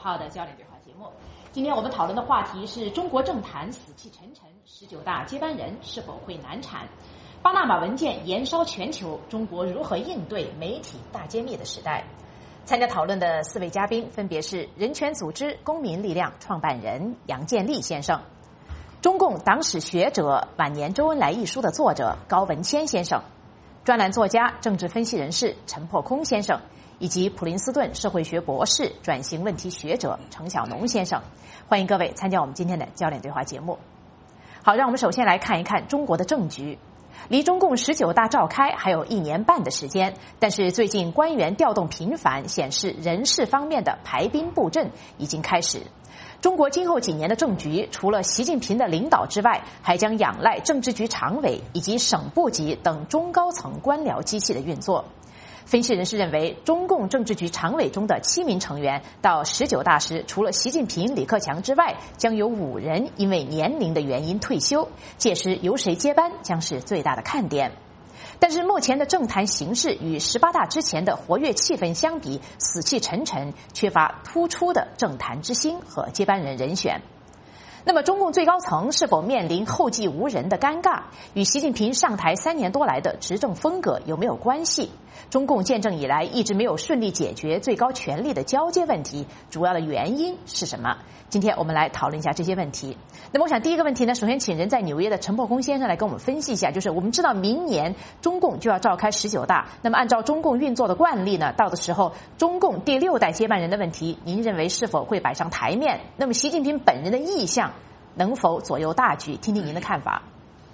号的焦点对话节目。今天我们讨论的话题是中国政坛死气沉沉，19大接班人是否会难产？巴拿马文件延烧全球，中国如何应对媒体大揭秘的时代？参加讨论的4位嘉宾分别是人权组织公民力量创办人杨建立先生，中共党史学者《晚年周恩来》一书的作者高文谦先生，专栏作家、政治分析人士陈破空先生，以及普林斯顿社会学博士、转型问题学者程晓农先生。欢迎各位参加我们今天的焦点对话节目。好，让我们首先来看一看中国的政局。离中共19大召开还有1年半的时间，但是最近官员调动频繁，显示人事方面的排兵布阵已经开始。中国今后几年的政局，除了习近平的领导之外，还将仰赖政治局常委以及省部级等中高层官僚机器的运作。分析人士认为，中共政治局常委中的7名成员到19大时，除了习近平、李克强之外，将有5人因为年龄的原因退休，届时由谁接班将是最大的看点。但是目前的政坛形势与18大之前的活跃气氛相比，死气沉沉，缺乏突出的政坛之星和接班人人选。那么中共最高层是否面临后继无人的尴尬，与习近平上台3年多来的执政风格有没有关系？中共建政以来一直没有顺利解决最高权力的交接问题，主要的原因是什么？今天我们来讨论一下这些问题。那么我想第一个问题呢，首先请人在纽约的陈破空先生来跟我们分析一下，就是我们知道明年中共就要召开19大，那么按照中共运作的惯例呢，到的时候中共第6代接班人的问题，您认为是否会摆上台面？那么习近平本人的意向能否左右大局？听听您的看法。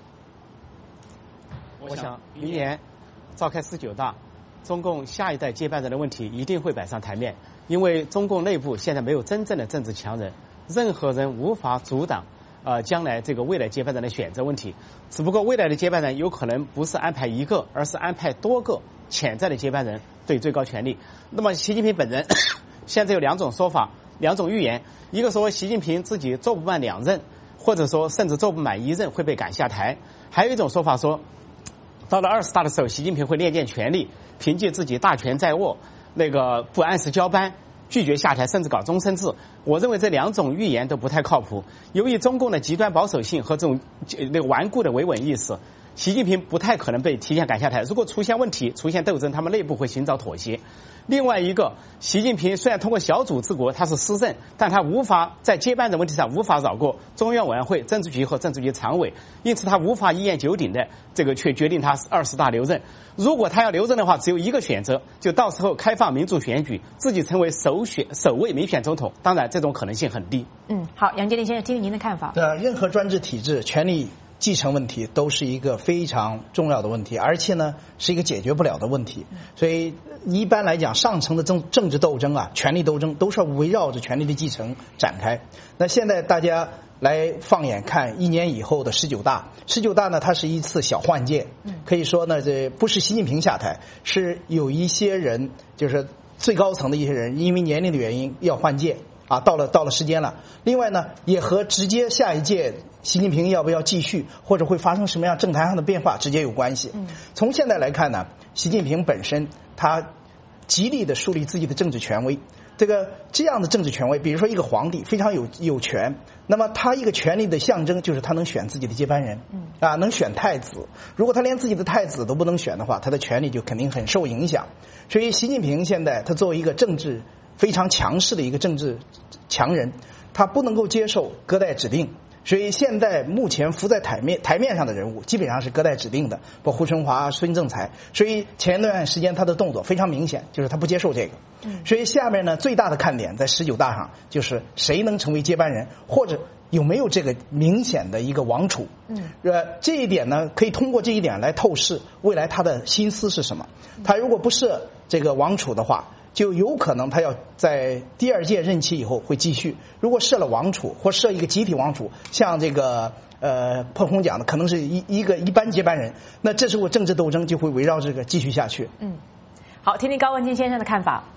我想明年召开19大，中共下一代接班人的问题一定会摆上台面，因为中共内部现在没有真正的政治强人，任何人无法阻挡将来这个未来接班人的选择问题。只不过未来的接班人有可能不是安排一个，而是安排多个潜在的接班人对最高权力。那么习近平本人现在有2种说法，2种预言，一个说习近平自己做不满2任，或者说甚至做不满1任会被赶下台，还有一种说法说到了20大的时候，习近平会练剑权力，凭借自己大权在握，不按时交班，拒绝下台，甚至搞终身制。我认为这2种预言都不太靠谱。由于中共的极端保守性和这种顽固的维稳意识，习近平不太可能被提前赶下台。如果出现问题、出现斗争，他们内部会寻找妥协。另外一个，习近平虽然通过小组治国他是施政，但他无法在接班人问题上无法绕过中央委员会、政治局和政治局常委，因此他无法一言九鼎的却决定他20大留任。如果他要留任的话，只有一个选择，就到时候开放民主选举，自己成为首位民选总统。当然，这种可能性很低。 好，杨建立先生，听听您的看法。 任何专制体制权力继承问题都是一个非常重要的问题，而且呢是一个解决不了的问题。所以一般来讲，上层的政治斗争啊、权力斗争都是围绕着权力的继承展开。那现在大家来放眼看1年以后的19大，19大呢，它是一次小换届，可以说呢，这不是习近平下台，是有一些人，就是最高层的一些人，因为年龄的原因要换届。到了时间了。另外呢，也和直接下一届习近平要不要继续，或者会发生什么样政坛上的变化直接有关系。从现在来看呢，习近平本身他极力的树立自己的政治权威。这样的政治权威，比如说一个皇帝非常有权，那么他一个权力的象征就是他能选自己的接班人，能选太子。如果他连自己的太子都不能选的话，他的权力就肯定很受影响。所以习近平现在他作为一个政治非常强势的一个政治强人，他不能够接受隔代指定。所以现在目前浮在台面上的人物基本上是隔代指定的，包括胡春华、孙政才。所以前段时间他的动作非常明显，就是他不接受这个。所以下面呢，最大的看点在19大上，就是谁能成为接班人，或者有没有这个明显的一个王储。这一点呢，可以通过这一点来透视未来他的心思是什么。他如果不设这个王储的话，就有可能他要在第2届任期以后会继续。如果设了王储或设一个集体王储，像破空讲的，可能是一般接班人，那这时候政治斗争就会围绕这个继续下去。 好，听听高文谦先生的看法。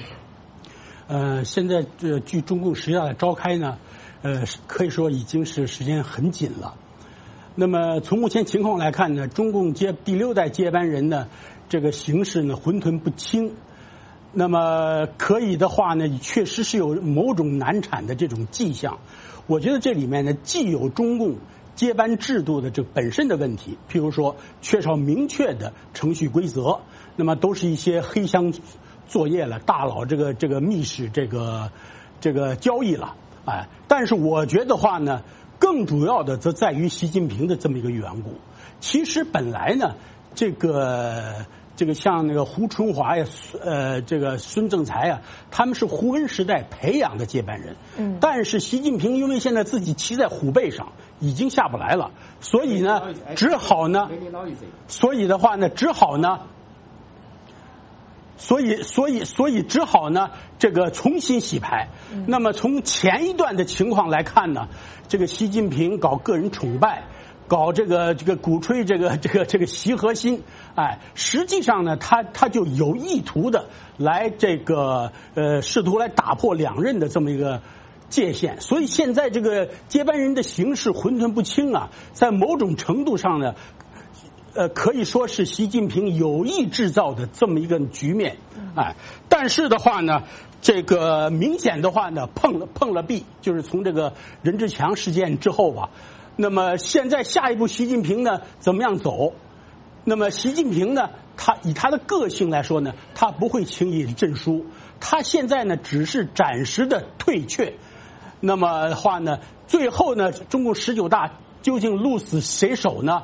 现在距中共19大的召开呢，可以说已经是时间很紧了。那么从目前情况来看呢，中共第6代接班人呢，这个形势呢混沌不清。 那么可以的话呢，确实是有某种难产的这种迹象。我觉得这里面呢，既有中共接班制度的这本身的问题，譬如说缺少明确的程序规则，那么都是一些黑箱作业了，大佬这个密室这个交易了，哎，但是我觉得话呢，更主要的则在于习近平的这么一个缘故。其实本来呢，这个像那个胡春华呀，这个孙政才啊，他们是胡温时代培养的接班人。但是习近平因为现在自己骑在虎背上，已经下不来了，所以呢，只好呢，所以的话呢，只好呢，所以只好呢，这个重新洗牌。那么从前一段的情况来看呢，这个习近平搞个人崇拜。搞这个鼓吹这个习核心，哎，实际上呢，他就有意图的来试图来打破两任的这么一个界限，所以现在这个接班人的形势混沌不清啊，在某种程度上呢，可以说是习近平有意制造的这么一个局面，哎，但是的话呢，这个明显的话呢，碰了壁，就是从这个任志强事件之后吧。那么现在下一步习近平呢怎么样走？那么习近平呢，他以他的个性来说呢，他不会轻易认输，他现在呢只是暂时的退却。那么话呢，最后呢，中共19大究竟鹿死谁手呢？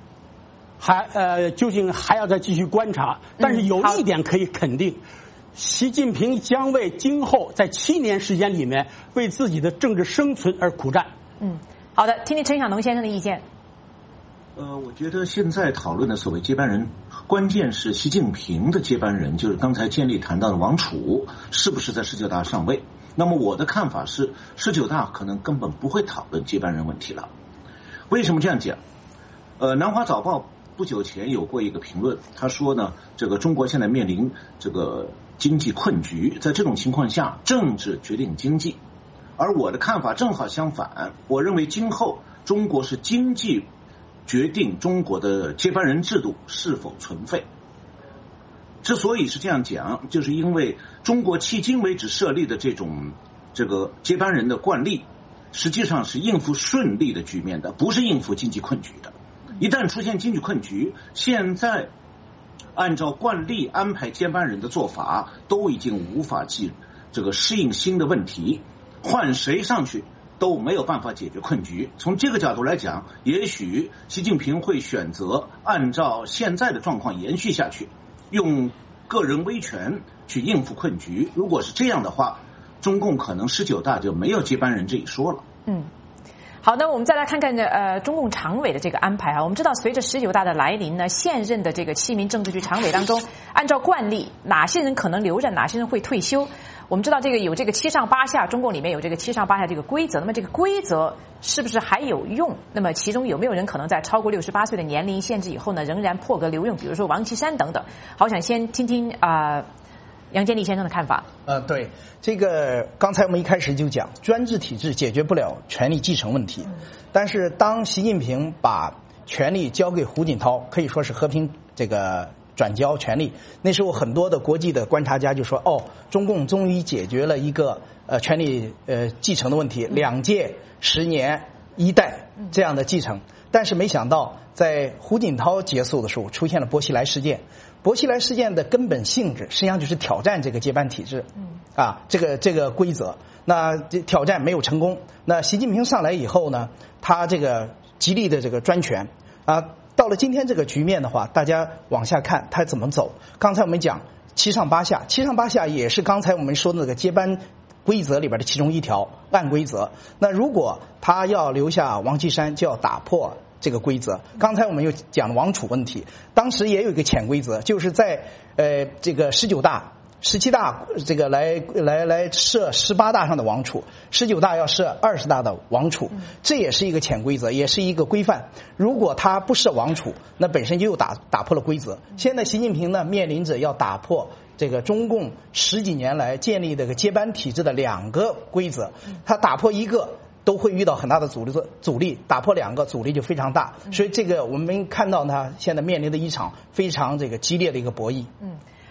究竟还要再继续观察。但是有一点可以肯定，习近平将为今后在7年时间里面为自己的政治生存而苦战。 好的，听听陈晓农先生的意见。 我觉得现在讨论的所谓接班人，关键是习近平的接班人，就是刚才建立谈到的王储，是不是在19大上位？那么我的看法是，19大可能根本不会讨论接班人问题了。为什么这样讲？南华早报不久前有过一个评论，他说呢，这个中国现在面临这个经济困局，在这种情况下，政治决定经济。而我的看法正好相反，我认为今后中国是经济决定中国的接班人制度是否存废。之所以是这样讲，就是因为中国迄今为止设立的这个接班人的惯例，实际上是应付顺利的局面的，不是应付经济困局的。一旦出现经济困局，现在按照惯例安排接班人的做法，都已经无法适应新的问题。换谁上去都没有办法解决困局。从这个角度来讲，也许习近平会选择按照现在的状况延续下去，用个人威权去应付困局。如果是这样的话，中共可能19大就没有接班人这一说了。 好，那我们再来看看中共常委的这个安排啊。我们知道，随着19大的来临呢，现任的这个7名政治局常委当中，按照惯例，哪些人可能留任，哪些人会退休？我们知道有这个7上8下，中共里面有这个7上8下这个规则。那么这个规则是不是还有用？那么其中有没有人可能在超过68岁的年龄限制以后呢，仍然破格留任？比如说王岐山等等。好，想先听听杨建立先生的看法。 对，这个刚才我们一开始就讲，专制体制解决不了权力继承问题。但是当习近平把权力交给胡锦涛，可以说是和平转交权力，那时候很多的国际的观察家就说，中共终于解决了一个权力继承的问题，2届10年1代这样的继承。但是没想到在胡锦涛结束的时候出现了薄熙来事件。薄熙来事件的根本性质实际上就是挑战这个接班体制，这个规则。那挑战没有成功。那习近平上来以后呢，他这个极力的这个专权到了今天这个局面的话，大家往下看他怎么走。刚才我们讲7上8下，7上8下也是刚才我们说的那个接班规则里边的其中一条按规则。那如果他要留下王岐山，就要打破这个规则。刚才我们又讲王储问题，当时也有一个潜规则，就是在这个19大、17大这个来设18大上的王储，19大要设20大的王储，这也是一个潜规则，也是一个规范。如果他不设王储，那本身就又打破了规则。现在习近平呢，面临着要打破这个中共10几年来建立这个接班体制的2个规则，他打破一个都会遇到很大的阻力，打破2个阻力就非常大。所以这个我们看到他现在面临的一场非常激烈的一个博弈。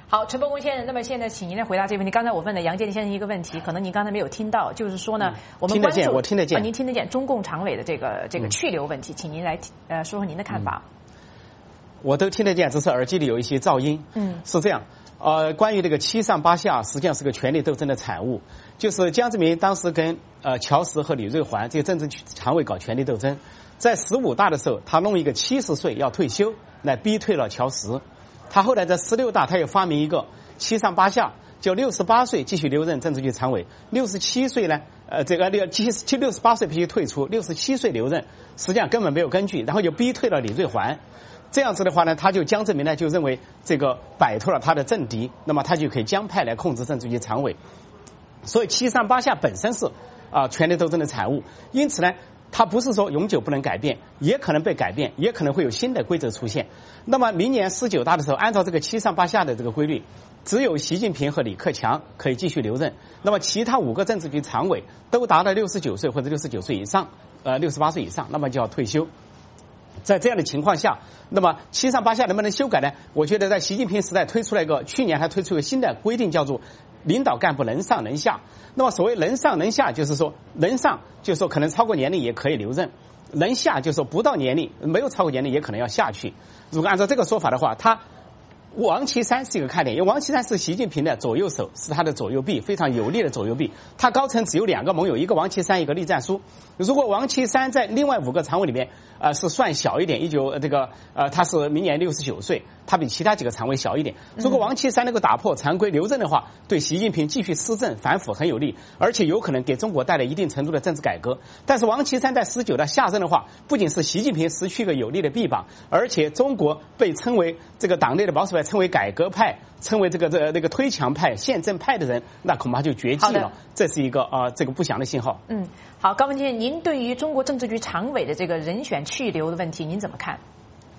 好，陈伯公先生，那么现在请您来回答这个问题。刚才我问了杨建先生一个问题，可能您刚才没有听到，就是说呢，我们关注我听得见， 您听得见中共常委的这个去留问题，请您来说说您的看法。 我都听得见，只是耳机里有一些噪音。是这样。关于这个7上8下，实际上是个权力斗争的产物。就是江泽民当时跟乔石和李瑞环这个政治常委搞权力斗争，在15大的时候，他弄一个70岁要退休来逼退了乔石。他后来在16大，他又发明一个7上8下，就68岁继续留任政治局常委，67岁呢，68岁必须退出，67岁留任，实际上根本没有根据，然后就逼退了李瑞环。这样子的话呢，江泽民呢就认为这个摆脱了他的政敌，那么他就可以江派来控制政治局常委。所以7上8下本身是权力斗争的产物，因此呢，它不是说永久不能改变，也可能被改变，也可能会有新的规则出现。那么明年19大的时候，按照这个7上8下的这个规律，只有习近平和李克强可以继续留任，那么其他5个政治局常委都达到69岁或者69岁以上，68岁以上，那么就要退休。在这样的情况下，那么7上8下能不能修改呢？我觉得在习近平时代推出了去年还推出一个新的规定，叫做领导干部能上能下。那么所谓能上能下，就是说能上就是说可能超过年龄也可以留任，能下就是说不到年龄没有超过年龄也可能要下去。如果按照这个说法的话，王岐山是一个看点，因为王岐山是习近平的左右手，是他的左右臂，非常有力的左右臂。他高层只有2个盟友，一个王岐山，一个栗战书。如果王岐山在另外5个常委里面是算小一点他是明年69岁，他比其他几个常委小一点。如果王岐山能够打破常规留任的话，对习近平继续施政反腐很有利，而且有可能给中国带来一定程度的政治改革。但是王岐山在19大下任的话，不仅是习近平失去一个有力的臂膀，而且中国被称为这个党内的保守派称为改革派，称为这个推强派、宪政派的人，那恐怕就绝迹了。这是一个这个不祥的信号。 好，高文健，您对于中国政治局常委的这个人选去留的问题，您怎么看？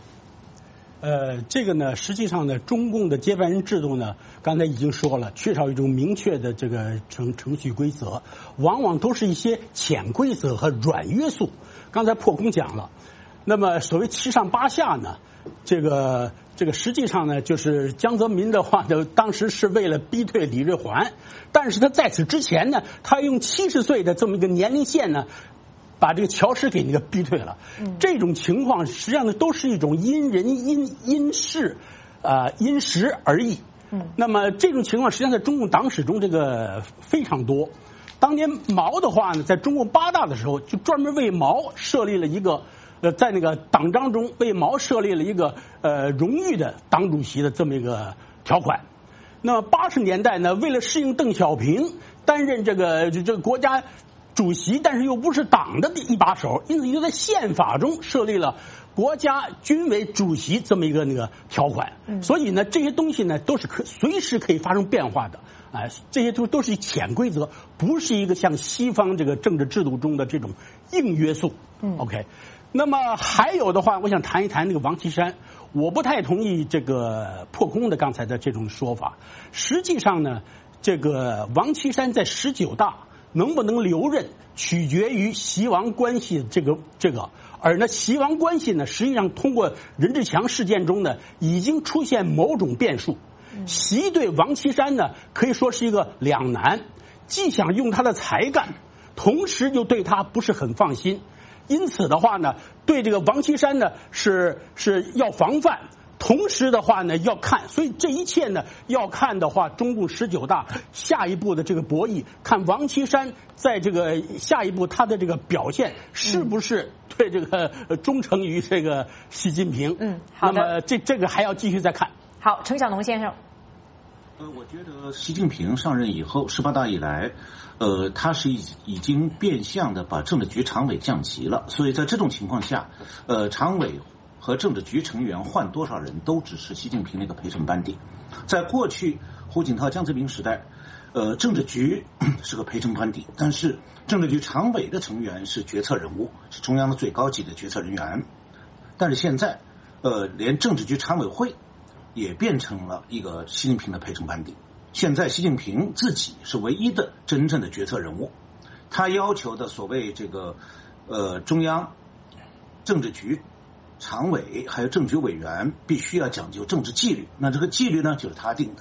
这个呢，实际上呢，中共的接班人制度呢，刚才已经说了，缺少一种明确的这个程序规则，往往都是一些潜规则和软约束。刚才破空讲了，那么所谓7上8下呢，这个实际上呢，就是江泽民的话呢，当时是为了逼退李瑞环，但是他在此之前呢，他用70岁的这么一个年龄线呢，把这个乔石给逼退了。这种情况实际上呢，都是一种因人因事因时而异。那么这种情况实际上在中共党史中这个非常多。当年毛的话呢，在中共8大的时候，就专门为毛设立了一个在那个党章中为毛设立了一个荣誉的党主席的这么一个条款。那么80年代呢，为了适应邓小平担任这个国家主席，但是又不是党的一把手，因此就在宪法中设立了国家军委主席这么一个条款。所以呢，这些东西呢都是随时可以发生变化的。这些都是潜规则，不是一个像西方这个政治制度中的这种硬约束。OK。那么还有的话，我想谈一谈那个王岐山。我不太同意这个破空的刚才的这种说法。实际上呢，这个王岐山在19大能不能留任，取决于习王关系这个。而呢，习王关系呢，实际上通过任志强事件中呢，已经出现某种变数。习对王岐山呢，可以说是一个两难，既想用他的才干，同时又对他不是很放心。因此的话呢，对这个王岐山呢是要防范，同时的话呢要看，所以这一切呢要看的话，中共19大下一步的这个博弈，看王岐山在这个下一步他的这个表现是不是对这个忠诚于这个习近平。好的。那么这个还要继续再看。 好，程晓农先生。 我觉得习近平上任以后，18大以来，他是已经变相的把政治局常委降级了。所以在这种情况下，常委和政治局成员换多少人都只是习近平的一个陪审班底。在过去胡锦涛、江泽民时代，政治局是个陪审班底，但是政治局常委的成员是决策人物，是中央的最高级的决策人员。但是现在，连政治局常委会也变成了一个习近平的陪审班底。现在习近平自己是唯一的真正的决策人物，他要求的所谓这个中央政治局常委还有政治局委员必须要讲究政治纪律，那这个纪律呢就是他定的。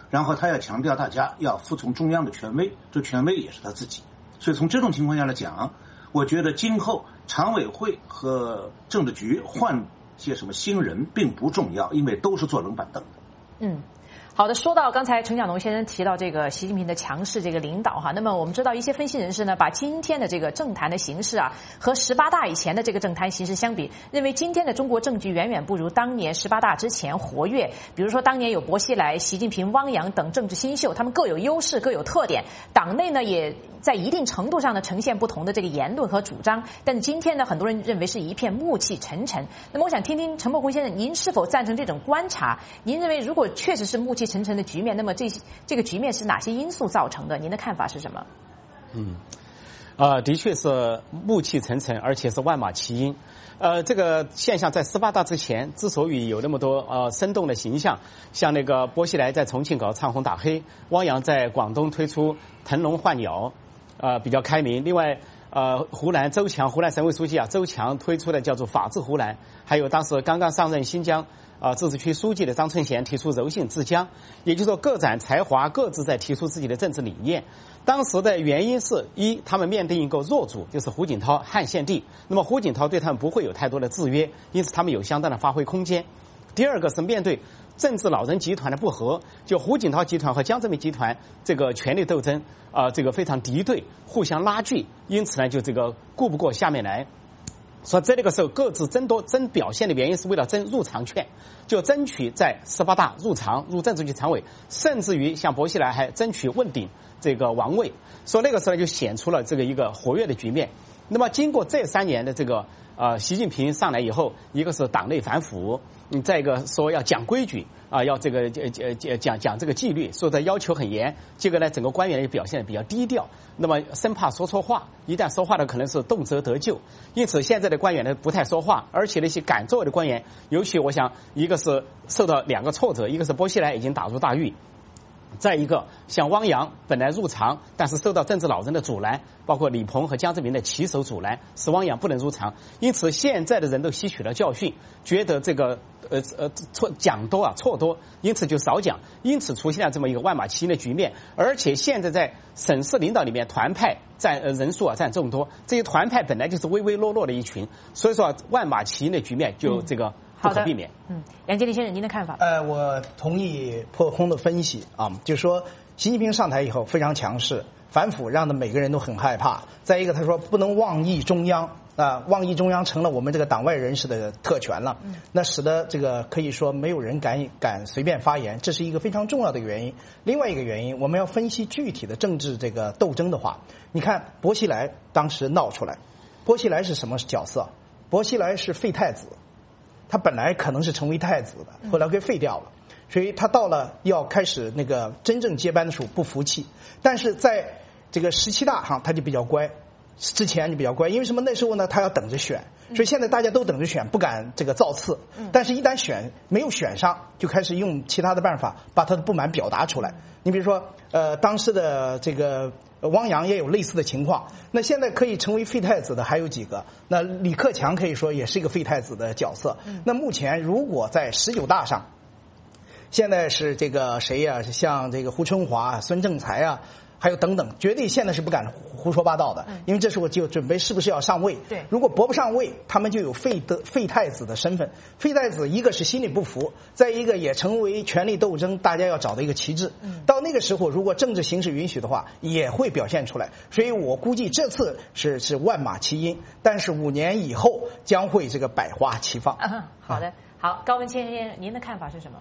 然后他要强调大家要服从中央的权威，这权威也是他自己。所以从这种情况下来讲，我觉得今后常委会和政治局换些什么新人并不重要，因为都是坐冷板凳的。 好的，说到刚才陈晓农先生提到这个习近平的强势这个领导哈，那么我们知道一些分析人士呢，把今天的这个政坛的形势啊，和18大以前的这个政坛形势相比，认为今天的中国政局远远不如当年18大之前活跃。比如说当年有薄熙来、习近平、汪洋等政治新秀，他们各有优势，各有特点，党内呢也在一定程度上呢呈现不同的这个言论和主张。但是今天呢，很多人认为是一片暮气沉沉。那么我想听听陈伯宏先生，您是否赞成这种观察？您认为如果确实是暮气沉沉的局面，那么这个局面是哪些因素造成的？您的看法是什么？ 的确是暮气沉沉，而且是万马齐喑。这个现象在18大之前，之所以有那么多生动的形象，像那个薄熙来在重庆搞唱红打黑，汪洋在广东推出腾笼换鸟，比较开明。另外，湖南省委书记周强推出的叫做法治湖南，还有当时刚刚上任新疆自治区书记的张春贤提出柔性治疆，也就是说各展才华，各自在提出自己的政治理念。当时的原因是一，他们面对一个弱主，就是胡锦涛汉献帝，那么胡锦涛对他们不会有太多的制约，因此他们有相当的发挥空间。第二个是面对政治老人集团的不和，就胡锦涛集团和江泽民集团这个权力斗争这个非常敌对，互相拉锯，因此呢就这个顾不过下面来。所以在那个时候各自争表现的原因是为了争入常券，就争取在18大入常，入政治局常委，甚至于像薄熙来还争取问鼎这个王位。所以那个时候就显出了这个一个活跃的局面。那么经过这3年的这个习近平上来以后，一个是党内反腐，再一个说要讲规矩要这个讲这个纪律，说的要求很严。这个呢，整个官员也表现得比较低调，那么生怕说错话，一旦说话的可能是动辄得咎。因此现在的官员呢不太说话，而且那些敢作为的官员，尤其我想一个是受到2个挫折，一个是薄熙来已经打入大狱。再一个，像汪洋本来入常，但是受到政治老人的阻拦，包括李鹏和江泽民的旗手阻拦，使汪洋不能入常。因此，现在的人都吸取了教训，觉得这个讲多错多，因此就少讲，因此出现了这么一个万马齐喑的局面。而且现在在省市领导里面，团派占人数占众多，这些团派本来就是唯唯诺诺的一群，所以说万马齐喑的局面就这个不可避免。 杨洁篪先生，您的看法？ 我同意破空的分析就是说习近平上台以后非常强势，反腐让的每个人都很害怕。再一个，他说不能妄议中央妄议中央成了我们这个党外人士的特权了，那使得这个可以说没有人敢随便发言，这是一个非常重要的原因。另外一个原因，我们要分析具体的政治这个斗争的话，你看薄熙来当时闹出来，薄熙来是什么角色？薄熙来是废太子。他本来可能是成为太子的，后来给废掉了，所以他到了要开始那个真正接班的时候不服气。但是在这个17大上他就比较乖，之前就比较乖，因为什么？那时候呢他要等着选，所以现在大家都等着选，不敢这个造次。但是一旦没有选上，就开始用其他的办法把他的不满表达出来。你比如说当时的这个汪洋也有类似的情况。那现在可以成为废太子的还有几个？那李克强可以说也是一个废太子的角色。那目前如果在19大上，现在是这个谁呀？像这个胡春华、孙政才还有等等，绝对现在是不敢胡说八道的，因为这时候就准备是不是要上位。 对， 如果博不上位，他们就有废太子的身份。废太子一个是心里不服，再一个也成为权力斗争大家要找的一个旗帜。到那个时候，如果政治形势允许的话，也会表现出来。所以我估计这次是万马齐喑，但是5年以后将会这个百花齐放。 好的，好，高文谦先生，您的看法是什么？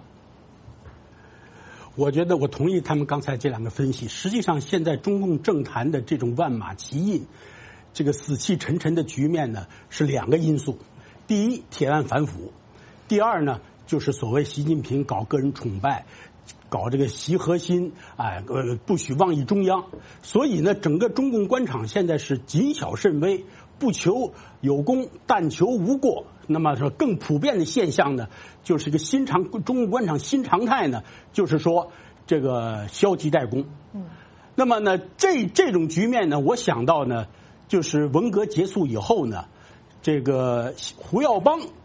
我觉得我同意他们刚才这2个分析。实际上，现在中共政坛的这种万马齐喑，这个死气沉沉的局面呢，是2个因素。第一，铁腕反腐；第二呢，就是所谓习近平搞个人崇拜，搞这个习核心，不许妄议中央。所以呢，整个中共官场现在是谨小慎微，不求有功，但求无过。那么说更普遍的现象呢，就是个中共官场新常态呢，就是说这个消极怠工。那么呢，这种局面呢，我想到呢，就是文革结束以后呢，这个胡耀邦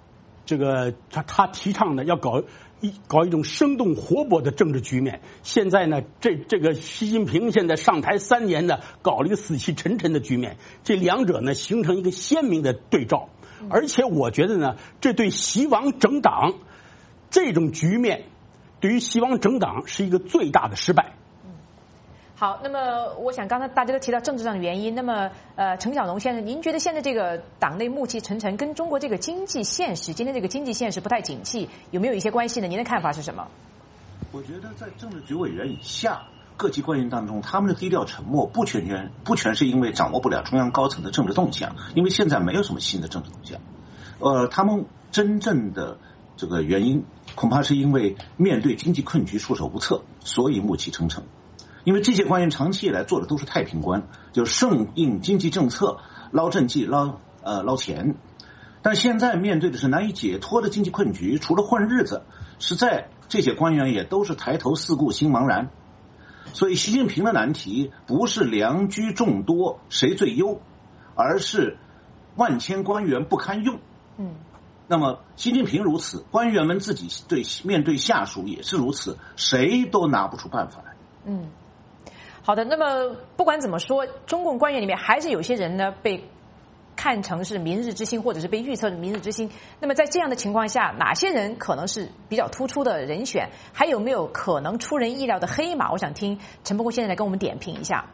这个他提倡呢要搞一种生动活泼的政治局面。现在呢，这个习近平现在上台3年呢，搞了一个死气沉沉的局面，这两者呢形成一个鲜明的对照。而且我觉得呢，这对习王整党这种局面，对于习王整党是一个最大的失败。 好，那么我想刚才大家都提到政治上的原因，那么程小龙先生，您觉得现在这个党内暮气沉沉跟中国这个经济现实，今天这个经济现实不太景气，有没有一些关系呢？您的看法是什么？ 我觉得在政治局委员以下各级官员当中，他们的低调沉默不全是因为掌握不了中央高层的政治动向，因为现在没有什么新的政治动向。他们真正的这个原因，恐怕是因为面对经济困局束手无策，所以暮气沉沉。因为这些官员长期以来做的都是太平官，就顺应经济政策，捞政绩、捞钱。但现在面对的是难以解脱的经济困局，除了混日子，实在这些官员也都是抬头四顾心茫然。所以习近平的难题不是良居众多谁最优，而是万千官员不堪用。那么习近平如此，官员们自己面对下属也是如此，谁都拿不出办法来。 好的，那么不管怎么说，中共官员里面还是有些人呢被看成是明日之星，或者是被预测的明日之星。那么在这样的情况下，哪些人可能是比较突出的人选？还有没有可能出人意料的黑马？我想听陈伯公先生来跟我们点评一下。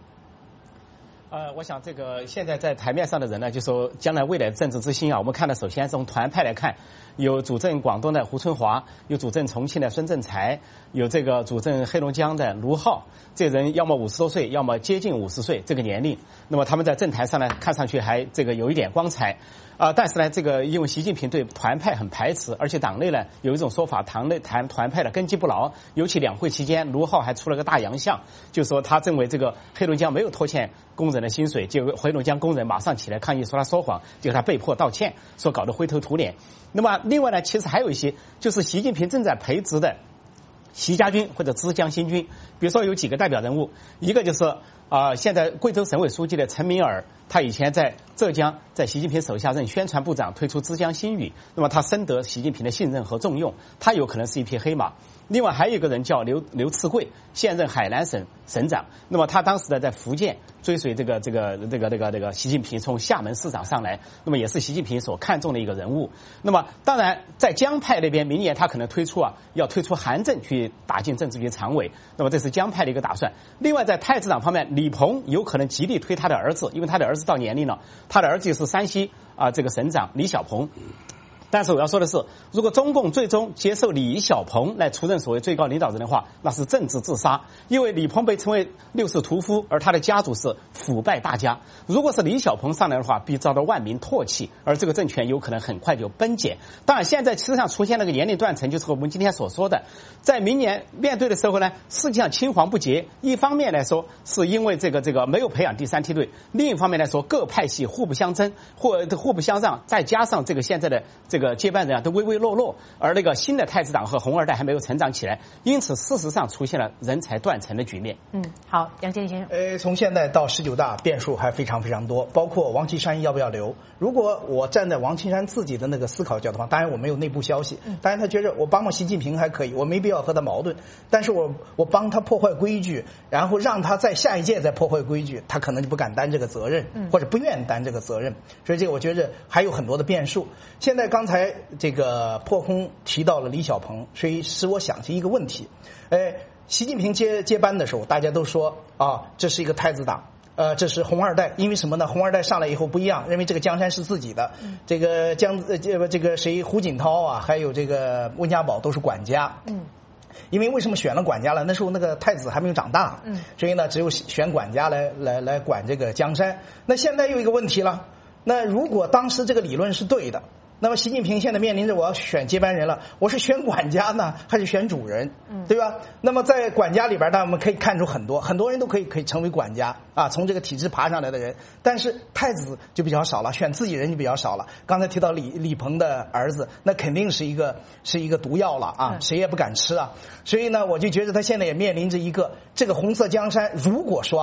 我想这个现在在台面上的人呢，就说将来未来的政治之星啊，我们看到首先从团派来看，有主政广东的胡春华，有主政重庆的孙政才，有这个主政黑龙江的卢浩，这人要么50多岁，要么接近50岁这个年龄。那么他们在政坛上呢，看上去还这个有一点光彩。但是呢，这个因为习近平对团派很排斥，而且党内呢有一种说法，团派的根基不牢。尤其两会期间，卢浩还出了个大洋相，就说他认为这个黑龙江没有拖欠工人的薪水，结果黑龙江工人马上起来抗议，说他说谎，结果他被迫道歉，说搞得灰头土脸。那么另外呢，其实还有一些就是习近平正在培植的习家军或者枝江新军，比如说有几个代表人物，一个就是现在贵州省委书记的陈敏尔，他以前在浙江在习近平手下任宣传部长，推出枝江新语，那么他深得习近平的信任和重用，他有可能是一匹黑马。另外还有一个人叫刘赐贵，现任海南省省长，那么他当时呢在福建追随这个习近平从厦门市长上来，那么也是习近平所看重的一个人物。那么当然在江派那边，明年他可能要推出韩正去打进政治局常委，那么这是江派的一个打算。另外在太子党方面，李鹏有可能极力推他的儿子，因为他的儿子到年龄了，他的儿子是山西这个省长李小鹏。但是我要说的是，如果中共最终接受李小鹏来出任所谓最高领导人的话，那是政治自杀。因为李鹏被称为六世屠夫，而他的家族是腐败大家。如果是李小鹏上来的话，必遭到万民唾弃，而这个政权有可能很快就崩解。当然，现在实际上出现了个年龄断层，就是我们今天所说的，在明年面对的时候呢，实际上青黄不接。一方面来说，是因为这个没有培养第三梯队；另一方面来说，各派系互不相争，互不相让，再加上这个现在的这个接班人都唯唯诺诺，而那个新的太子党和红二代还没有成长起来，因此事实上出现了人才断层的局面。 好，杨建立先生。 从现在到19大，变数还非常非常多，包括王岐山要不要留。如果我站在王岐山自己的那个思考角度上，当然我没有内部消息，当然他觉得我帮习近平还可以，我没必要和他矛盾，但是我帮他破坏规矩，然后让他在下一届再破坏规矩，他可能就不敢担这个责任，或者不愿担这个责任。所以这个我觉得还有很多的变数。现在刚才这个破空提到了李小鹏，所以使我想起一个问题。习近平接班的时候，大家都说这是一个太子党，这是红二代，因为什么呢？红二代上来以后不一样，认为这个江山是自己的，这个胡锦涛还有这个温家宝都是管家，因为什么选了管家了？那时候那个太子还没有长大，所以呢，只有选管家来管这个江山。那现在又一个问题了，那如果当时这个理论是对的，那么习近平现在面临着我要选接班人了，我是选管家呢，还是选主人，对吧？那么在管家里边，当然我们可以看出很多人都可以成为管家从这个体制爬上来的人，但是太子就比较少了，选自己人就比较少了。刚才提到李鹏的儿子，那肯定是一个毒药了谁也不敢吃所以呢，我就觉得他现在也面临着一个这个红色江山，如果说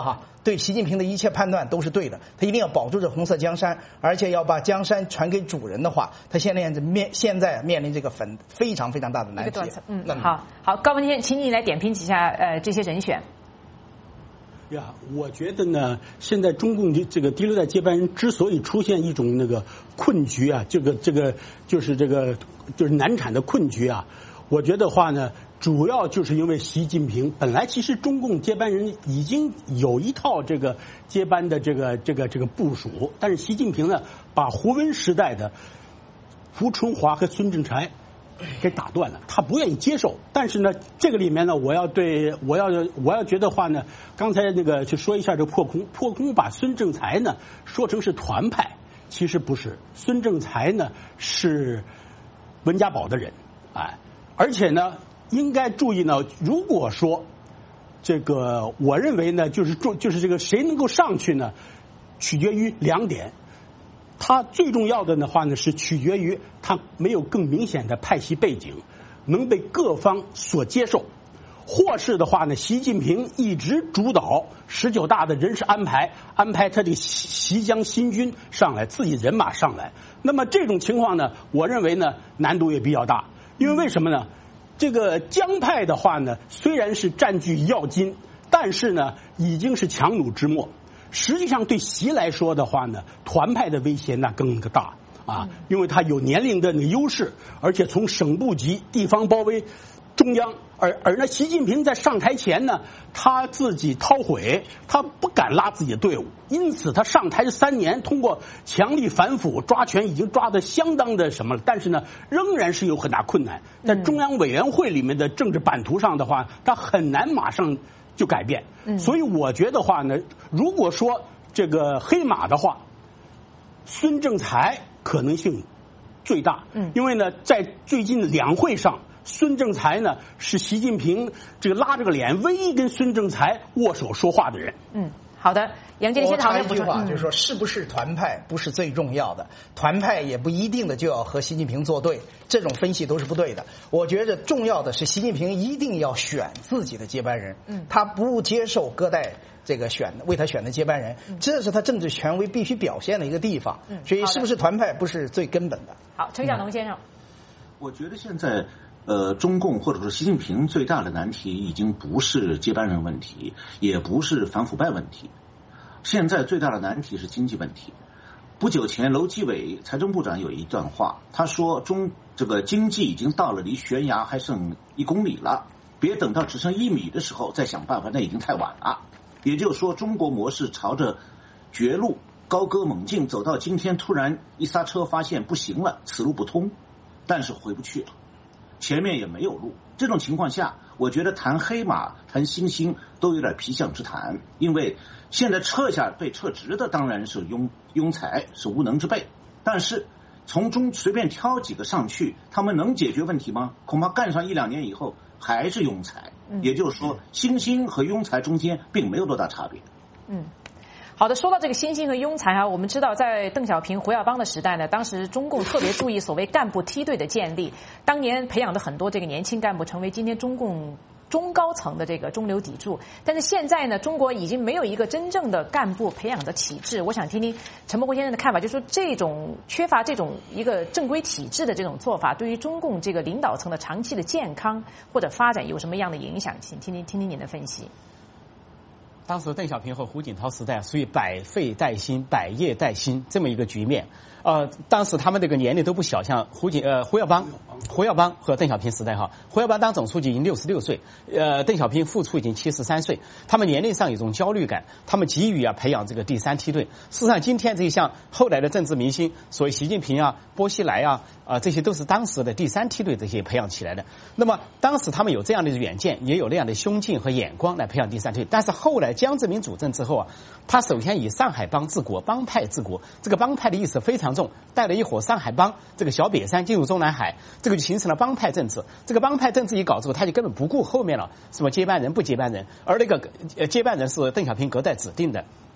对习近平的一切判断都是对的，他一定要保住这红色江山，而且要把江山传给主人的话，他现在面临这个非常非常大的难题。 好，高文天，请你来点评几下这些人选。 呀，我觉得呢，现在中共的这个第六代接班人之所以出现一种那个困局啊，就是难产的困局啊，我觉得话呢，主要就是因为习近平本来其实中共接班人已经有一套这个接班的这个部署，但是习近平呢，把胡温时代的胡春华和孙政才给打断了，他不愿意接受。但是呢，这个里面呢，我要觉得话呢，刚才那个去说一下这个破空把孙政才呢说成是团派，其实不是，孙政才呢是温家宝的人，而且呢应该注意呢，如果说这个我认为呢，就是这个谁能够上去呢，取决于2点。他最重要的的话呢，是取决于他没有更明显的派系背景，能被各方所接受，或是的话呢，习近平一直主导19大的人事安排他这个习江新军上来，自己人马上来。那么这种情况呢，我认为呢难度也比较大，因为什么呢？这个江派的话呢，虽然是占据要津，但是呢已经是强弩之末。实际上对习来说的话呢，团派的威胁那更大啊，因为他有年龄的那个优势，而且从省部级地方包围中央，而呢习近平在上台前呢，他自己掏毁，他不敢拉自己的队伍，因此他上台3年，通过强力反腐抓权已经抓得相当的什么了，但是呢仍然是有很大困难，在中央委员会里面的政治版图上的话，他很难马上就改变。所以我觉得话呢，如果说这个黑马的话，孙政才可能性最大。因为呢在最近2会上，孙政才呢是习近平这个拉着个脸唯一跟孙政才握手说话的人。 好的，杨建先生， 我插一句话，就是说，是不是团派不是最重要的，团派也不一定的就要和习近平作对，这种分析都是不对的。我觉得重要的是习近平一定要选自己的接班人，他不接受各代这个为他选的接班人，这是他政治权威必须表现的一个地方。所以是不是团派不是最根本的。 好，陈小农先生， 我觉得现在中共或者说习近平最大的难题已经不是接班人问题，也不是反腐败问题，现在最大的难题是经济问题。不久前，楼继伟财政部长有一段话，他说这个经济已经到了离悬崖还剩1公里了，别等到只剩1米的时候再想办法，那已经太晚了。也就是说，中国模式朝着绝路高歌猛进，走到今天突然一刹车发现不行了，此路不通，但是回不去了，前面也没有路。这种情况下，我觉得谈黑马谈新兴都有点皮相之谈，因为现在撤下被撤职的当然是庸才，是无能之辈，但是从中随便挑几个上去，他们能解决问题吗？恐怕干上1-2年以后还是庸才。也就是说，新兴和庸才中间并没有多大差别。 好的，说到这个新兴和庸才啊，我们知道在邓小平、胡耀邦的时代呢，当时中共特别注意所谓干部梯队的建立，当年培养的很多这个年轻干部成为今天中共中高层的这个中流砥柱。但是现在呢，中国已经没有一个真正的干部培养的体制。我想听听陈伯宏先生的看法，就是说这种缺乏这种一个正规体制的这种做法，对于中共这个领导层的长期的健康或者发展有什么样的影响？请听听您的分析。 当时邓小平和胡锦涛时代属于百废待兴、百业待兴这么一个局面。当时他们这个年龄都不小，像胡耀邦和邓小平时代哈，胡耀邦当总书记已经66岁，邓小平副处已经73岁，他们年龄上有一种焦虑感，他们急于培养这个第3梯队。事实上，今天这像后来的政治明星，所谓习近平啊、薄熙来啊，这些都是当时的第3梯队这些培养起来的。那么当时他们有这样的远见，也有那样的胸襟和眼光来培养第3梯队。但是后来江泽民主政之后啊，他首先以上海帮治国，帮派治国，这个帮派的意识非常重，带了一伙上海帮，这个小瘪三进入中南海，这个就形成了帮派政治。这个帮派政治一搞之后，他就根本不顾后面了什么接班人不接班人，而那个接班人是邓小平隔代指定的。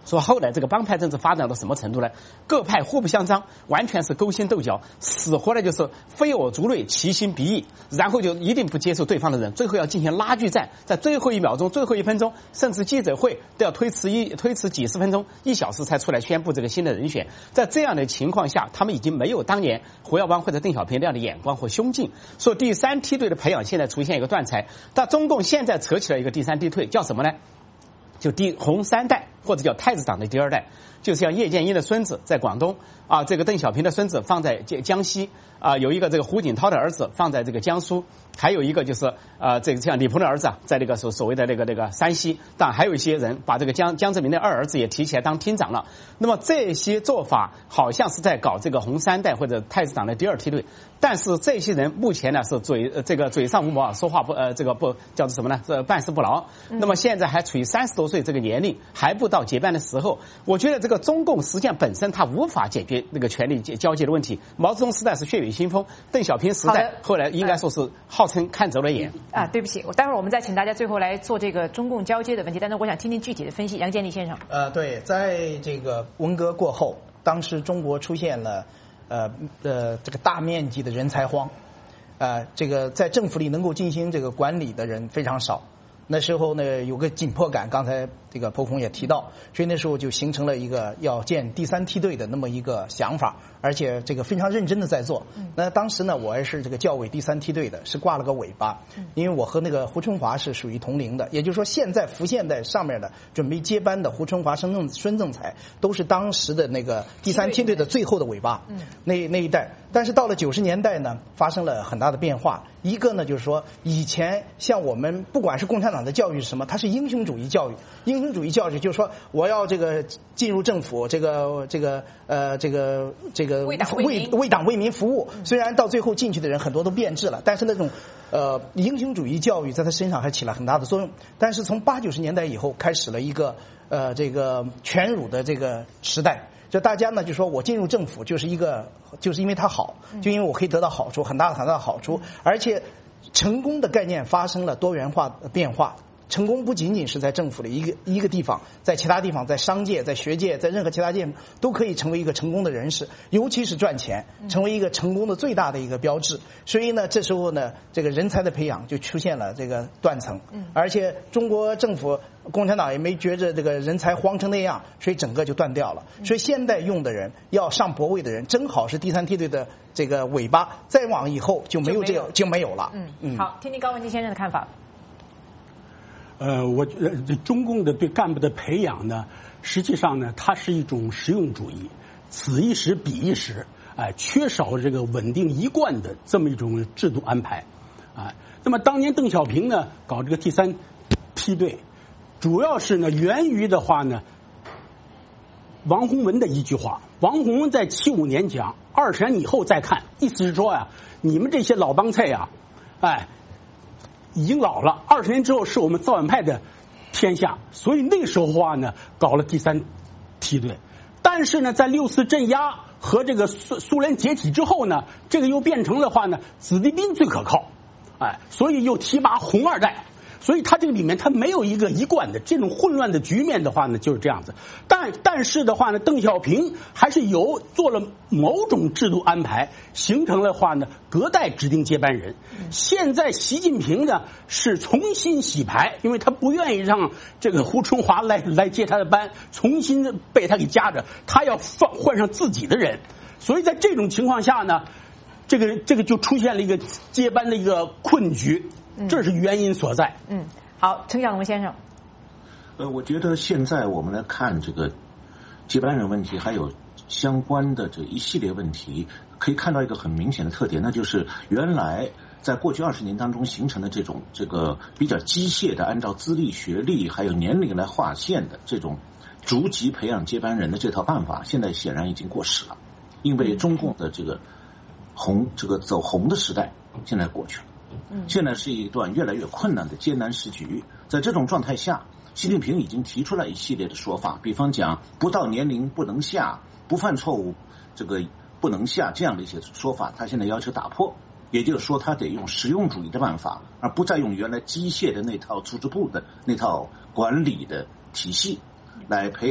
说后来这个帮派政治发展到什么程度呢？各派互不相争，完全是勾心斗角，死活的就是非我族类，其心必异，然后就一定不接受对方的人，最后要进行拉锯战，在最后1秒钟、最后1分钟，甚至记者会都要推迟几十分钟、1小时才出来宣布这个新的人选。在这样的情况下，他们已经没有当年胡耀邦或者邓小平那样的眼光和胸襟。说第3梯队的培养现在出现一个断层，但中共现在扯起了一个第3梯队，叫什么呢？就红3代，或者叫太子党的第2代，就是像叶剑英的孙子在广东啊，这个邓小平的孙子放在江西啊，有一个这个胡锦涛的儿子放在这个江苏，还有一个就是这个像李鹏的儿子啊，在这个所谓的那个山西，但还有一些人把这个江泽民的2儿子也提起来当厅长了。那么这些做法好像是在搞这个红3代或者太子党的第2梯队，但是这些人目前呢是嘴上无毛，说话不叫做什么呢？办事不牢。那么现在还处于30多岁这个年龄，还不到接班的时候。我觉得这个中共实际上本身它无法解决那个权力交接的问题。毛泽东时代是血雨腥风，邓小平时代后来应该说是号称看走了眼。 对不起，待会儿我们再请大家最后来做这个中共交接的问题，但是我想听听具体的分析。杨建立先生， 对，在这个文革过后，当时中国出现了这个大面积的人才荒，这个在政府里能够进行这个管理的人非常少。那时候呢，有个紧迫感，刚才这个彭红也提到，所以那时候就形成了一个要建第3梯队的那么一个想法，而且这个非常认真的在做。那当时呢，我也是这个教委第3梯队的，是挂了个尾巴，因为我和那个胡春华是属于同龄的，也就是说现在浮现在上面的准备接班的胡春华、孙政才都是当时的那个第3梯队的最后的尾巴，那一代。但是到了90年代呢，发生了很大的变化。一个呢，就是说以前像我们不管是共产党的教育是什么，它是英雄主义教育。英雄主义教育就是说我要这个进入政府，这个为党为民服务。虽然到最后进去的人很多都变质了，但是那种英雄主义教育在他身上还起了很大的作用。但是从80、90年代以后，开始了一个这个全儒的这个时代。就大家呢就说我进入政府就是因为它好，就因为我可以得到好处，很大的好处，而且成功的概念发生了多元化的变化。成功不仅仅是在政府的一个地方，在其他地方，在商界、在学界、在任何其他界都可以成为一个成功的人士，尤其是赚钱，成为一个成功的最大的一个标志。所以呢，这时候呢，这个人才的培养就出现了这个断层。而且中国政府、共产党也没觉着这个人才荒成那样，所以整个就断掉了。所以现在用的人要上博位的人，正好是第3梯队的这个尾巴，再往以后就没有就没有了。 好，听听高文基先生的看法。 我觉得中共的对干部的培养呢，实际上呢，它是一种实用主义，此一时彼一时，缺少这个稳定一贯的这么一种制度安排，那么当年邓小平呢搞这个第3梯队，主要是呢源于的话呢，王洪文的一句话，王洪文在75年讲，20年以后再看，意思是说呀，你们这些老帮菜呀，已经老了，20年之后是我们造反派的天下，所以那时候话呢，搞了第3梯队。但是呢，在6·4镇压和这个苏联解体之后呢，这个又变成了话呢，子弟兵最可靠，所以又提拔红2代。所以它这个里面它没有一个一贯的这种混乱的局面的话呢，就是这样子。但是的话呢，邓小平还是做了某种制度安排，形成了话呢隔代指定接班人。现在习近平呢是重新洗牌，因为他不愿意让这个胡春华来接他的班，重新被他给夹着，他要换上自己的人。所以在这种情况下呢，这个就出现了一个接班的一个困局。这是原因所在。 好，陈小龙先生。 我觉得现在我们来看这个接班人问题，还有相关的这一系列问题，可以看到一个很明显的特点，那就是原来在过去20年当中形成的这个比较机械的按照资历、学历还有年龄来划线的这种逐级培养接班人的这套办法，现在显然已经过时了，因为中共的这个走红的时代现在过去了。现在是一段越来越困难的艰难时局，在这种状态下，习近平已经提出了一系列的说法，比方讲不到年龄不能下，不犯错误这个不能下，这样的一些说法，他现在要求打破，也就是说他得用实用主义的办法，而不再用原来机械的那套组织部的那套管理的体系来培养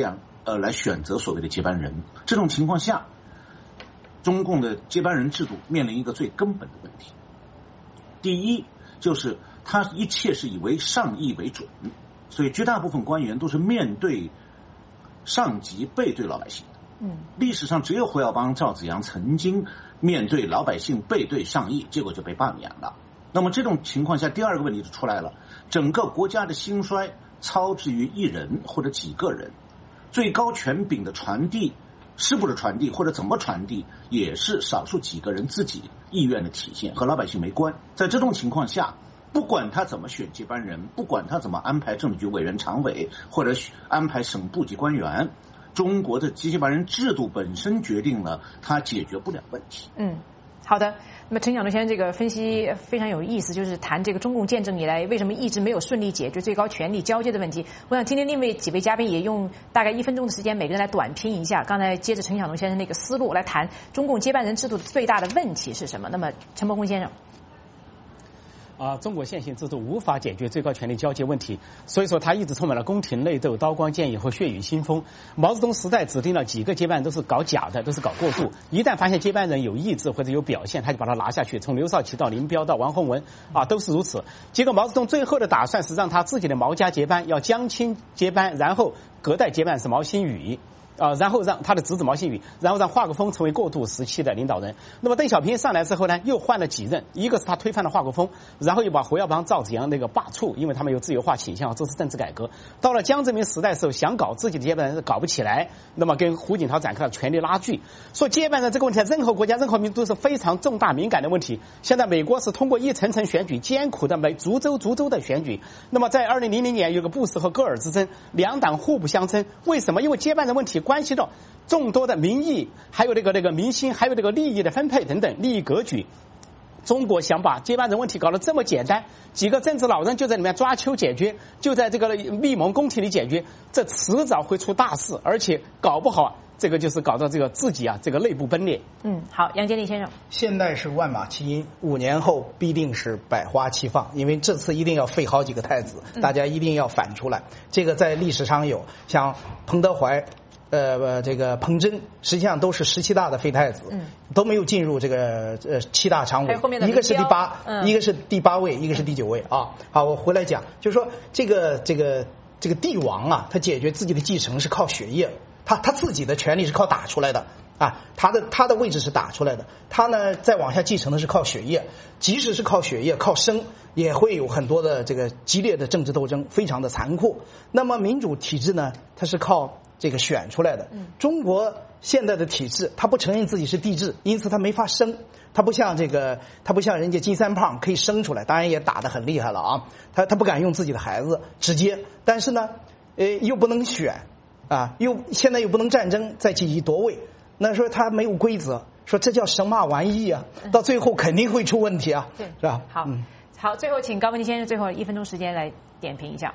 来选择所谓的接班人。这种情况下，中共的接班人制度面临一个最根本的问题。第一，就是他一切是以为上意为准，所以绝大部分官员都是面对上级背对老百姓的。历史上只有胡耀邦、赵紫阳曾经面对老百姓背对上意，结果就被罢免了。那么这种情况下，第二个问题就出来了，整个国家的兴衰操之于一人或者几个人，最高权柄的传递是不是传递或者怎么传递，也是少数几个人自己意愿的体现，和老百姓没关。在这种情况下，不管他怎么选接班人，不管他怎么安排政治局委员常委或者安排省部级官员，中国的接班人制度本身决定了他解决不了问题。 好的。那么陈晓东先生这个分析非常有意思，就是谈这个中共建政以来为什么一直没有顺利解决最高权力交接的问题。我想听听另外几位嘉宾也用大概1分钟的时间，每个人来短评一下。刚才接着陈晓东先生那个思路来谈中共接班人制度最大的问题是什么。那么陈伯宏先生。 中国现行制度无法解决最高权力交接问题，所以说它一直充满了宫廷内斗、刀光剑影和血雨腥风。毛泽东时代指定了几个接班人都是搞假的，都是搞过渡。一旦发现接班人有意志或者有表现，他就把他拿下去。从刘少奇到林彪到王洪文都是如此。结果毛泽东最后的打算是让他自己的毛家接班，要江青接班，然后隔代接班是毛新宇。然后让他的侄子毛新宇，然后让华国锋成为过渡时期的领导人。那么邓小平上来之后呢，又换了几任，一个是他推翻了华国锋，然后又把胡耀邦、赵紫阳那个罢黜，因为他们有自由化倾向，这是政治改革。到了江泽民时代的时候，想搞自己的接班人搞不起来，那么跟胡锦涛展开了权力拉锯。说接班人这个问题，任何国家、任何民族都是非常重大敏感的问题。现在美国是通过一层层选举，艰苦的逐州的选举。那么在2000年有个布什和戈尔之争，两党互不相争。为什么？因为接班人问题关系到众多的民意，还有这个民心，还有这个利益的分配等等利益格局。中国想把接班人问题搞得这么简单，几个政治老人就在里面抓阄解决，就在这个密蒙宫廷里解决，这迟早会出大事，而且搞不好这个就是搞到这个自己这个内部分裂。 好，杨坚立先生。 现在是万马齐喑，5年后必定是百花齐放，因为这次一定要废好几个太子，大家一定要反出来。这个在历史上有，像彭德怀。这个彭真实际上都是17大的废太子，都没有进入这个7大常委，一个是第8，一个是第8位，一个是第9位啊。好，我回来讲，就是说这个帝王他解决自己的继承是靠血液，他自己的权利是靠打出来的他的位置是打出来的，他呢再往下继承的是靠血液，即使是靠血液靠生，也会有很多的这个激烈的政治斗争，非常的残酷。那么民主体制呢，它是靠这个选出来的。中国现在的体制，它不承认自己是帝制，因此它没法生。它不像人家金三胖可以生出来，当然也打得很厉害了他不敢用自己的孩子直接，但是呢，又不能选现在又不能战争再积极夺位，那说他没有规则，说这叫神马玩意到最后肯定会出问题对， 是吧？ 好，最后请高文基先生最后1分钟时间来点评一下。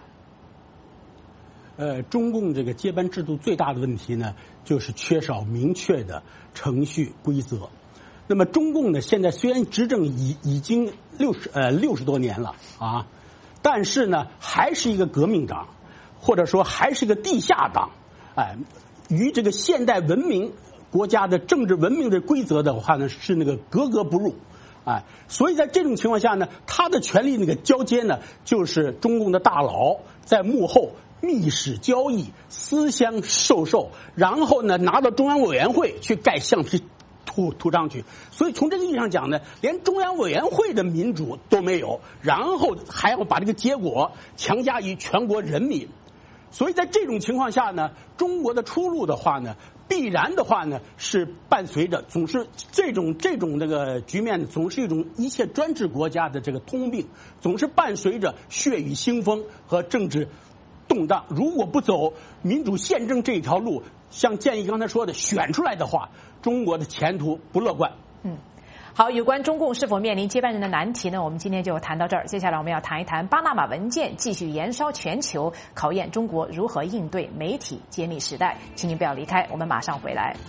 中共这个接班制度最大的问题呢，就是缺少明确的程序规则。那么中共呢，现在虽然执政已经60多年了但是呢，还是一个革命党，或者说还是一个地下党，与这个现代文明国家的政治文明的规则的话呢，是那个格格不入。所以在这种情况下呢，他的权力那个交接呢，就是中共的大佬在幕后密使交易，私相授受，然后呢拿到中央委员会去盖橡皮图上去。所以从这个意义上讲呢，连中央委员会的民主都没有，然后还要把这个结果强加于全国人民。所以在这种情况下呢，中国的出路的话呢，必然的话呢，是伴随着总是这种那个局面，总是一种一切专制国家的这个通病，总是伴随着血雨腥风和政治动荡。如果不走民主宪政这一条路，像建议刚才说的选出来的话，中国的前途不乐观。 好，有关中共是否面临接班人的难题呢，我们今天就谈到这儿。接下来我们要谈一谈巴拿马文件继续延烧全球，考验中国如何应对媒体揭秘时代。请您不要离开，我们马上回来。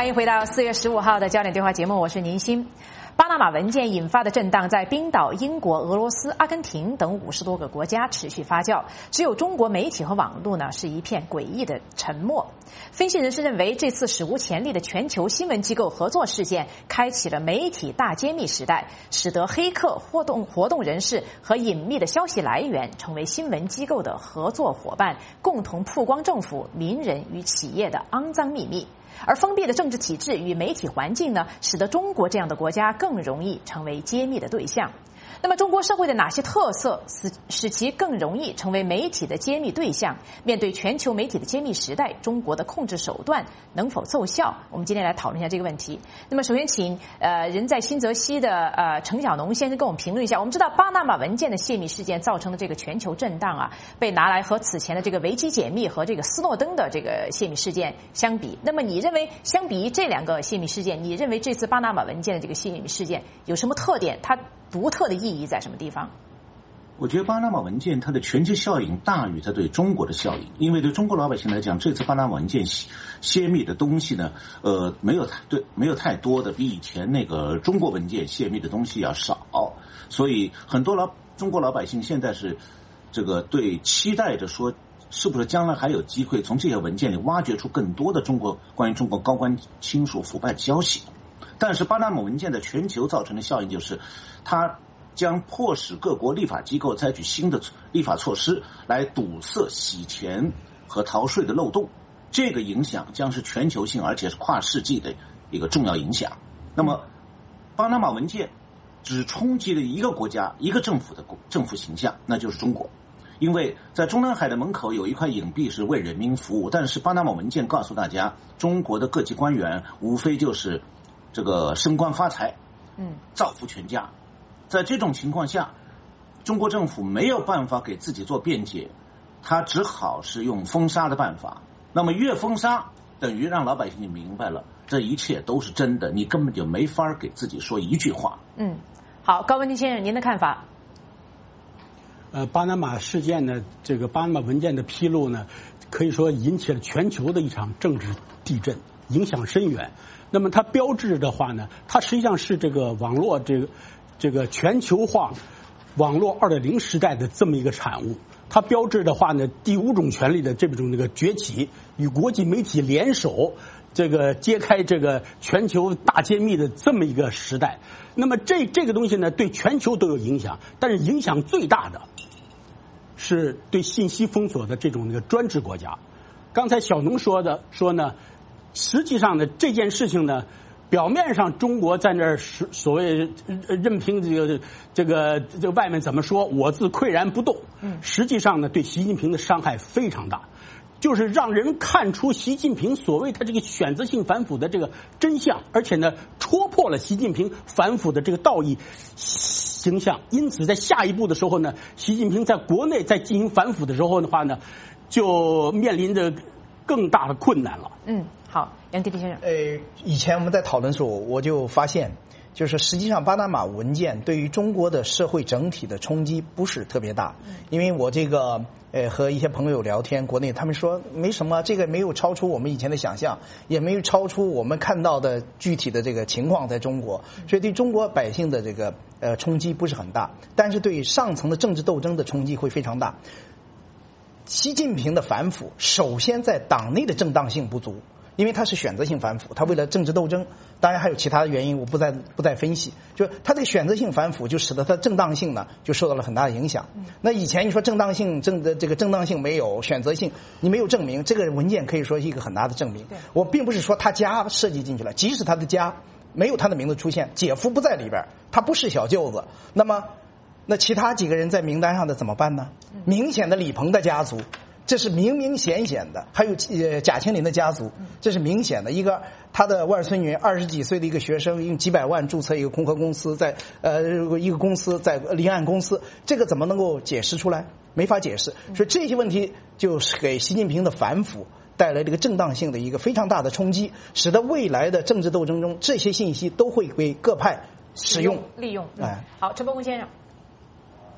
欢迎回到4月15号的焦点对话节目，我是宁鑫。巴拿马文件引发的震荡在冰岛、英国、俄罗斯、阿根廷等50多个国家持续发酵，只有中国媒体和网络呢是一片诡异的沉默。分析人士认为，这次史无前例的全球新闻机构合作事件开启了媒体大揭秘时代，使得黑客、活动人士和隐秘的消息来源成为新闻机构的合作伙伴，共同曝光政府、民人与企业的肮脏秘密。而封闭的政治体制与媒体环境呢，使得中国这样的国家更容易成为揭秘的对象。那么中国社会的哪些特色使其更容易成为媒体的揭秘对象？面对全球媒体的揭秘时代，中国的控制手段能否奏效？我们今天来讨论一下这个问题。那么首先请人在新泽西的程小农先生跟我们评论一下。我们知道巴拿马文件的泄密事件造成的这个全球震荡啊，被拿来和此前的这个维基解密和这个斯诺登的这个泄密事件相比。那么你认为相比这两个泄密事件，你认为这次巴拿马文件的这个泄密事件有什么特点？它独特的意义在什么地方？ 我觉得巴拿马文件它的全球效应大于它对中国的效应，因为对中国老百姓来讲，这次巴拿马文件泄密的东西呢，没有太多的，比以前那个中国文件泄密的东西要少，所以很多中国老百姓现在是这个对期待着说，是不是将来还有机会从这些文件里挖掘出更多的关于中国高官亲属腐败的消息。但是巴拿马文件在全球造成的效应就是，它将迫使各国立法机构采取新的立法措施来堵塞洗钱和逃税的漏洞。这个影响将是全球性而且是跨世纪的一个重要影响。那么，巴拿马文件只冲击了一个国家、一个政府的政府形象，那就是中国。因为在中南海的门口有一块影壁是为人民服务，但是巴拿马文件告诉大家，中国的各级官员无非就是这个升官发财，造福全家。在这种情况下，中国政府没有办法给自己做辩解，他只好是用封杀的办法。那么越封杀，等于让老百姓明白了这一切都是真的，你根本就没法给自己说一句话。 好，高文金先生，您的看法？ 巴拿马事件呢，这个巴拿马文件的披露呢，可以说引起了全球的一场政治地震，影响深远。那么它标志的话呢，它实际上是这个网络这个全球化网络 2.0 时代的这么一个产物。它标志的话呢，第5种权力的这种崛起，与国际媒体联手，这个揭开这个全球大揭秘的这么一个时代。那么这个东西呢，对全球都有影响，但是影响最大的是对信息封锁的这种专制国家。刚才小农说呢，实际上呢，这件事情呢，表面上中国在那儿所谓任凭这个外面怎么说，我自岿然不动。实际上呢，对习近平的伤害非常大，就是让人看出习近平所谓他这个选择性反腐的这个真相，而且呢，戳破了习近平反腐的这个道义形象。因此，在下一步的时候呢，习近平在国内在进行反腐的时候的话呢，就面临着更大的困难了。 好，杨迪迪先生。 以前我们在讨论的时候，我就发现，就是实际上巴拿马文件对于中国的社会整体的冲击不是特别大，因为我这个和一些朋友聊天，国内他们说没什么，这个没有超出我们以前的想象，也没有超出我们看到的具体的这个情况在中国，所以对中国百姓的这个冲击不是很大，但是对上层的政治斗争的冲击会非常大。习近平的反腐，首先在党内的正当性不足。因为他是选择性反腐，他为了政治斗争，当然还有其他的原因，我不再分析。就他这个选择性反腐，就使得他正当性呢就受到了很大的影响。那以前你说正当性没有，选择性你没有证明，这个文件可以说是一个很大的证明。我并不是说他家设计进去了，即使他的家没有他的名字出现，姐夫不在里边，他不是小舅子，那其他几个人在名单上的怎么办呢？明显的李鹏的家族。这是明明显显的，还有贾青林的家族，这是明显的。一个他的外孙女20几岁的一个学生，用几百万注册一个空壳公司，在一个公司在离岸公司，这个怎么能够解释出来？没法解释。所以这些问题就是给习近平的反腐带来这个正当性的一个非常大的冲击，使得未来的政治斗争中，这些信息都会被各派使用利用。好，陈伯公先生。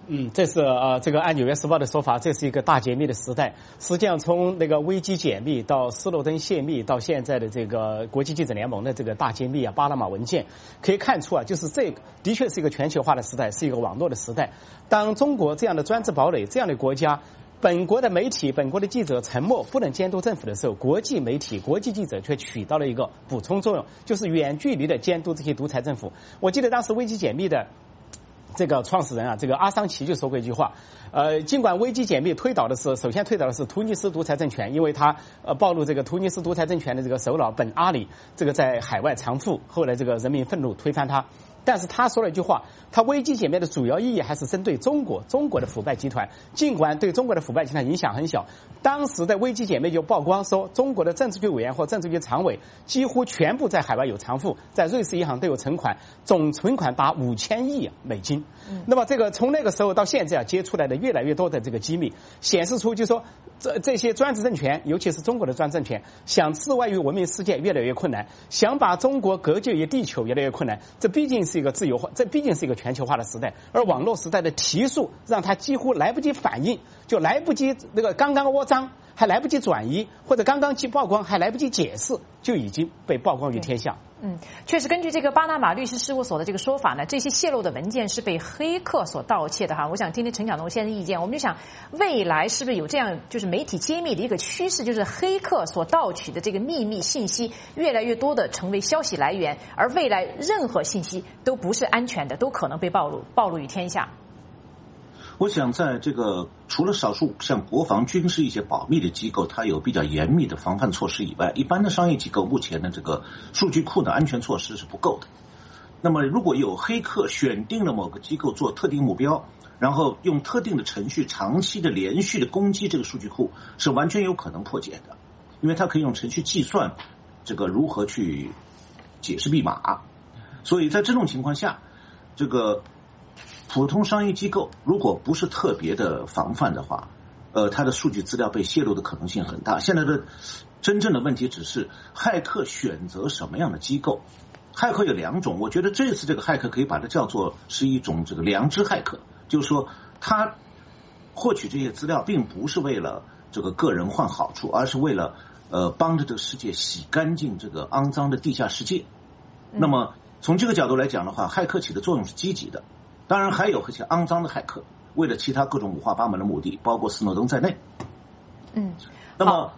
这是这个按《纽约时报》的说法，这是一个大解密的时代。实际上，从那个危机解密到斯诺登泄密，到现在的这个国际记者联盟的这个大揭秘巴拿马文件，可以看出就是这的确是一个全球化的时代，是一个网络的时代。当中国这样的专制堡垒、这样的国家，本国的媒体、本国的记者沉默不能监督政府的时候，国际媒体、国际记者却起到了一个补充作用，就是远距离的监督这些独裁政府。我记得当时危机解密的这个创始人这个阿桑奇就说过一句话，尽管危机解密首先推倒的是突尼斯独裁政权，因为他暴露这个突尼斯独裁政权的这个首脑本阿里这个在海外藏富，后来这个人民愤怒推翻他。但是他说了一句话，他危机解密的主要意义还是针对中国的腐败集团，尽管对中国的腐败集团影响很小。当时的危机解密就曝光说，中国的政治局委员或政治局常委几乎全部在海外有藏富，在瑞士银行都有存款，总存款达5000亿美金。那么这个从那个时候到现在接出来的越来越多的这个机密，显示出就是说这些专制政权，尤其是中国的专制政权，想置外于文明世界越来越困难，想把中国隔绝于地球越来越困难。这毕竟是一个自由化，这毕竟是一个全球化的时代，而网络时代的提速让它几乎来不及反应，就来不及那个刚刚窝章还来不及转移，或者刚刚去曝光还来不及解释，就已经被曝光于天下。 确实，根据这个巴拿马律师事务所的这个说法呢，这些泄露的文件是被黑客所盗窃的哈。我想听听陈晓东先生的意见。我们就想，未来是不是有这样就是媒体揭秘的一个趋势，就是黑客所盗取的这个秘密信息越来越多的成为消息来源，而未来任何信息都不是安全的，都可能被暴露于天下。 我想在这个除了少数像国防军事一些保密的机构它有比较严密的防范措施以外，一般的商业机构目前的这个数据库的安全措施是不够的。那么如果有黑客选定了某个机构做特定目标，然后用特定的程序长期的连续的攻击这个数据库，是完全有可能破解的，因为它可以用程序计算这个如何去解释密码。所以在这种情况下，这个普通商业机构如果不是特别的防范的话，它的数据资料被泄露的可能性很大。现在的真正的问题只是骇客选择什么样的机构。骇客有2种，我觉得这次这个骇客可以把它叫做是一种这个良知骇客，就是说他获取这些资料并不是为了这个个人换好处，而是为了帮着这个世界洗干净这个肮脏的地下世界。那么从这个角度来讲的话，骇客起的作用是积极的。当然还有一些肮脏的骇客，为了其他各种五花八门的目的，包括斯诺登在内。那么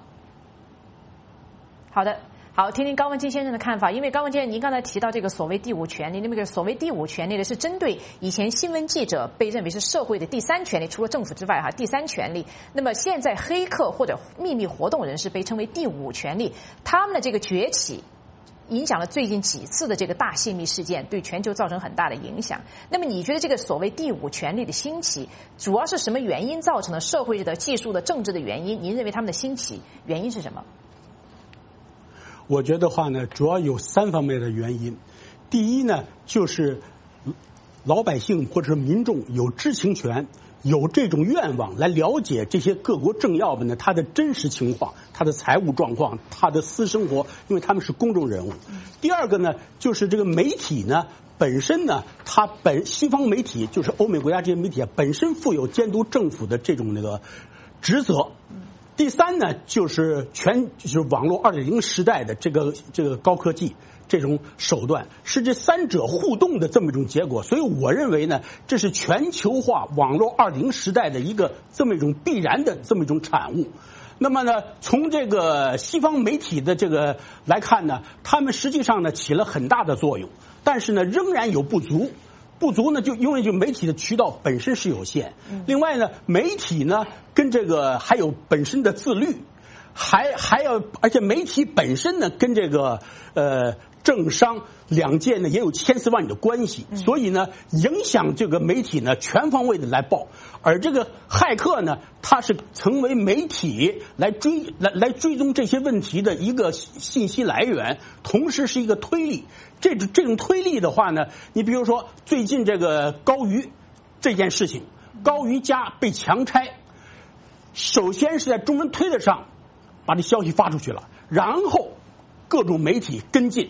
好的。好，听听高文金先生的看法。因为高文金，您刚才提到这个所谓第5权利，那么这个所谓第5权利的是针对以前新闻记者被认为是社会的第3权利，除了政府之外第3权利。那么现在黑客或者秘密活动人士被称为第5权利，他们的这个崛起影响了最近几次的这个大泄密事件，对全球造成很大的影响。那么你觉得这个所谓第5权利的兴起，主要是什么原因造成的？社会的、技术的、政治的原因？您认为他们的兴起原因是什么？ 我觉得话呢，主要有3方面的原因。第一呢，就是老百姓或者民众有知情权，有这种愿望来了解这些各国政要们呢他的真实情况、他的财务状况、他的私生活，因为他们是公众人物。第二个呢，就是这个媒体呢本身呢，西方媒体就是欧美国家这些媒体本身负有监督政府的这种那个职责。第3呢，就是网络2.0时代的这个高科技这种手段，是这3者互动的这么一种结果。所以我认为呢，这是全球化网络2.0时代的一个这么一种必然的这么一种产物。那么呢，从这个西方媒体的这个来看呢，他们实际上呢起了很大的作用，但是呢仍然有不足呢，就因为就媒体的渠道本身是有限。另外呢，媒体呢跟这个还有本身的自律，还要，而且媒体本身呢跟这个政商两界呢也有千丝万缕的关系，所以呢影响这个媒体呢全方位的来报。而这个骇客呢，他是成为媒体来追踪这些问题的一个信息来源，同时是一个推力。这种推力的话呢，你比如说最近这个高瑜这件事情，高瑜家被强拆，首先是在中文推特上把这消息发出去了，然后各种媒体跟进。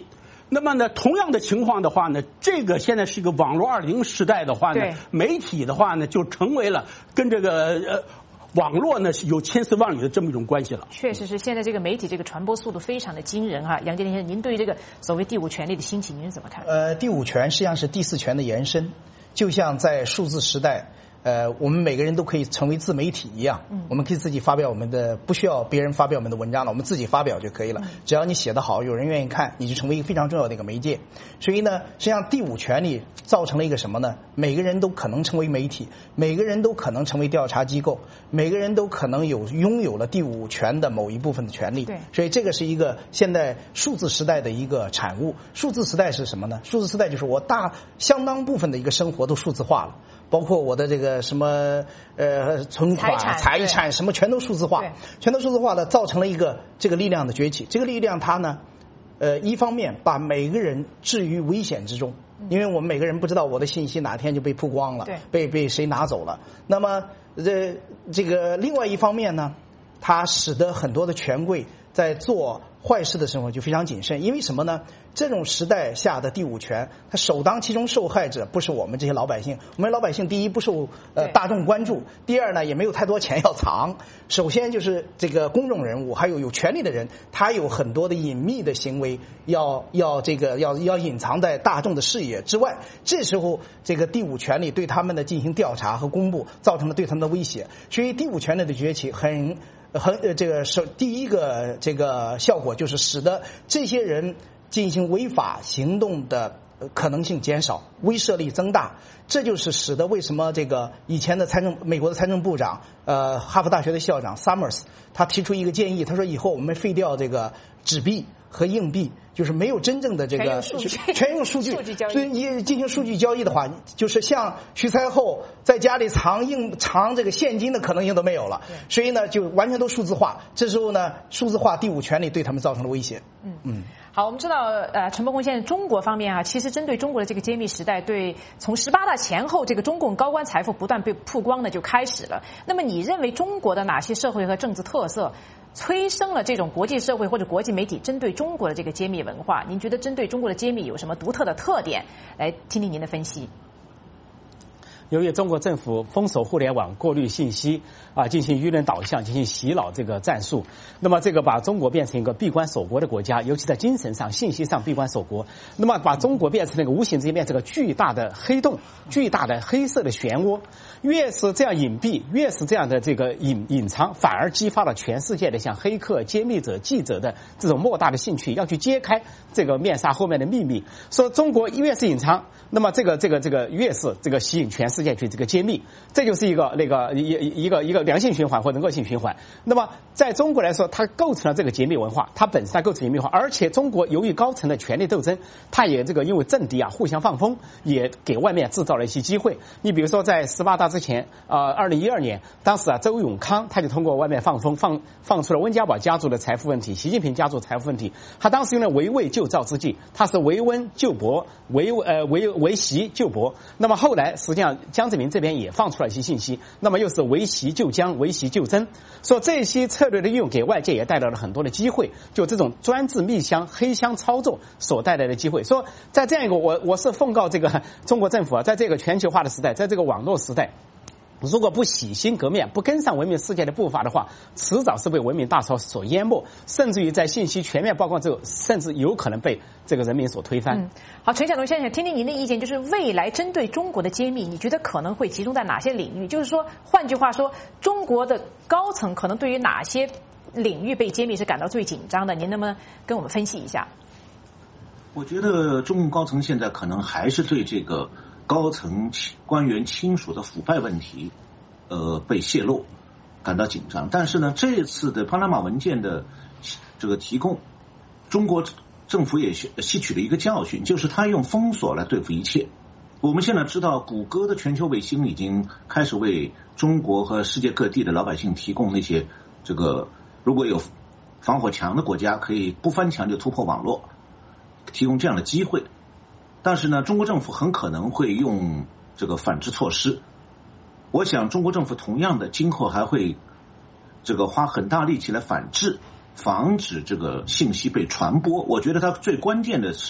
那么呢，同样的情况的话呢，这个现在是一个网络20时代的话呢，媒体的话呢就成为了跟这个网络呢有千丝万缕的这么一种关系了。 确实是，现在这个媒体这个传播速度非常的惊人哈。杨洁篪先生，您对于这个所谓第五权利的兴起，您是怎么看？ 第五权实际上是第四权的延伸，就像在数字时代。我们每个人都可以成为自媒体一样，我们可以自己发表我们的，不需要别人发表我们的文章了，我们自己发表就可以了。只要你写得好，有人愿意看，你就成为一个非常重要的一个媒介。所以呢，实际上第五权利造成了一个什么呢？每个人都可能成为媒体，每个人都可能成为调查机构，每个人都可能拥有了第五权的某一部分的权利。 对， 所以这个是一个现在数字时代的一个产物。数字时代是什么呢？数字时代就是我相当部分的一个生活都数字化了。包括我的这个什么存款、财产什么全都数字化，全都数字化的，造成了一个这个力量的崛起。这个力量它呢，一方面把每个人置于危险之中，因为我们每个人不知道我的信息哪天就被曝光了，被谁拿走了。那么这个另外一方面呢，它使得很多的权贵在做坏事的时候就非常谨慎。因为什么呢？这种时代下的第五权，它首当其冲受害者不是我们这些老百姓。我们老百姓第一不受大众关注，第二呢也没有太多钱要藏。首先就是这个公众人物，还有权力的人，他有很多的隐秘的行为要隐藏在大众的视野之外。这时候这个第五权力对他们的进行调查和公布，造成了对他们的威胁。所以第五权力的崛起这个是第一个这个效果，就是使得这些人进行违法行动的可能性减少，威慑力增大。这就是使得为什么这个以前的美国的财政部长哈佛大学的校长 Summers 他提出一个建议，他说以后我们废掉这个纸币和硬币，就是没有真正的这个全用数据，所以你进行数据交易的话，就是像徐才厚在家里藏这个现金的可能性都没有了。所以呢，就完全都数字化。这时候呢，数字化第五权利对他们造成了威胁。 好，我们知道陈伯宏先生，中国方面其实针对中国的这个揭秘时代，从18大前后这个中共高官财富不断被曝光呢就开始了。那么你认为中国的哪些社会和政治特色催生了这种国际社会或者国际媒体针对中国的这个揭秘文化？您觉得针对中国的揭秘有什么独特的特点？来听听您的分析。 由于中国政府封锁互联网、过滤信息进行舆论导向、进行洗脑这个战术，那么这个把中国变成一个闭关锁国的国家，尤其在精神上、信息上闭关锁国，那么把中国变成那个无形之间变成个巨大的黑洞、巨大的黑色的漩涡。越是这样隐蔽，越是这样的这个隐藏，反而激发了全世界的像黑客、揭秘者、记者的这种莫大的兴趣，要去揭开这个面纱后面的秘密。说中国越是隐藏，那么这个越是这个吸引全世界去这个揭秘，这就是一个良性循环或者恶性循环。那么在中国来说，它构成了这个揭秘文化，它本身构成揭秘文化，而且中国由于高层的权力斗争，它也因为政敌互相放风，也给外面制造了一些机会。你比如说在18大之前，2012年，当时周永康他就通过外面放风，放出了温家宝家族的财富问题、习近平家族财富问题。他当时用了围魏救赵之计，他是围温救博，围习救博。那么后来实际上江泽民这边也放出了一些信息，那么又是围习救江、围习救曾。说这些策略的运用给外界也带来了很多的机会，就这种专制密箱、黑箱操作所带来的机会。说在这样一个我是奉告这个中国政府在这个全球化的时代，在这个网络时代，如果不洗心革面，不跟上文明世界的步伐的话，迟早是被文明大潮所淹没，甚至于在信息全面曝光之后，甚至有可能被这个人民所推翻。 好，陈晓东先生，听听您的意见，就是未来针对中国的揭秘，你觉得可能会集中在哪些领域？就是说，换句话说，中国的高层可能对于哪些领域被揭秘是感到最紧张的？您能不能跟我们分析一下？ 我觉得中共高层现在可能还是对这个高层官员亲属的腐败问题，被泄露感到紧张。但是呢，这次的巴拿马文件的这个提供，中国政府也吸取了一个教训，就是他用封锁来对付一切。我们现在知道，谷歌的全球卫星已经开始为中国和世界各地的老百姓提供那些这个如果有防火墙的国家，可以不翻墙就突破网络，提供这样的机会。但是呢，中国政府很可能会用这个反制措施。我想中国政府同样的今后还会这个花很大力气来反制，防止这个信息被传播。我觉得它最关键的是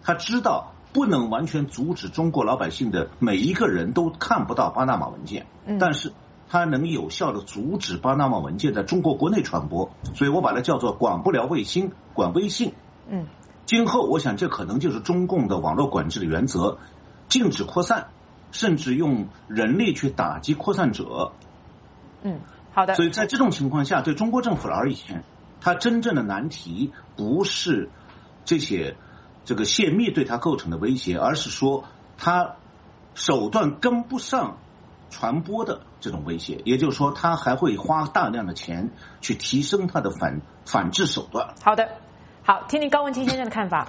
他知道不能完全阻止中国老百姓的每一个人都看不到巴拿马文件，但是它能有效的阻止巴拿马文件在中国国内传播，所以我把它叫做管不了卫星，管微信。今后我想这可能就是中共的网络管制的原则，禁止扩散，甚至用人力去打击扩散者。 好的。 所以在这种情况下，对中国政府而言，它真正的难题不是这个泄密对它构成的威胁，而是说它手段跟不上传播的这种威胁，也就是说它还会花大量的钱去提升它的反制手段。 好的，好，听听高文清先生的看法。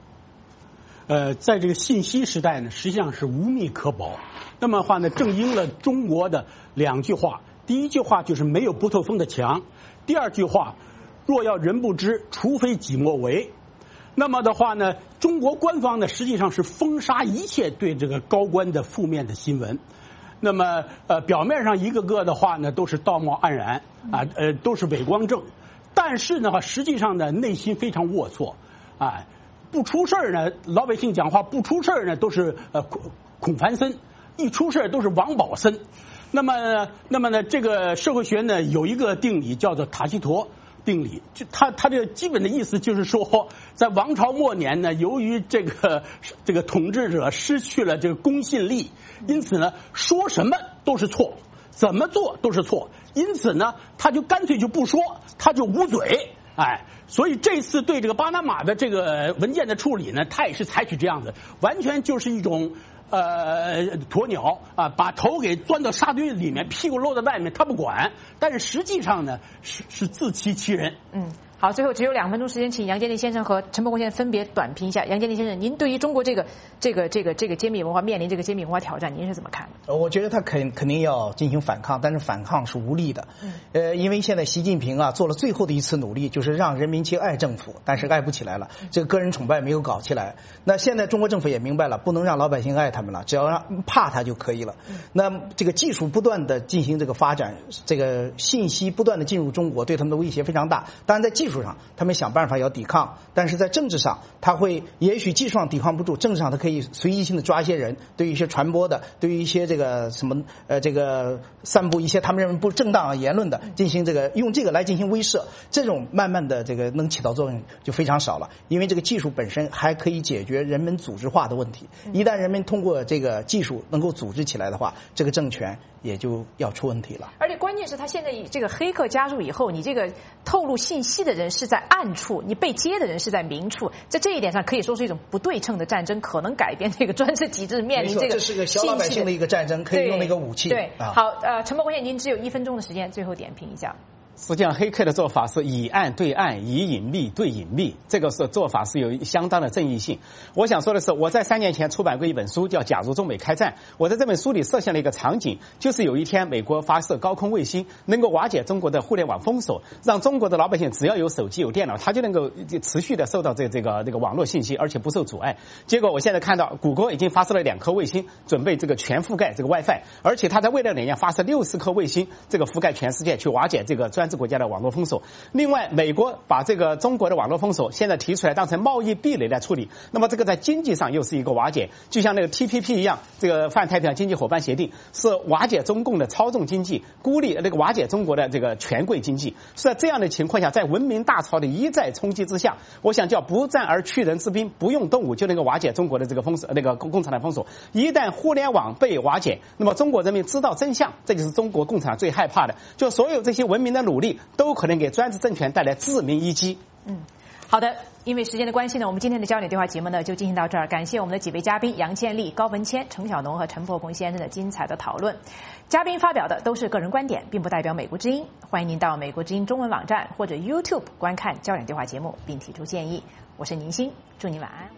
在这个信息时代呢，实际上是无密可保。那么的话呢，正应了中国的2句话。第一句话就是没有不透风的墙，第2句话，若要人不知，除非己莫为。那么的话呢，中国官方呢实际上是封杀一切对这个高官的负面的新闻。那么表面上一个个的话呢都是道貌岸然啊，都是伪光正，但是呢实际上呢内心非常龌龊啊。不出事儿呢，老百姓讲话不出事儿呢都是孔繁森，一出事儿都是王宝森。那么呢，这个社会学呢有一个定理叫做塔西佗定理，就它这个基本的意思就是说，在王朝末年呢，由于这个统治者失去了这个公信力，因此呢说什么都是错，怎么做都是错，因此呢他就干脆就不说，他就捂嘴。所以这次对这个巴拿马的这个文件的处理呢，他也是采取这样子，完全就是一种鸵鸟啊，把头给钻到沙堆里面，屁股露在外面，他不管。但是实际上呢，是自欺欺人。 好，最后只有2分钟时间，请杨建立先生和陈伯公先生分别短评一下。杨建立先生，您对于中国这个揭秘文化面临这个揭秘文化挑战，您是怎么看的？ 我觉得他肯定要进行反抗，但是反抗是无力的。因为现在习近平做了最后的一次努力，就是让人民去爱政府，但是爱不起来了，这个个人崇拜没有搞起来。那现在中国政府也明白了，不能让老百姓爱他们了，只要怕他就可以了。那这个技术不断的进行这个发展，这个信息不断的进入中国，对他们的威胁非常大。当然在技术上他们想办法要抵抗，但是在政治上他会也许技术上抵抗不住，政治上他可以随意性的抓一些人，对于一些传播的，对于一些这个什么这个散布一些他们认为不正当言论的，进行用这个来进行威慑，这种慢慢的这个能起到作用就非常少了。因为这个技术本身还可以解决人们组织化的问题，一旦人们通过这个技术能够组织起来的话，这个政权也就要出问题了。 而且关键是他现在这个黑客加入以后，你这个透露信息的人是在暗处，你被接的人是在明处，在这一点上可以说是一种不对称的战争，可能改变这个专制体制面临这个这是个小老百姓的一个战争，可以用的一个武器。 对，好，陈伯公先生，您只有1分钟的时间，最后点评一下。 实际上，黑客的做法是以暗对暗，以隐秘对隐秘，这个是做法是有相当的正义性。我想说的是，我在3年前出版过一本书，叫《假如中美开战》。我在这本书里设想了一个场景，就是有一天美国发射高空卫星，能够瓦解中国的互联网封锁，让中国的老百姓只要有手机有电脑，他就能够持续的收到这个网络信息，而且不受阻碍。结果我现在看到，谷歌已经发射了2颗卫星，准备这个全覆盖这个 WiFi， 而且他在未来2年发射60颗卫星，这个覆盖全世界，去瓦解这个专制国家的网络封锁。另外，美国把这个中国的网络封锁现在提出来当成贸易壁垒来处理，那么这个在经济上又是一个瓦解，就像那个 TPP 一样，这个泛太平洋经济伙伴协定是瓦解中共的操纵经济，孤立那个瓦解中国的这个权贵经济。是在这样的情况下，在文明大潮的一再冲击之下，我想叫不战而屈人之兵，不用动武就能够瓦解中国的这个共产党封锁。一旦互联网被瓦解，那么中国人民知道真相，这就是中国共产党最害怕的，就所有这些文明的努力都可能给专制政权带来致命一击。 好的，因为时间的关系呢，我们今天的焦点对话节目呢就进行到这儿。感谢我们的几位嘉宾杨建立、高文谦、程晓农和陈伯公先生的精彩的讨论。嘉宾发表的都是个人观点，并不代表美国之音。欢迎您到美国之音中文网站或者 YouTube 观看焦点对话节目，并提出建议。我是宁欣，祝您晚安。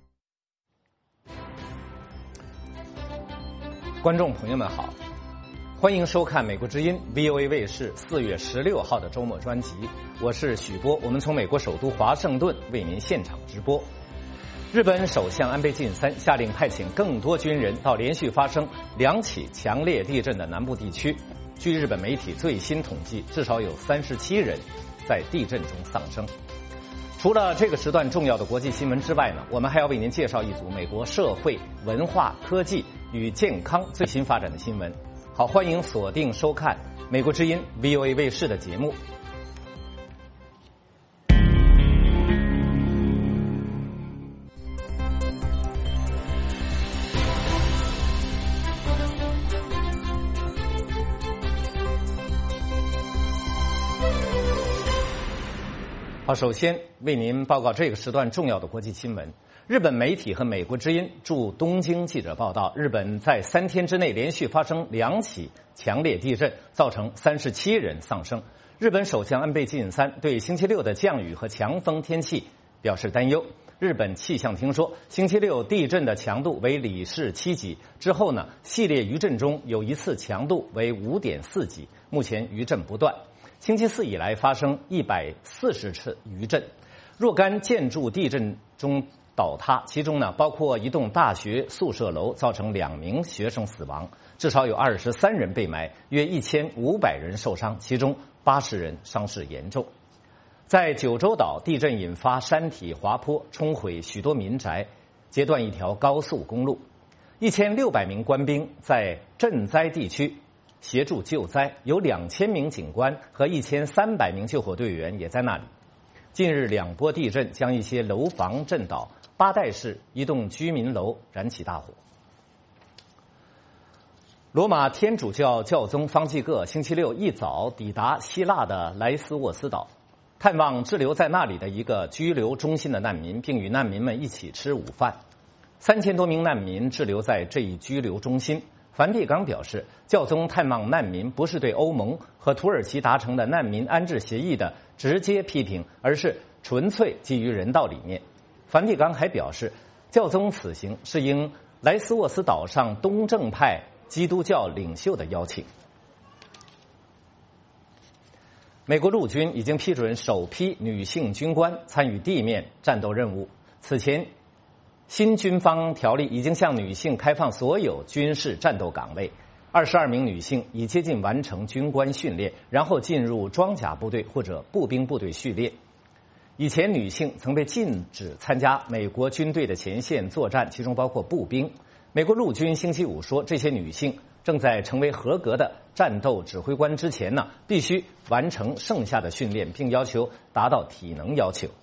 观众朋友们好， 欢迎收看美国之音 VOA 卫视4月16号的周末专辑，我是许波，我们从美国首都华盛顿为您现场直播。日本首相安倍晋三下令派遣更多军人到连续发生2起强烈地震的南部地区。据日本媒体最新统计，至少有37人在地震中丧生。除了这个时段重要的国际新闻之外呢，我们还要为您介绍一组美国社会、文化、科技与健康最新发展的新闻。好，欢迎锁定收看美国之音 VOA 卫视的节目。好，首先为您报告这个时段重要的国际新闻。日本媒体和美国之音驻东京记者报道，日本在3天之内连续发生2起强烈地震，造成37人丧生。日本首相安倍晋三对星期六的降雨和强风天气表示担忧。日本气象厅说，星期六地震的强度为里氏7级，之后呢，系列余震中有一次强度为5.4级，目前余震不断。星期四以来发生140次余震，若干建筑地震中倒塌，其中呢包括一栋大学宿舍楼，造成2名学生死亡，至少有23人被埋，约1500人受伤，其中80人伤势严重。在九州岛，地震引发山体滑坡，冲毁许多民宅，截断一条高速公路。1600名官兵在震灾地区协助救灾，有2000名警官和1300名救火队员也在那里。近日2波地震将一些楼房震倒，八代市一栋居民楼燃起大火。罗马天主教教宗方济各星期六一早抵达希腊的莱斯沃斯岛，探望滞留在那里的一个居留中心的难民，并与难民们一起吃午饭。3000多名难民滞留在这一居留中心。梵蒂冈表示，教宗探望难民不是对欧盟和土耳其达成的难民安置协议的直接批评，而是纯粹基于人道理念。梵蒂冈还表示，教宗此行是应莱斯沃斯岛上东正派基督教领袖的邀请。美国陆军已经批准首批女性军官参与地面战斗任务。此前，新军方条例已经向女性开放所有军事战斗岗位，22名女性已接近完成军官训练，然后进入装甲部队或者步兵部队序列。以前女性曾被禁止参加美国军队的前线作战，其中包括步兵。美国陆军星期五说，这些女性正在成为合格的战斗指挥官之前呢，必须完成剩下的训练，并要求达到体能要求。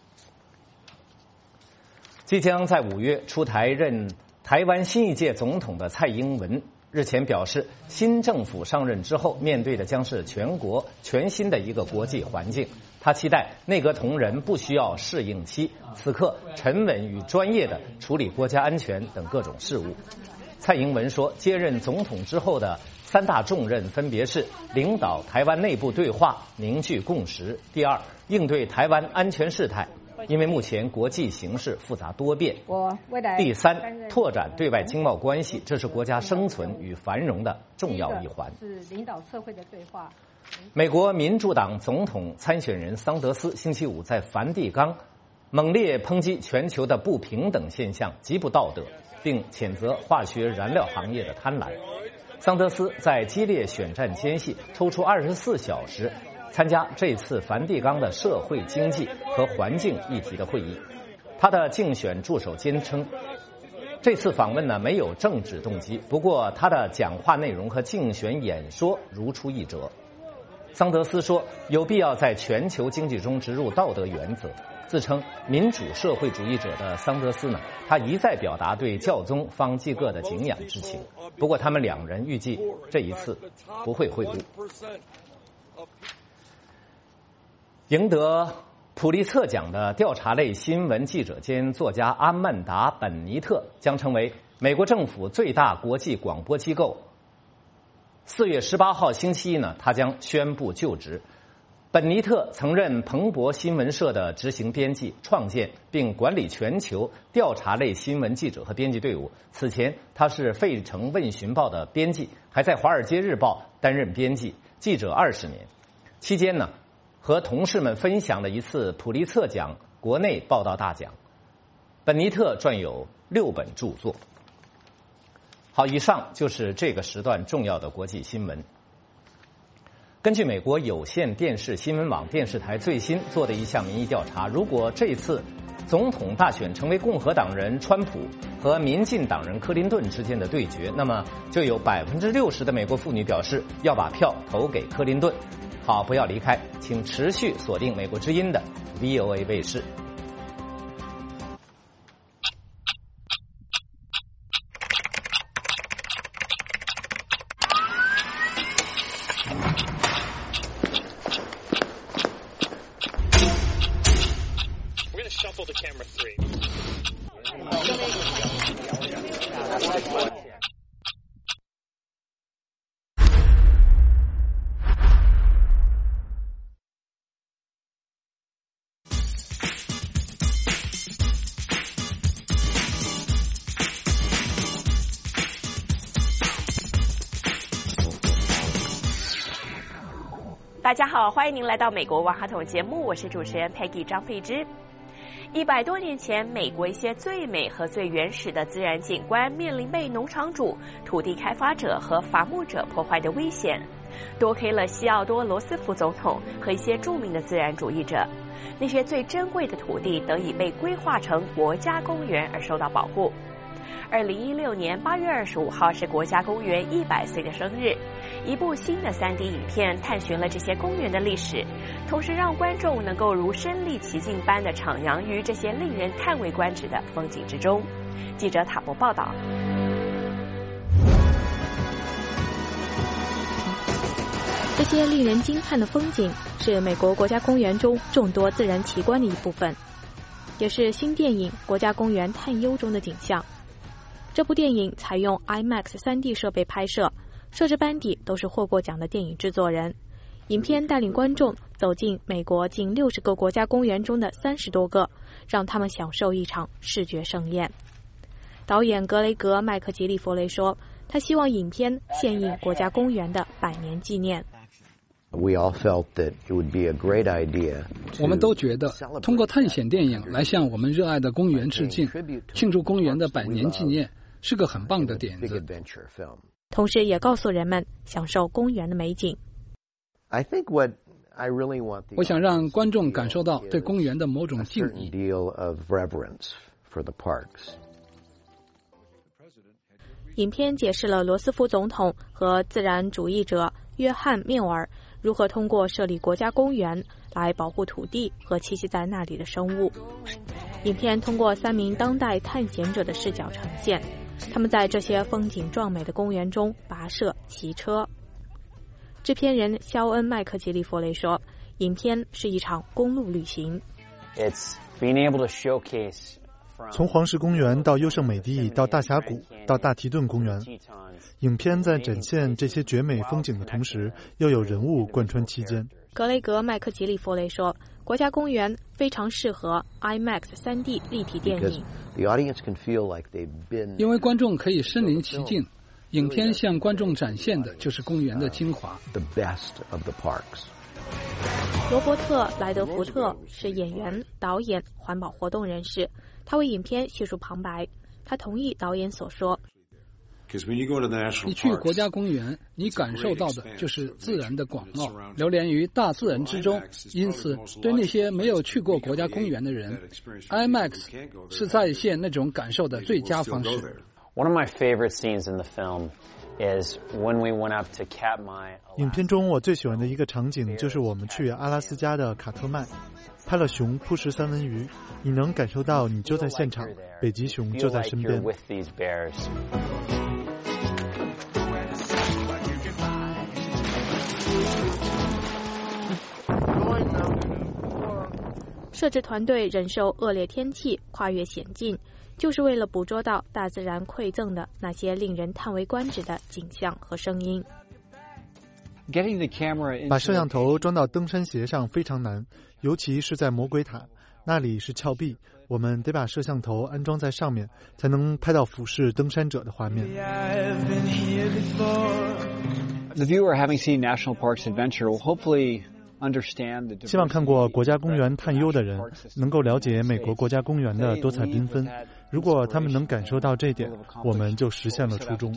即将在5月出台任台湾新一届总统的蔡英文日前表示，新政府上任之后面对的将是全国全新的一个国际环境。他期待内阁同仁不需要适应期，此刻沉稳与专业地处理国家安全等各种事务。蔡英文说，接任总统之后的3大重任分别是领导台湾内部对话，凝聚共识；第2，应对台湾安全事态，因为目前国际形势复杂多变；第3，拓展对外经贸关系，这是国家生存与繁荣的重要一环。 是领导社会的对话。 美国民主党总统参选人桑德斯星期五在梵蒂冈猛烈抨击全球的不平等现象极不道德，并谴责化学燃料行业的贪婪。桑德斯在激烈选战间隙抽出24小时参加这次梵蒂冈的社会经济和环境议题的会议。他的竞选助手坚称，这次访问呢没有政治动机，不过他的讲话内容和竞选演说如出一辙。桑德斯说，有必要在全球经济中植入道德原则。自称民主社会主义者的桑德斯呢，他一再表达对教宗方济各的敬仰之情。不过他们2人预计这一次不会会晤。赢得普利策奖的调查类新闻记者兼作家阿曼达·本尼特将成为美国政府最大国际广播机构。4月18号星期一呢，他将宣布就职。 本尼特曾任彭博新闻社的执行编辑，创建并管理全球调查类新闻记者和编辑队伍。此前，他是《费城问询报》的编辑，还在《华尔街日报》担任编辑、记者20年。期间呢，和同事们分享了一次普利策奖国内报道大奖。本尼特撰有6本著作。好，以上就是这个时段重要的国际新闻。根据美国有线电视新闻网电视台最新做的一项民意调查，如果这次总统大选成为共和党人川普和民进党人克林顿之间的对决，那么就有60%的美国妇女表示要把票投给克林顿。好，不要离开，请持续锁定美国之音的 VOA 卫视。 大家好，欢迎您来到美国万花筒节目，我是主持人 Peggy 张佩芝。100多年前，美国一些最美和最原始的自然景观面临被农场主、土地开发者和伐木者破坏的危险，多亏了西奥多·罗斯福总统和一些著名的自然主义者，那些最珍贵的土地得以被规划成国家公园而受到保护。2016年8月25号是国家公园100岁的生日。一部新的3D 影片探寻了这些公园的历史，同时让观众能够如身临其境般的徜徉于这些令人叹为观止的风景之中。记者塔博报道。 这些令人惊叹的风景是美国国家公园中众多自然奇观的一部分，也是新电影《国家公园探幽》中的景象。这部电影采用 IMAX 3D 设备拍摄，摄制班底都是获过奖的电影制作人。影片带领观众走进美国近60个国家公园中的30多个，让他们享受一场视觉盛宴。导演格雷格·麦克吉利弗雷说，他希望影片献映国家公园的100年纪念。 我们都觉得通过探险电影来向我们热爱的公园致敬，庆祝公园的100年纪念，是个很棒的点子。 同时也告诉人们享受公园的美景。 我想让观众感受到对公园的某种敬意。 影片解释了罗斯福总统和自然主义者约翰·缪尔如何通过设立国家公园来保护土地和栖息在那里的生物。影片通过3名当代探险者的视角呈现，他们在这些风景壮美的公园中跋涉、骑车。制片人肖恩·麦克吉利弗雷说，影片是一场公路旅行。 从黄石公园到优胜美地到大峡谷到大提顿公园，影片在展现这些绝美风景的同时，又有人物贯穿其间。 格雷格·麦克吉利弗雷说，国家公园非常适合 IMAX 3D 立体电影， 因为观众可以身临其境，影片向观众展现的就是公园的精华。 罗伯特·莱德福特是演员、导演、环保活动人士，他为影片叙述旁白。他同意导演所说， 你去国家公园，你感受到的就是自然的广袤，流连于大自然之中。因此，对那些没有去过国家公园的人 ，IMAX 是再现那种感受的最佳方式。 One of my favorite scenes in the film is when we went up to Katmai. 影片中我最喜欢的一个场景就是我们去阿拉斯加的卡特麦，拍了熊扑食三文鱼，你能感受到你就在现场，北极熊就在身边。 摄制团队忍受恶劣天气，跨越险境，就是为了捕捉到大自然馈赠的那些令人叹为观止的景象和声音。 把摄像头装到登山鞋上非常难，尤其是在魔鬼塔，那里是峭壁，我们得把摄像头安装在上面，才能拍到俯视登山者的画面。 The viewer having seen National Parks Adventure will hopefully understand. 希望看过国家公园探幽的人能够了解美国国家公园的多彩缤纷。如果他们能感受到这点，我们就实现了初衷。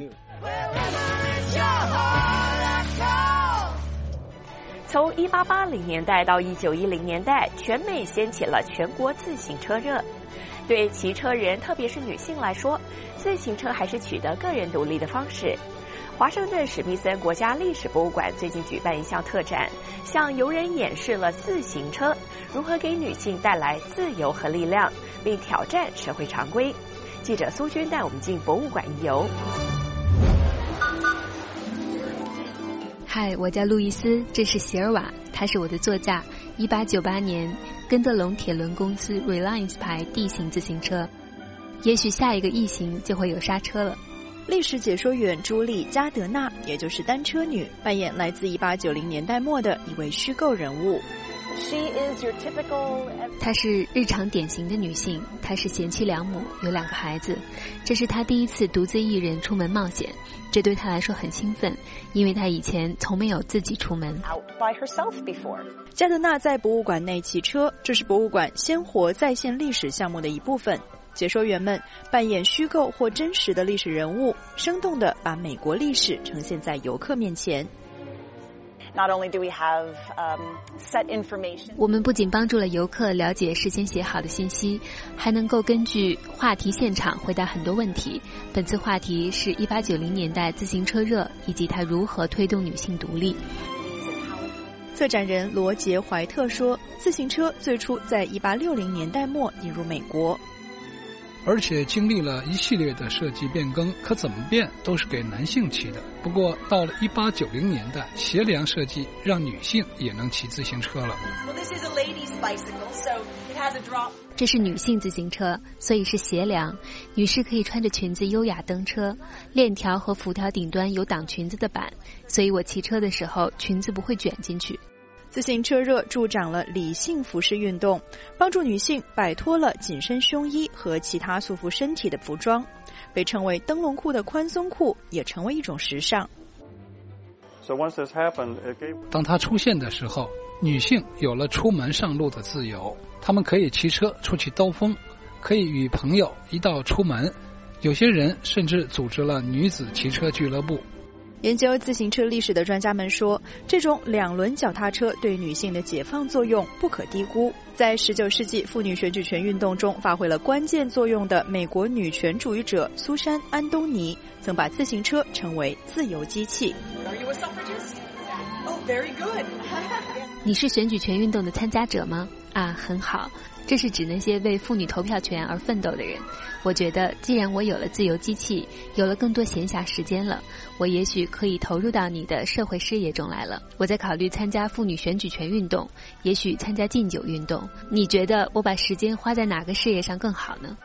从1880年代到1910年代，全美掀起了全国自行车热。对骑车人，特别是女性来说，自行车还是取得个人独立的方式。华盛顿史密森国家历史博物馆最近举办一项特展，向游人演示了自行车如何给女性带来自由和力量，并挑战社会常规。记者苏军带我们进博物馆一游。 嗨，我叫路易斯，这是席尔瓦，他是我的座驾。1898年，根德隆铁轮公司 Reliance 牌 D 型自行车，也许下一个E型就会有刹车了。 历史解说员朱莉·加德纳，也就是单车女，扮演来自1890年代末的一位虚构人物。 她是日常典型的女性，她是贤妻良母，有2个孩子。这是她第一次独自一人出门冒险，这对她来说很兴奋，因为她以前从没有自己出门。 加德纳在博物馆内骑车，这是博物馆鲜活再现历史项目的一部分。解说员们扮演虚构或真实的历史人物，生动地把美国历史呈现在游客面前。 我们不仅帮助了游客了解事先写好的信息，还能够根据话题现场回答很多问题。本次话题是1890年代自行车热以及它如何推动女性独立。 策展人罗杰·怀特说，自行车最初在1860年代末引入美国， 而且经历了一系列的设计变更，可怎么变都是给男性骑的。不过到了1890年代，斜梁设计让女性也能骑自行车了。 这是女性自行车，所以是斜梁，女士可以穿着裙子优雅登车。链条和辐条顶端有挡裙子的板，所以我骑车的时候裙子不会卷进去。 自行车热助长了理性服饰运动，帮助女性摆脱了紧身胸衣和其他束缚身体的服装，被称为灯笼裤的宽松裤也成为一种时尚。 当它出现的时候，女性有了出门上路的自由，她们可以骑车出去兜风，可以与朋友一道出门，有些人甚至组织了女子骑车俱乐部。 研究自行车历史的专家们说，这种2轮脚踏车对女性的解放作用不可低估。在19世纪妇女选举权运动中发挥了关键作用的美国女权主义者苏珊·安东尼曾把自行车称为自由机器。 你是选举权运动的参加者吗？很好，这是指那些为妇女投票权而奋斗的人。我觉得既然我有了自由机器，有了更多闲暇时间了，我也许可以投入到你的社会事业中来了。我在考虑参加妇女选举权运动，也许参加禁酒运动。你觉得我把时间花在哪个事业上更好呢？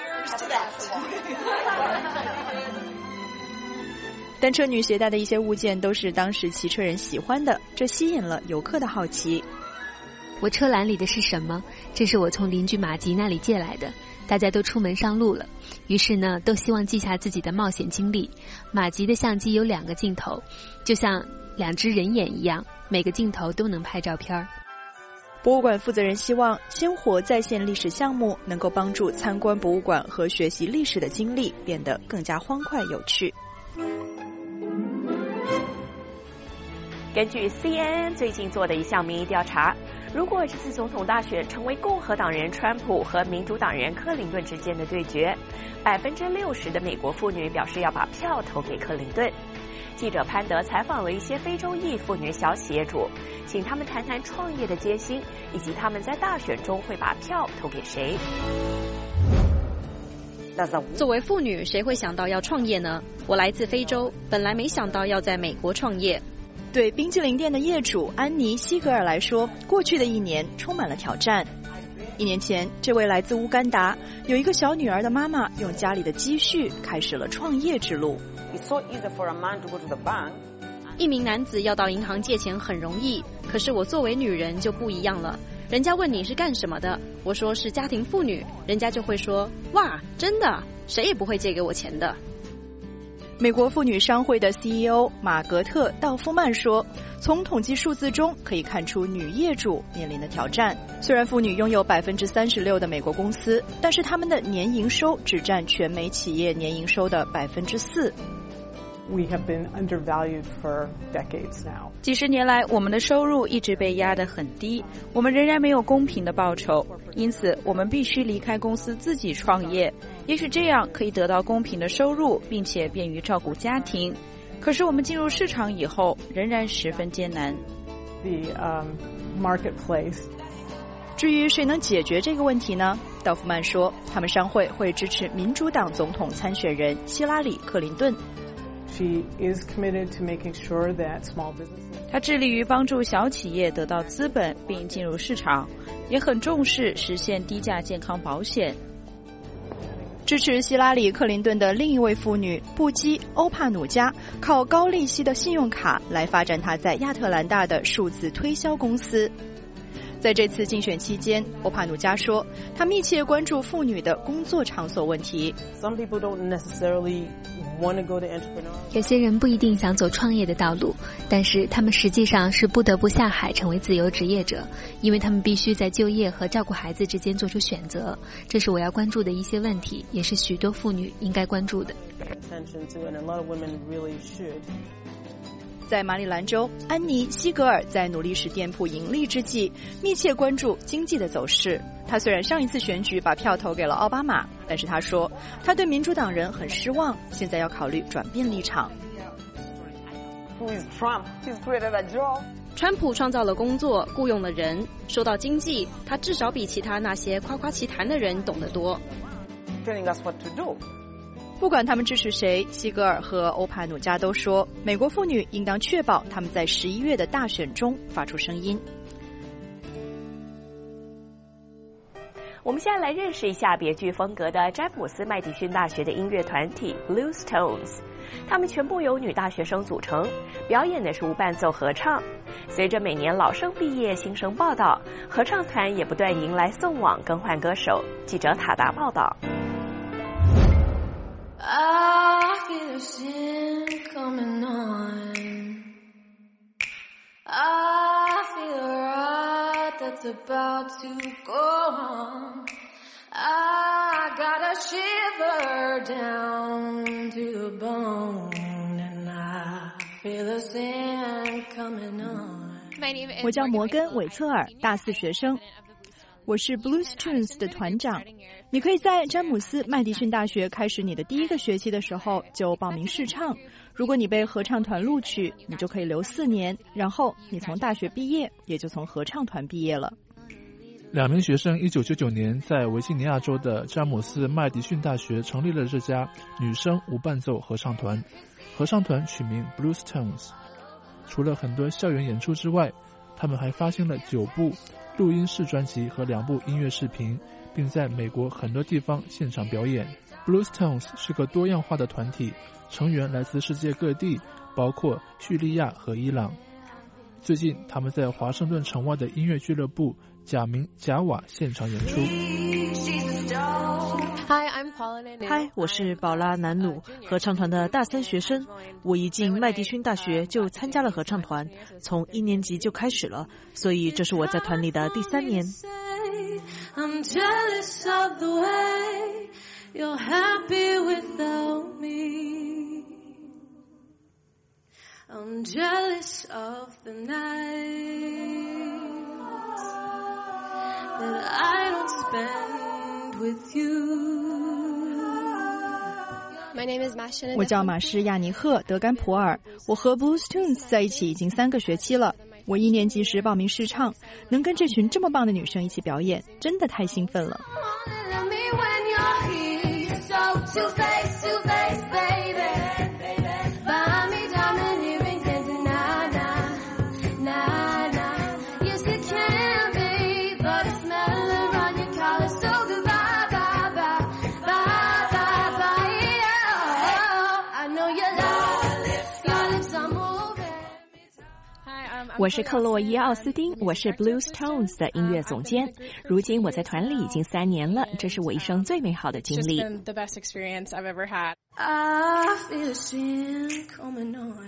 单车女携带的一些物件都是当时骑车人喜欢的，这吸引了游客的好奇。 我车篮里的是什么？这是我从邻居马吉那里借来的。大家都出门上路了，于是呢，都希望记下自己的冒险经历。马吉的相机有2个镜头，就像2只人眼一样，每个镜头都能拍照片。 博物馆负责人希望鲜活再现历史项目能够帮助参观博物馆和学习历史的经历变得更加欢快有趣。 根据 CNN 最近做的一项民意调查，如果这次总统大选成为共和党人川普和民主党人克林顿之间的对决，60%的美国妇女表示要把票投给克林顿。记者潘德采访了一些非洲裔妇女小企业主，请他们谈谈创业的艰辛，以及他们在大选中会把票投给谁。 作为妇女，谁会想到要创业呢？我来自非洲，本来没想到要在美国创业。 对冰淇淋店的业主安妮·西格尔来说，过去的1年充满了挑战。1年前，这位来自乌干达、有一个小女儿的妈妈用家里的积蓄开始了创业之路。 一名男子要到银行借钱很容易，可是我作为女人就不一样了。人家问你是干什么的，我说是家庭妇女，人家就会说，哇，真的，谁也不会借给我钱的。 美国妇女商会的 CEO 玛格特·道夫曼说，从统计数字中可以看出女业主面临的挑战。虽然妇女拥有36%的美国公司，但是她们的年营收只占全美企业年营收的4%。We have been undervalued for decades now. 几十年来，我们的收入一直被压得很低，我们仍然没有公平的报酬，因此我们必须离开公司自己创业。也许这样可以得到公平的收入，并且便于照顾家庭。可是我们进入市场以后，仍然十分艰难。 The marketplace. 至于谁能解决这个问题呢？道夫曼说，他们商会会支持民主党总统参选人希拉里·克林顿。 She is committed to making sure that small businesses. 她致力于帮助小企业得到资本并进入市场，也很重视实现低价健康保险。 支持希拉里·克林顿的另一位妇女布基·欧帕努加，靠高利息的信用卡来发展她在亚特兰大的数字推销公司。在这次竞选期间，欧帕努加说，她密切关注妇女的工作场所问题。 Some people don't necessarily want to go to entrepreneur. 有些人不一定想走创业的道路，但是他们实际上是不得不下海成为自由职业者，因为他们必须在就业和照顾孩子之间做出选择。这是我要关注的一些问题，也是许多妇女应该关注的。 在马里兰州，安妮·西格尔在努力使店铺盈利之际，密切关注经济的走势。她虽然上一次选举把票投给了奥巴马，但是她说，她对民主党人很失望，现在要考虑转变立场。 川普创造了工作，雇佣了人。说到经济，他至少比其他那些夸夸其谈的人懂得多。 不管他们支持谁，西格尔和欧帕努加都说，美国妇女应当确保他们在11月的大选中发出声音。 我们现在来认识一下别具风格的詹姆斯麦迪逊大学的音乐团体 Blues Tones， 他们全部由女大学生组成，表演的是无伴奏合唱。随着每年老生毕业新生报道，合唱团也不断迎来送往，更换歌手。记者塔达报道。 I feel the sin coming on. I feel a ride that's about to go on. I got a shiver down to the bone, and I feel the sin coming on. 我叫摩根·韦策尔，大4学生。我是 Blues Tones 的团长。你可以在詹姆斯麦迪逊大学开始你的第一个学期的时候就报名试唱。如果你被合唱团录取，你就可以留4年，然后你从大学毕业，也就从合唱团毕业了。 2名学生1999年在维吉尼亚州的詹姆斯麦迪逊大学成立了这家女生无伴奏合唱团，合唱团取名 Blues Tones。 除了很多校园演出之外，他们还发行了9部录音室专辑和2部音乐视频，并在美国很多地方现场表演。 Blues Tones 是个多样化的团体，成员来自世界各地，包括叙利亚和伊朗。最近他们在华盛顿城外的音乐俱乐部假名贾瓦现场演出。 嗨，我是宝拉南努，合唱团的大3学生。我一进麦迪逊大学就参加了合唱团，从1年级就开始了，所以这是我在团里的第3年。 I'm jealous of the way you're happy without me. I'm jealous of the nights that I don't spend with you. 我叫马什亚尼赫·德甘普尔，我和 Blues Tones 在一起已经3个学期了。我1年级时报名试唱，能跟这群这么棒的女生一起表演，真的太兴奋了。 我是克洛伊·奥斯汀，我是 Blues Tones 的音乐总监。如今我在团里已经3年了，这是我一生最美好的经历。 The best experience I've ever had. I feel a sin coming on.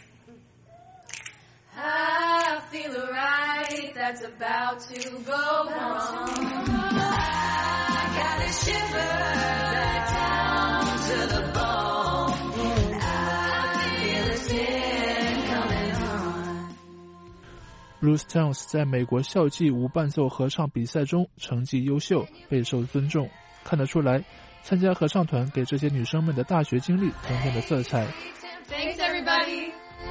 I feel a right that's about to go wrong. I got a shiver down to the bone. I feel a sin coming on. Blues Tones 在美国校际无伴奏合唱比赛中成绩优秀，备受尊重。看得出来，参加合唱团给这些女生们的大学经历增添了色彩。 Thanks, everybody.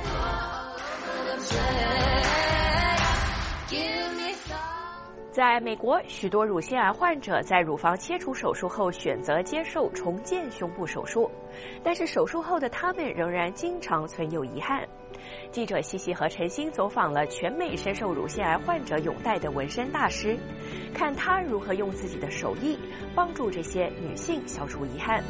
在美国，许多乳腺癌患者在乳房切除手术后选择接受重建胸部手术，但是手术后的他们仍然经常存有遗憾。记者西西和陈星走访了全美深受乳腺癌患者拥戴的纹身大师，看他如何用自己的手艺帮助这些女性消除遗憾。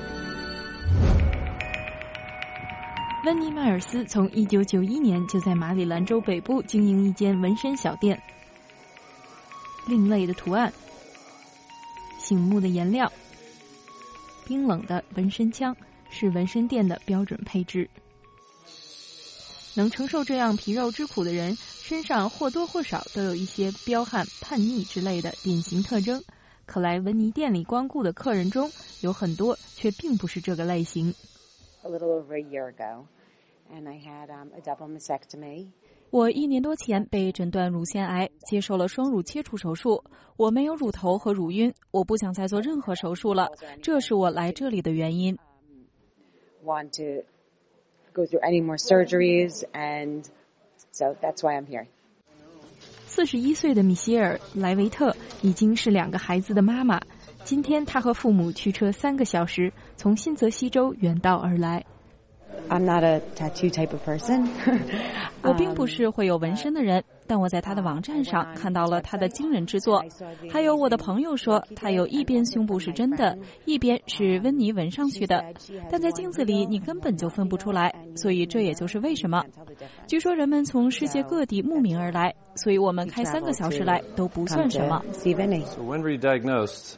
温妮·迈尔斯从1991年就在马里兰州北部经营一间纹身小店。另类的图案，醒目的颜料，冰冷的纹身枪是纹身店的标准配置。能承受这样皮肉之苦的人，身上或多或少都有一些彪悍、叛逆之类的典型特征。可来温妮店里光顾的客人中，有很多却并不是这个类型。 A little over a year ago, and I had a double mastectomy. 我1年多前被诊断乳腺癌，接受了双乳切除手术。我没有乳头和乳晕，我不想再做任何手术了，这是我来这里的原因。 Want to go through any more surgeries, and so that's why I'm here. 41岁的米歇尔·莱维特已经是2个孩子的妈妈。今天她和父母驱车3个小时从新泽西州远道而来。 I'm not a tattoo type of person. 我并不是会有纹身的人，但我在他的网站上看到了他的惊人之作。还有我的朋友说，他有一边胸部是真的，一边是温妮纹上去的，但在镜子里你根本就分不出来，所以这也就是为什么。据说人们从世界各地慕名而来，所以我们开3个小时来都不算什么。 So when were you diagnosed?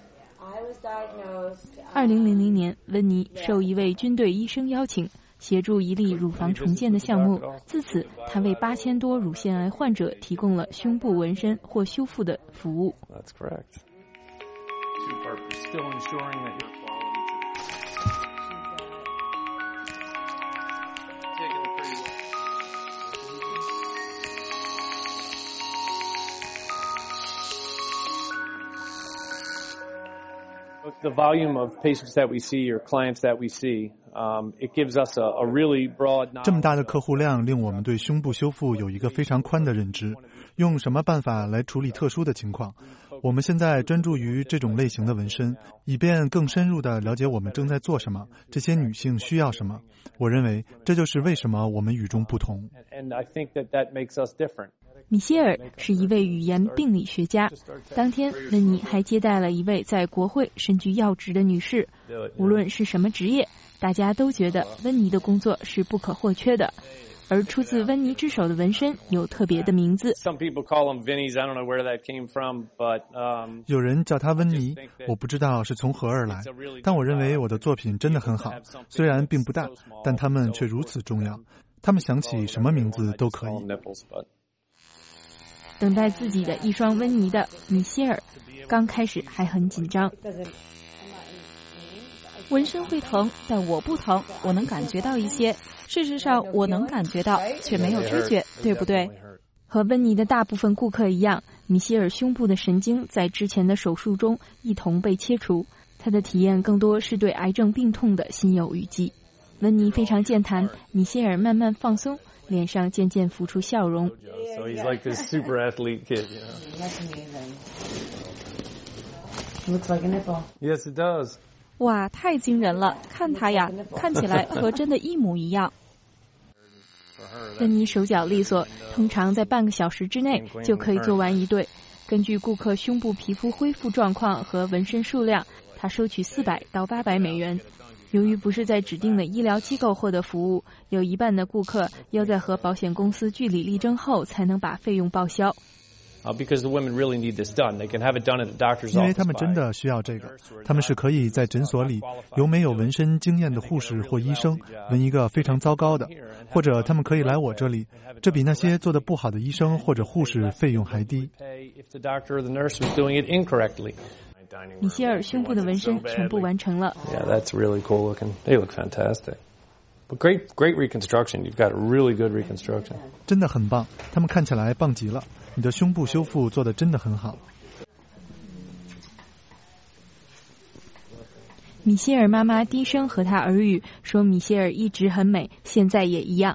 2000年，温妮受一位军队医生邀請，协助一例乳房重建的项目，自此他为8000多乳腺癌患者提供了胸部纹身或修复的服务。 That's correct. The volume of patients that we see or clients that we see, it gives us a really broad knowledge. 这么大的客户量令我们对胸部修复有一个非常宽的认知。用什么办法来处理特殊的情况？我们现在专注于这种类型的纹身，以便更深入地了解我们正在做什么，这些女性需要什么。我认为这就是为什么我们与众不同。 And I think that makes us different. 米歇尔是一位语言病理学家。当天，温妮还接待了一位在国会身居要职的女士。无论是什么职业，大家都觉得温妮的工作是不可或缺的。而出自温妮之手的纹身有特别的名字。 Some people call them Vinnies. I don't know where that came from, but 有人叫它温妮，我不知道是从何而来，但我认为我的作品真的很好，虽然并不大，但它们却如此重要。他们想起什么名字都可以。 等待自己的一双温妮的米歇尔，刚开始还很紧张。 纹身会疼，但我不疼，我能感觉到一些。事实上，我能感觉到，却没有知觉，对不对？ 和温妮的大部分顾客一样，米歇尔胸部的神经在之前的手术中一同被切除。他的体验更多是对癌症病痛的心有余悸。温妮非常健谈，米歇尔慢慢放松，脸上渐渐浮出笑容。 So he's like this super athlete kid, you know. That's amazing. Looks like a nipple. Yes, it does. 哇，太惊人了！看他呀，看起来和真的一模一样。 温妮手脚利索，通常在半个小时之内就可以做完一对。根据顾客胸部皮肤恢复状况和纹身数量，他收取$400到$800。 由于不是在指定的医疗机构获得服务，有一半的顾客要在和保险公司据理力争后才能把费用报销。 Because the women really need this done. They can have it done at the doctor's office. 因为他们真的需要这个，他们是可以在诊所里由没有纹身经验的护士或医生纹一个非常糟糕的，或者他们可以来我这里，这比那些做得不好的医生或者护士费用还低。 米歇尔胸部的纹身全部完成了。 Yeah, that's really cool looking. They look fantastic. But great reconstruction. You've got a really good reconstruction. 真的很棒，他们看起来棒极了。你的胸部修复做得真的很好。 米歇尔妈妈低声和她耳语说：“米歇尔一直很美，现在也一样。”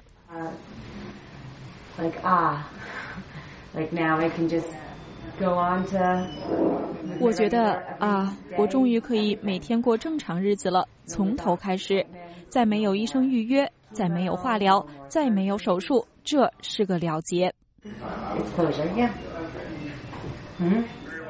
Like now I can just go on to. 我觉得我终于可以每天过正常日子了，从头开始，再没有医生预约，再没有化疗，再没有手术，这是个了结。 Exposure, yeah. Hmm?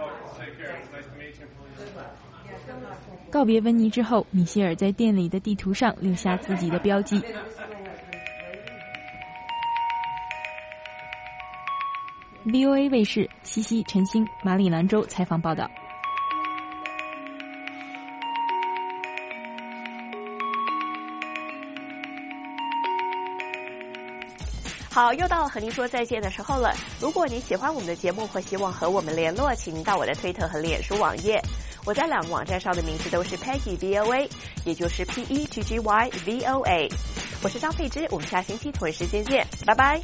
告别温妮之后，米歇尔在店里的地图上留下自己的标记。VOA 卫视西西、陈星、马里兰州采访报道。 好，又到了和您说再见的时候了。如果您喜欢我们的节目或希望和我们联络，请您到我的推特和脸书网页。我在两个网站上的名字都是 Peggy VOA， 也就是 PEGGY VOA。我是张佩芝，我们下星期同一时间见，拜拜。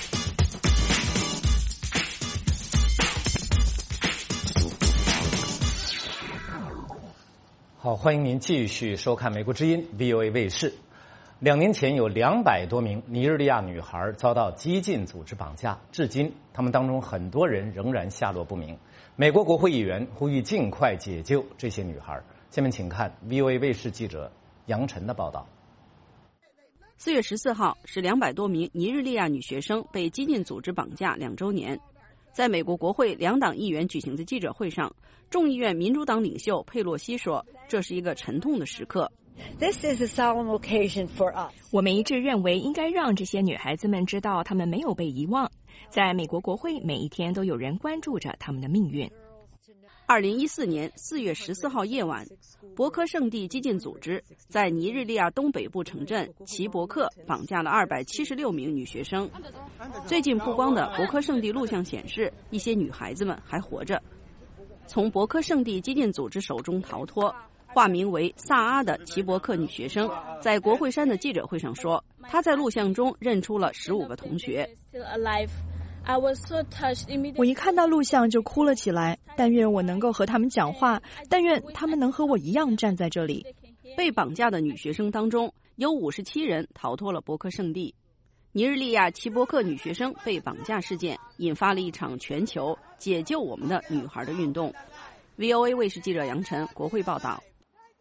好，欢迎您继续收看美国之音 VOA 卫视。2年前有200多名尼日利亚女孩遭到激进组织绑架，至今他们当中很多人仍然下落不明。美国国会议员呼吁尽快解救这些女孩。下面请看 VOA 卫视记者杨晨的报道。 4月14号是200多名尼日利亚女学生被激进组织绑架2周年。在美国国会2党议员举行的记者会上，众议院民主党领袖佩洛西说，这是一个沉痛的时刻。 This is a solemn occasion for us. 我们一致认为应该让这些女孩子们知道她们没有被遗忘。在美国国会，每一天都有人关注着她们的命运。 2014年4月14号夜晚，博科圣地激进组织在尼日利亚东北部城镇齐博克绑架了276名女学生。最近曝光的博科圣地录像显示，一些女孩子们还活着。从博科圣地激进组织手中逃脱，化名为萨阿的齐博克女学生在国会山的记者会上说，她在录像中认出了15个同学。 我一看到录像就哭了起来，但愿我能够和他们讲话，但愿他们能和我一样站在这里。 被绑架的女学生当中，有57人逃脱了博科圣地。尼日利亚齐博克女学生被绑架事件引发了一场全球解救我们的女孩的运动。VOA 卫视记者杨晨，国会报道。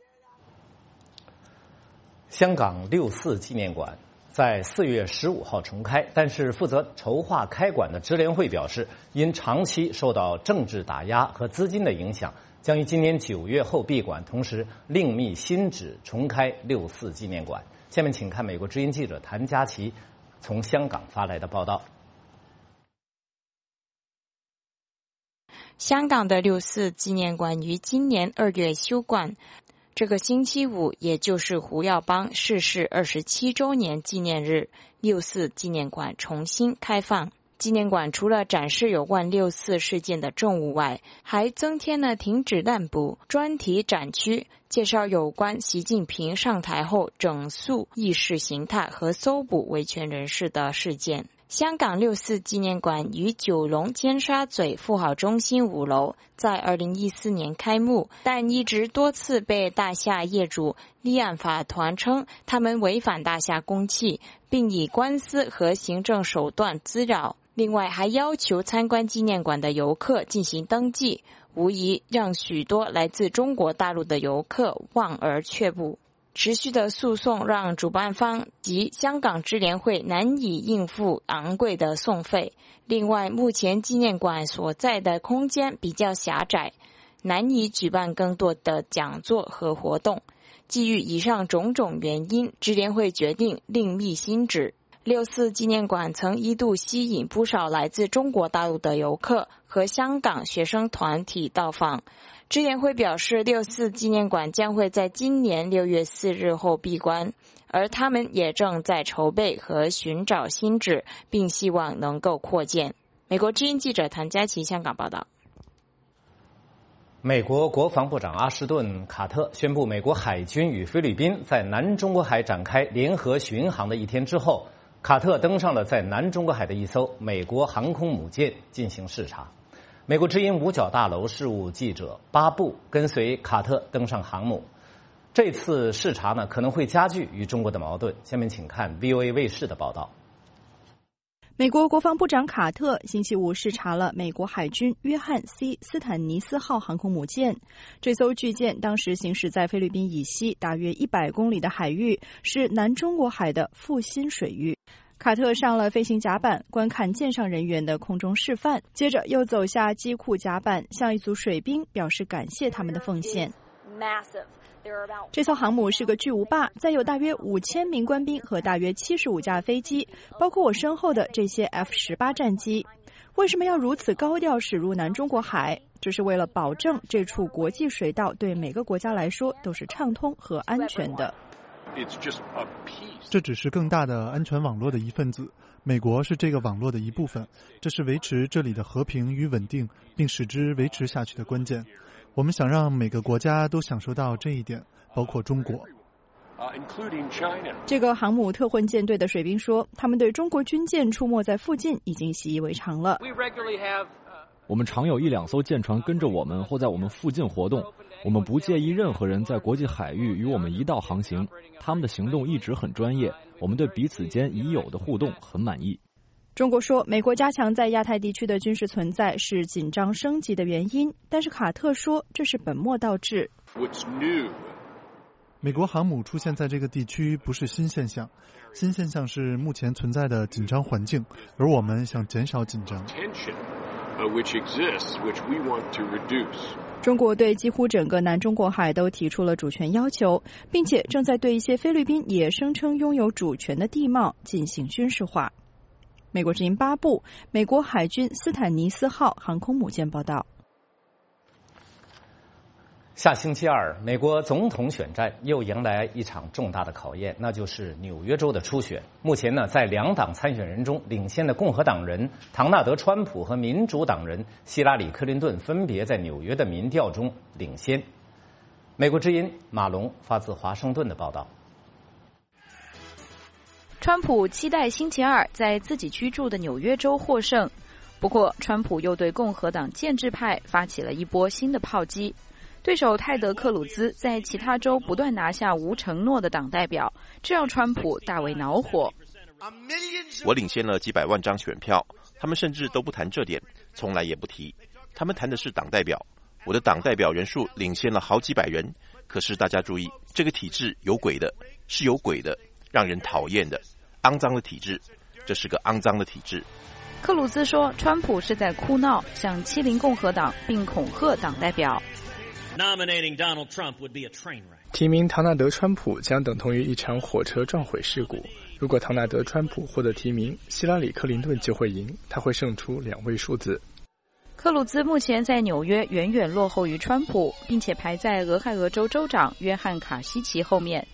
香港6·4纪念馆在4月15号重开，但是负责筹划开馆的支联会表示，因长期受到政治打压和资金的影响，将于今年9月后闭馆，同时另觅新址重开6·4纪念馆。下面请看美国之音记者谭佳琪从香港发来的报道。 香港的6·4纪念馆于今年2月休馆。这个星期五，也就是胡耀邦逝世27周年纪念日，6·4纪念馆重新开放。纪念馆除了展示有关6·4事件的证物外，还增添了停止滥捕专题展区，介绍有关习近平上台后整肃意识形态和搜捕维权人士的事件。香港6·4纪念馆于九龙尖沙咀富豪中心5楼，在2014年开幕，但一直多次被大厦业主立案法团称他们违反大厦公契，并以官司和行政手段滋扰。另外还要求参观纪念馆的游客进行登记，无疑让许多来自中国大陆的游客望而却步。持续的诉讼让主办方及香港支联会难以应付昂贵的送费。另外，目前纪念馆所在的空间比较狭窄，难以举办更多的讲座和活动。 基于以上种种原因，支联会决定另觅新址。6·4纪念馆曾一度吸引不少来自中国大陆的游客和香港学生团体到访。支联会表示，6·4纪念馆将会在今年6月4日后闭关，而他们也正在筹备和寻找新址，并希望能够扩建。美国之音记者谭佳琪香港报道。 美国国防部长阿什顿·卡特宣布，美国海军与菲律宾在南中国海展开联合巡航的一天之后，卡特登上了在南中国海的一艘美国航空母舰进行视察。美国之音五角大楼事务记者巴布跟随卡特登上航母。这次视察呢，可能会加剧与中国的矛盾。下面请看 VOA 卫视的报道。 美国国防部长卡特星期五视察了美国海军约翰 ·C· 斯坦尼斯号航空母舰。这艘巨舰当时行驶在菲律宾以西大约100公里的海域，是南中国海的复兴水域。卡特上了飞行甲板，观看舰上人员的空中示范，接着又走下机库甲板，向一组水兵表示感谢他们的奉献。这艘航母是个巨无霸，载有大约5000名官兵和大约75架飞机，包括我身后的这些 F-18 战机。为什么要如此高调驶入南中国海？这是为了保证这处国际水道对每个国家来说都是畅通和安全的。 这只是更大的安全网络的一份子，美国是这个网络的一部分，这是维持这里的和平与稳定，并使之维持下去的关键。我们想让每个国家都享受到这一点，包括中国。 这个航母特混舰队的水兵说，他们对中国军舰出没在附近已经习以为常了。 我们常有1-2艘舰船跟着我们或在我们附近活动，我们不介意任何人在国际海域与我们一道航行，他们的行动一直很专业，我们对彼此间已有的互动很满意。 中国说，美国加强在亚太地区的军事存在是紧张升级的原因，但是卡特说这是本末倒置。 美国航母出现在这个地区不是新现象，新现象是目前存在的紧张环境，而我们想减少紧张。 中国对几乎整个南中国海都提出了主权要求，并且正在对一些菲律宾也声称拥有主权的地貌进行军事化。美国之音巴布，美国海军斯坦尼斯号航空母舰报道。 下星期二，美国总统选战又迎来一场重大的考验，那就是纽约州的初选。目前呢，在2党参选人中领先的共和党人唐纳德·川普和民主党人希拉里·克林顿分别在纽约的民调中领先。美国之音马龙发自华盛顿的报道。 川普期待星期二在自己居住的纽约州获胜，不过川普又对共和党建制派发起了一波新的炮击。对手泰德·克鲁兹在其他州不断拿下无承诺的党代表，这让川普大为恼火。 我领先了几百万张选票，他们甚至都不谈这点，从来也不提。他们谈的是党代表，我的党代表人数领先了好几百人。可是大家注意，这个体制有鬼的，是有鬼的，让人讨厌的，肮脏的体制，这是个肮脏的体制。 克鲁兹说，川普是在哭闹，想欺凌共和党，并恐吓党代表。 提名唐纳德·川普将等同于一场火车撞毁事故。如果唐纳德·川普获得提名，希拉里·克林顿就会赢，他会胜出2位数字。 克鲁兹目前在纽约远远落后于川普，并且排在俄亥俄州州长约翰·卡西奇后面。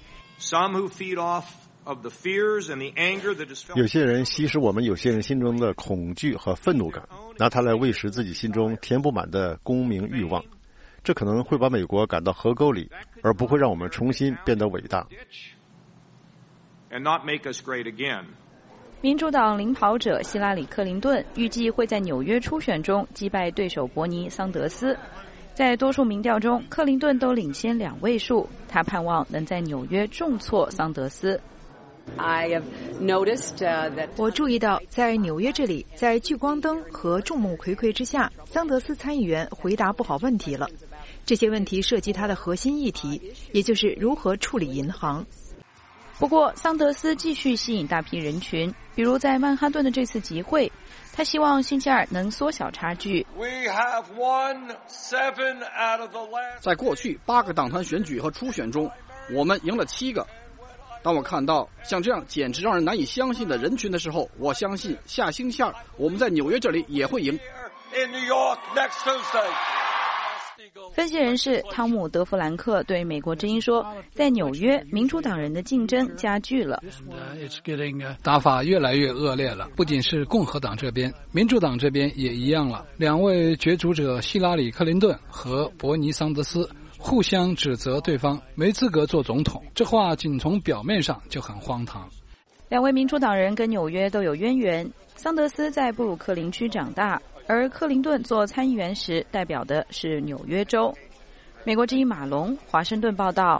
有些人吸食我们有些人心中的恐惧和愤怒感，拿它来喂食自己心中填不满的功名欲望。这可能会把美国赶到河沟里，而不会让我们重新变得伟大。 民主党领跑者希拉里·克林顿预计会在纽约初选中击败对手伯尼·桑德斯。在多数民调中，克林顿都领先2位数，他盼望能在纽约重挫桑德斯。 我注意到，在纽约这里，在聚光灯和众目睽睽之下，桑德斯参议员回答不好问题了。这些问题涉及他的核心议题，也就是如何处理银行。 不过，桑德斯继续吸引大批人群，比如在曼哈顿的这次集会，他希望星期二能缩小差距。 在过去8个党团选举和初选中， 我们赢了7个。当我看到像这样简直让人难以相信的人群的时候，我相信下星期2我们在纽约这里也会赢。 分析人士汤姆·德弗兰克对美国之音说，在纽约，民主党人的竞争加剧了。 打法越来越恶劣了，不仅是共和党这边，民主党这边也一样了。2位角逐者希拉里·克林顿和伯尼·桑德斯互相指责对方没资格做总统，这话仅从表面上就很荒唐。 2位民主党人跟纽约都有渊源，桑德斯在布鲁克林区长大，而克林顿做参议员时代表的是纽约州。美国之音马龙华盛顿报道。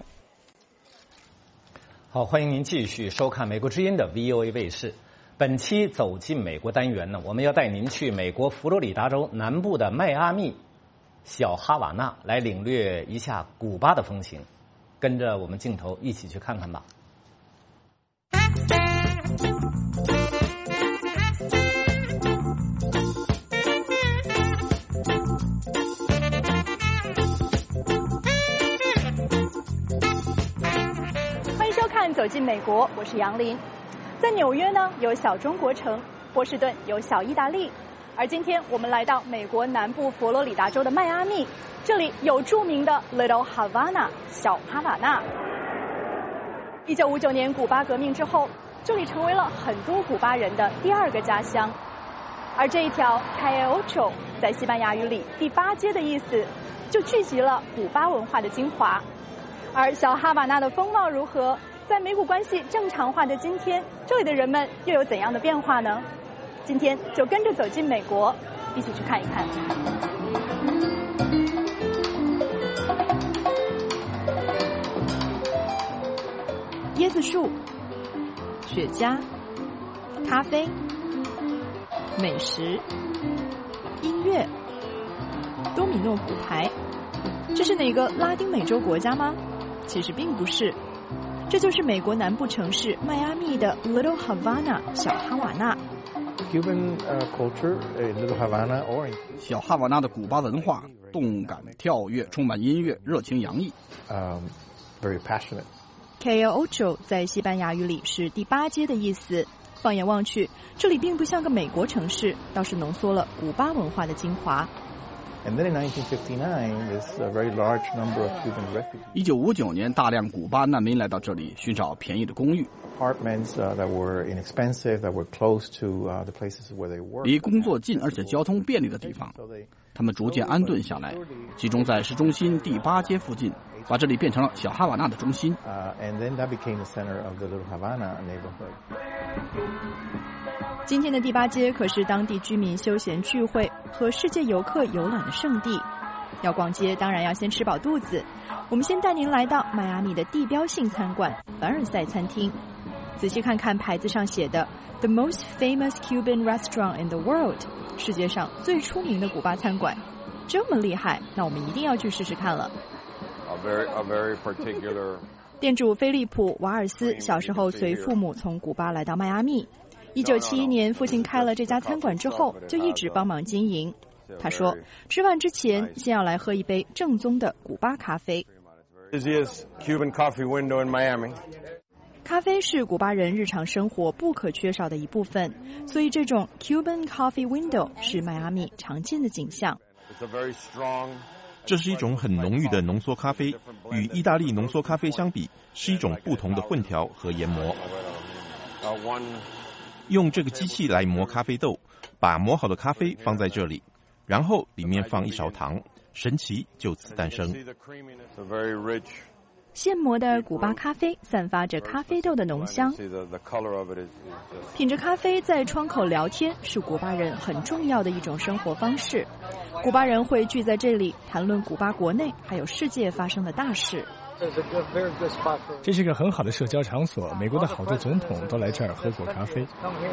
好，欢迎您继续收看美国之音的 VOA 卫视。本期走进美国单元呢，我们要带您去美国佛罗里达州南部的迈阿密、小哈瓦那，来领略一下古巴的风情。跟着我们镜头一起去看看吧。 走进美国，我是杨林。在纽约呢，有小中国城；波士顿有小意大利。而今天我们来到美国南部佛罗里达州的迈阿密，这里有著名的 Little Havana 小哈瓦那。1959年古巴革命之后，这里成为了很多古巴人的第2个家乡。而这一条 Calle Ocho 在西班牙语里第8街的意思，就聚集了古巴文化的精华。而小哈瓦那的风貌如何？在美古关系正常化的今天，这里的人们又有怎样的变化呢？今天就跟着走进美国，一起去看一看。椰子树、雪茄、咖啡、美食、音乐、多米诺骨牌，这是哪个拉丁美洲国家吗？其实并不是。这就是美国南部城市迈阿密的 Little Havana 小哈瓦那。 Cuban culture in Little Havana or 小哈瓦那的古巴文化动感跳跃，充满音乐，热情洋溢。 Very passionate. Calle Ocho 在西班牙语里是第8街的意思。放眼望去，这里并不像个美国城市，倒是浓缩了古巴文化的精华。 And then in 1959, there's a very large number of Cuban refugees. 1959年，大量古巴难民来到这里，寻找便宜的公寓。 Apartments that were inexpensive, that were close to the places where they work. 离工作近而且交通便利的地方，他们逐渐安顿下来，集中在市中心第8街附近，把这里变成了小哈瓦那的中心。 And then that became the center of the Little Havana neighborhood. 今天的第8街可是当地居民休闲聚会和世界游客游览的圣地。要逛街，当然要先吃饱肚子。我们先带您来到迈阿密的地标性餐馆凡尔赛餐厅，仔细看看牌子上写的 The most famous Cuban restaurant in the world， 世界上最出名的古巴餐馆。这么厉害，那我们一定要去试试看了。 A very particular。 店主菲利普·瓦尔斯小时候随父母从古巴来到迈阿密。1971年，父亲开了这家餐馆之后，就一直帮忙经营。他说，吃饭之前先要来喝一杯正宗的古巴咖啡。咖啡是古巴人日常生活不可缺少的一部分，所以这种 Cuban Coffee Window 是迈阿密常见的景象。 这是一种很浓郁的浓缩咖啡，与意大利浓缩咖啡相比，是一种不同的混调和研磨。用这个机器来磨咖啡豆，把磨好的咖啡放在这里，然后里面放一勺糖，神奇就此诞生。 现磨的古巴咖啡散发着咖啡豆的浓香，品着咖啡在窗口聊天是古巴人很重要的一种生活方式。古巴人会聚在这里谈论古巴国内还有世界发生的大事。 这是个很好的社交场所，美国的好多总统都来这儿喝过咖啡。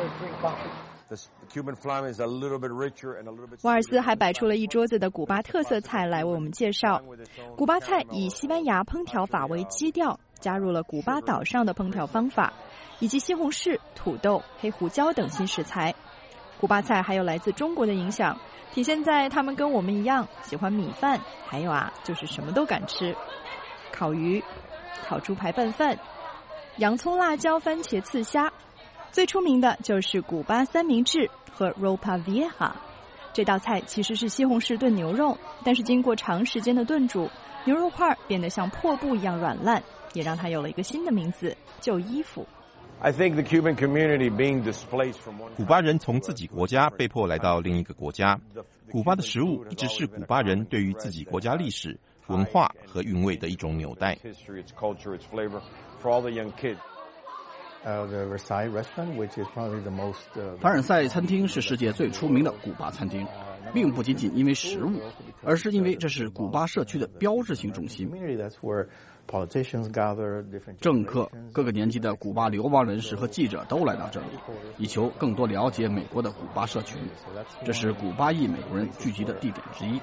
瓦尔斯还摆出了一桌子的古巴特色菜来为我们介绍。古巴菜以西班牙烹调法为基调，加入了古巴岛上的烹调方法，以及西红柿、土豆、黑胡椒等新食材。古巴菜还有来自中国的影响，体现在他们跟我们一样喜欢米饭，还有就是什么都敢吃。烤鱼、 烤猪排拌饭、洋葱辣椒番茄刺虾，最出名的就是古巴三明治和 Ropa Vieja。这道菜其实是西红柿炖牛肉，但是经过长时间的炖煮，牛肉块变得像破布一样软烂，也让它有了一个新的名字——旧衣服。 古巴人从自己国家被迫来到另一个国家，古巴的食物一直是古巴人对于自己国家历史、文化和韵味的一种纽带。 凡尔赛餐厅是世界最出名的古巴餐厅，并不仅仅因为食物，而是因为这是古巴社区的标志性中心。政客、各个年纪的古巴流亡人士和记者都来到这里，以求更多了解美国的古巴社群。这是古巴裔美国人聚集的地点之一。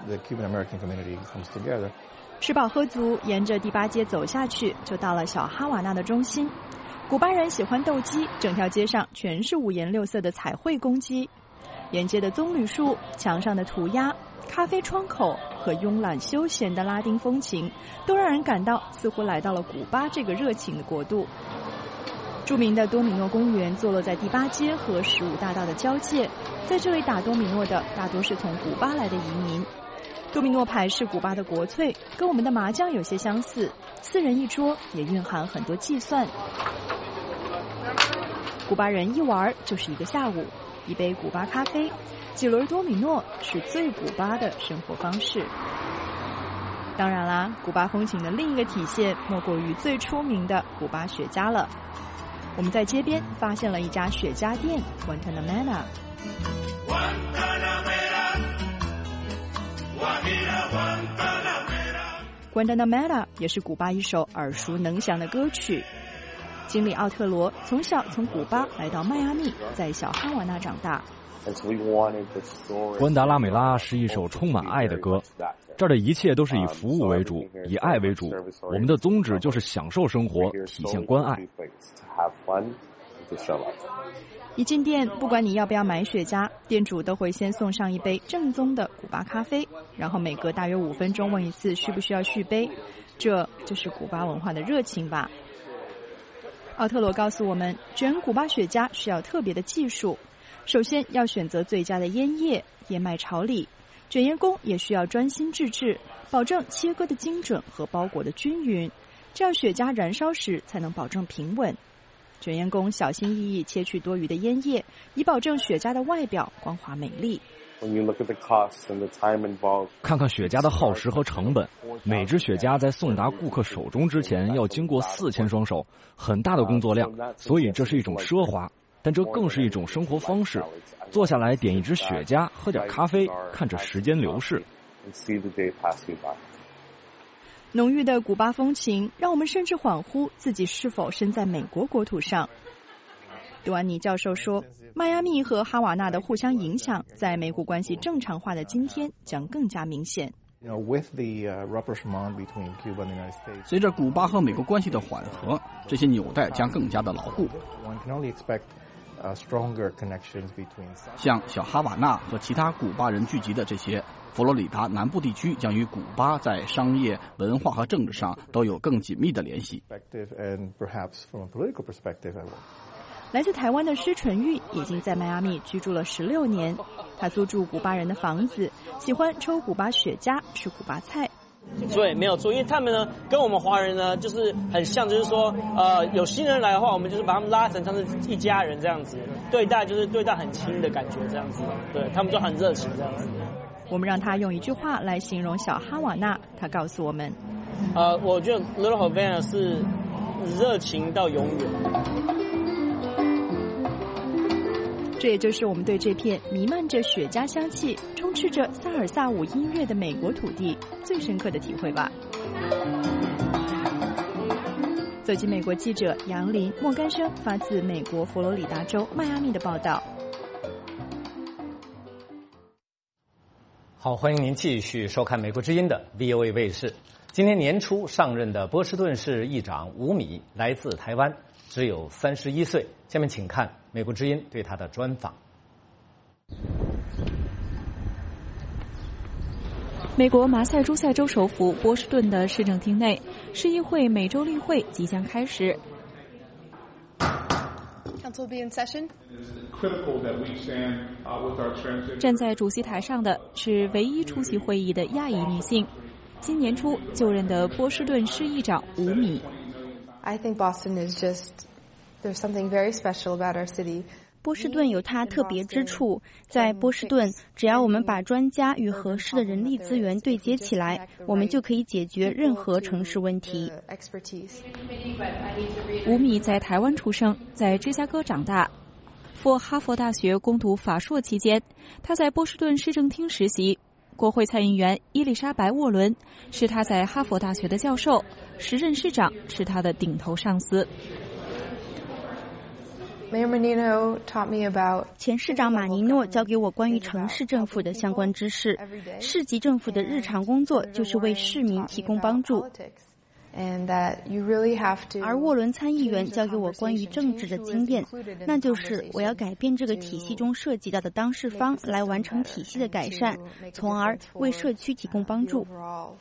吃饱喝足，沿着第8街走下去，就到了小哈瓦那的中心。古巴人喜欢斗鸡，整条街上全是五颜六色的彩绘公鸡。沿街的棕榈树、墙上的涂鸦、咖啡窗口和慵懒休闲的拉丁风情，都让人感到似乎来到了古巴这个热情的国度。著名的多米诺公园坐落在第8街和15大道的交界，在这里打多米诺的大多是从古巴来的移民。多米诺牌是古巴的国粹，跟我们的麻将有些相似，4人一桌，也蕴含很多计算。古巴人一玩就是一个下午，一杯古巴咖啡，几轮多米诺是最古巴的生活方式。当然啦，古巴风情的另一个体现莫过于最出名的古巴雪茄了。我们在街边发现了一家雪茄店 Guantanamera 也是古巴一首耳熟能详的歌曲。经理奥特罗从小从古巴来到迈阿密，在小哈瓦那长大。 关达拉美拉是一首充满爱的歌，这儿的一切都是以服务为主，以爱为主。我们的宗旨就是享受生活，体现关爱。 一进店，不管你要不要买雪茄，店主都会先送上一杯正宗的古巴咖啡，然后每隔大约5分钟问一次需不需要续杯。这就是古巴文化的热情吧。奥特罗告诉我们，卷古巴雪茄需要特别的技术，首先要选择最佳的烟叶、燕麦巢里，卷烟工也需要专心致志，保证切割的精准和包裹的均匀，这样雪茄燃烧时才能保证平稳。卷烟工小心翼翼切去多余的烟叶，以保证雪茄的外表光滑美丽。 看看雪茄的耗时和成本，每支雪茄在送达顾客手中之前要经过4000双手，很大的工作量，所以这是一种奢华，但这更是一种生活方式。坐下来点一支雪茄，喝点咖啡，看着时间流逝。 浓郁的古巴风情让我们甚至恍惚自己是否身在美国国土上。杜安尼教授说，迈阿密和哈瓦那的互相影响，在美古关系正常化的今天将更加明显。 随着古巴和美国关系的缓和，这些纽带将更加的牢固。像小哈瓦那和其他古巴人聚集的这些佛罗里达南部地区，将与古巴在商业、文化和政治上都有更紧密的联系。 来自台湾的施纯玉已经在迈阿密居住了16年，他租住古巴人的房子，喜欢抽古巴雪茄，吃古巴菜。 对，没有错，因为他们呢跟我们华人呢就是很像，就是说有新人来的话，我们就是把他们拉成像是一家人这样子，对待很亲的感觉这样子，对他们就很热情这样子。 我们让他用一句话来形容小哈瓦那，他告诉我们， 我觉得 Little Havana 是热情到永远。 这也就是我们对这片弥漫着雪茄香气、充斥着萨尔萨舞音乐的美国土地最深刻的体会吧。走进美国记者杨林、莫干生发自美国佛罗里达州迈阿密的报道。 好，欢迎您继续收看美国之音的 VOA 卫视。今年年初上任的波士顿市议长吴米来自台湾，只有31岁。下面请看美国之音对他的专访。 美国马萨诸塞州首府波士顿的市政厅内，市议会每周例会即将开始。站在主席台上的是唯一出席会议的亚裔女性，今年初就任的波士顿市议长吴米。 I think Boston is just there's something very special about our city. 波士顿有它特别之处，在波士顿，只要我们把专家与合适的人力资源对接起来，我们就可以解决任何城市问题。 吴米在台湾出生，在芝加哥长大，赴哈佛大学攻读法硕期间，他在波士顿市政厅实习。国会参议员伊丽莎白·沃伦是他在哈佛大学的教授，时任市长是他的顶头上司。 Mayor Menino taught me about 前市长马尼诺教给我关于城市政府的相关知识。市级政府的日常工作就是为市民提供帮助。而沃伦参议员教给我关于政治的经验，那就是我要改变这个体系中涉及到的当事方，来完成体系的改善，从而为社区提供帮助。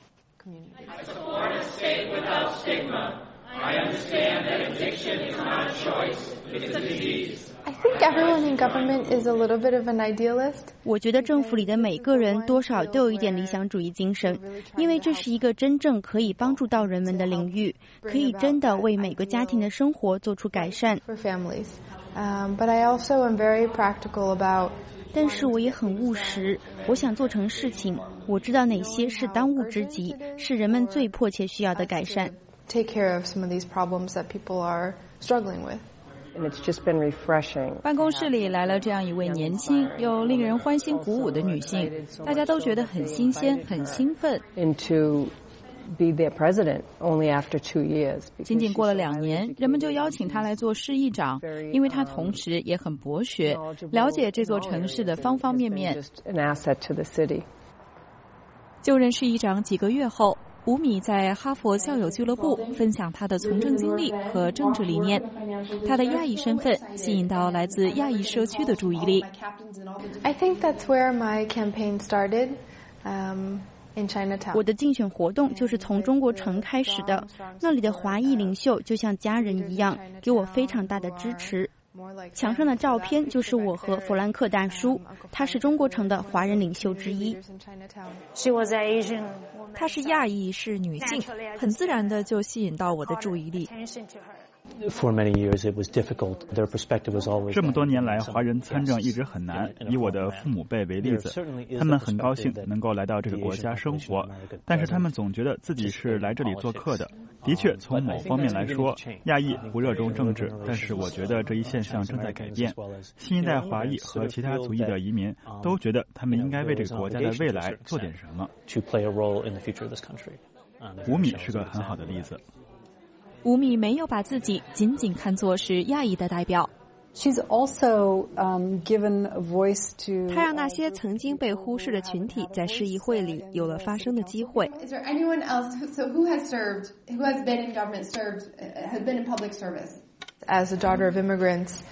I understand that addiction is not a choice, it's a disease. I think everyone in government is a little bit of an idealist. 我觉得政府里的每个人多少都有一点理想主义精神，因为这是一个真正可以帮助到人们的领域，可以真的为每个家庭的生活做出改善。 But I also am very practical about 但是我也很务实，我想做成事情，我知道哪些是当务之急，是人们最迫切需要的改善。 Take care of some of these problems that people are struggling with. And it's just been refreshing. 办公室里来了这样一位年轻又令人欢欣鼓舞的女性，大家都觉得很新鲜、很兴奋。 To be their president only after 2 years. 仅仅过了2年，人们就邀请她来做市议长，因为她同时也很博学，了解这座城市的方方面面。 An asset to the city. 就任市议长几个月后，吴米在哈佛校友俱乐部分享他的从政经历和政治理念，他的亚裔身份吸引到来自亚裔社区的注意力。 I think that's where my campaign started, in Chinatown. 我的竞选活动就是从中国城开始的，那里的华裔领袖就像家人一样，给我非常大的支持。墙上的照片就是我和弗兰克大叔，他是中国城的华人领袖之一。 她是亚裔，是女性，很自然的就吸引到我的注意力。 这么多年来，华人参政一直很难。以我的父母辈为例子，他们很高兴能够来到这个国家生活，但是他们总觉得自己是来这里做客的。的确，从某方面来说，亚裔不热衷政治，但是我觉得这一现象正在改变。新一代华裔和其他族裔的移民都觉得他们应该为这个国家的未来做点什么。吴米是个很好的例子。 吴米没有把自己仅仅看作是亚裔的代表。 She's also given a voice to 她让那些曾经被忽视的群体在市议会里有了发声的机会。 Is there anyone else who has been in government, has been in public service? As a daughter of immigrants,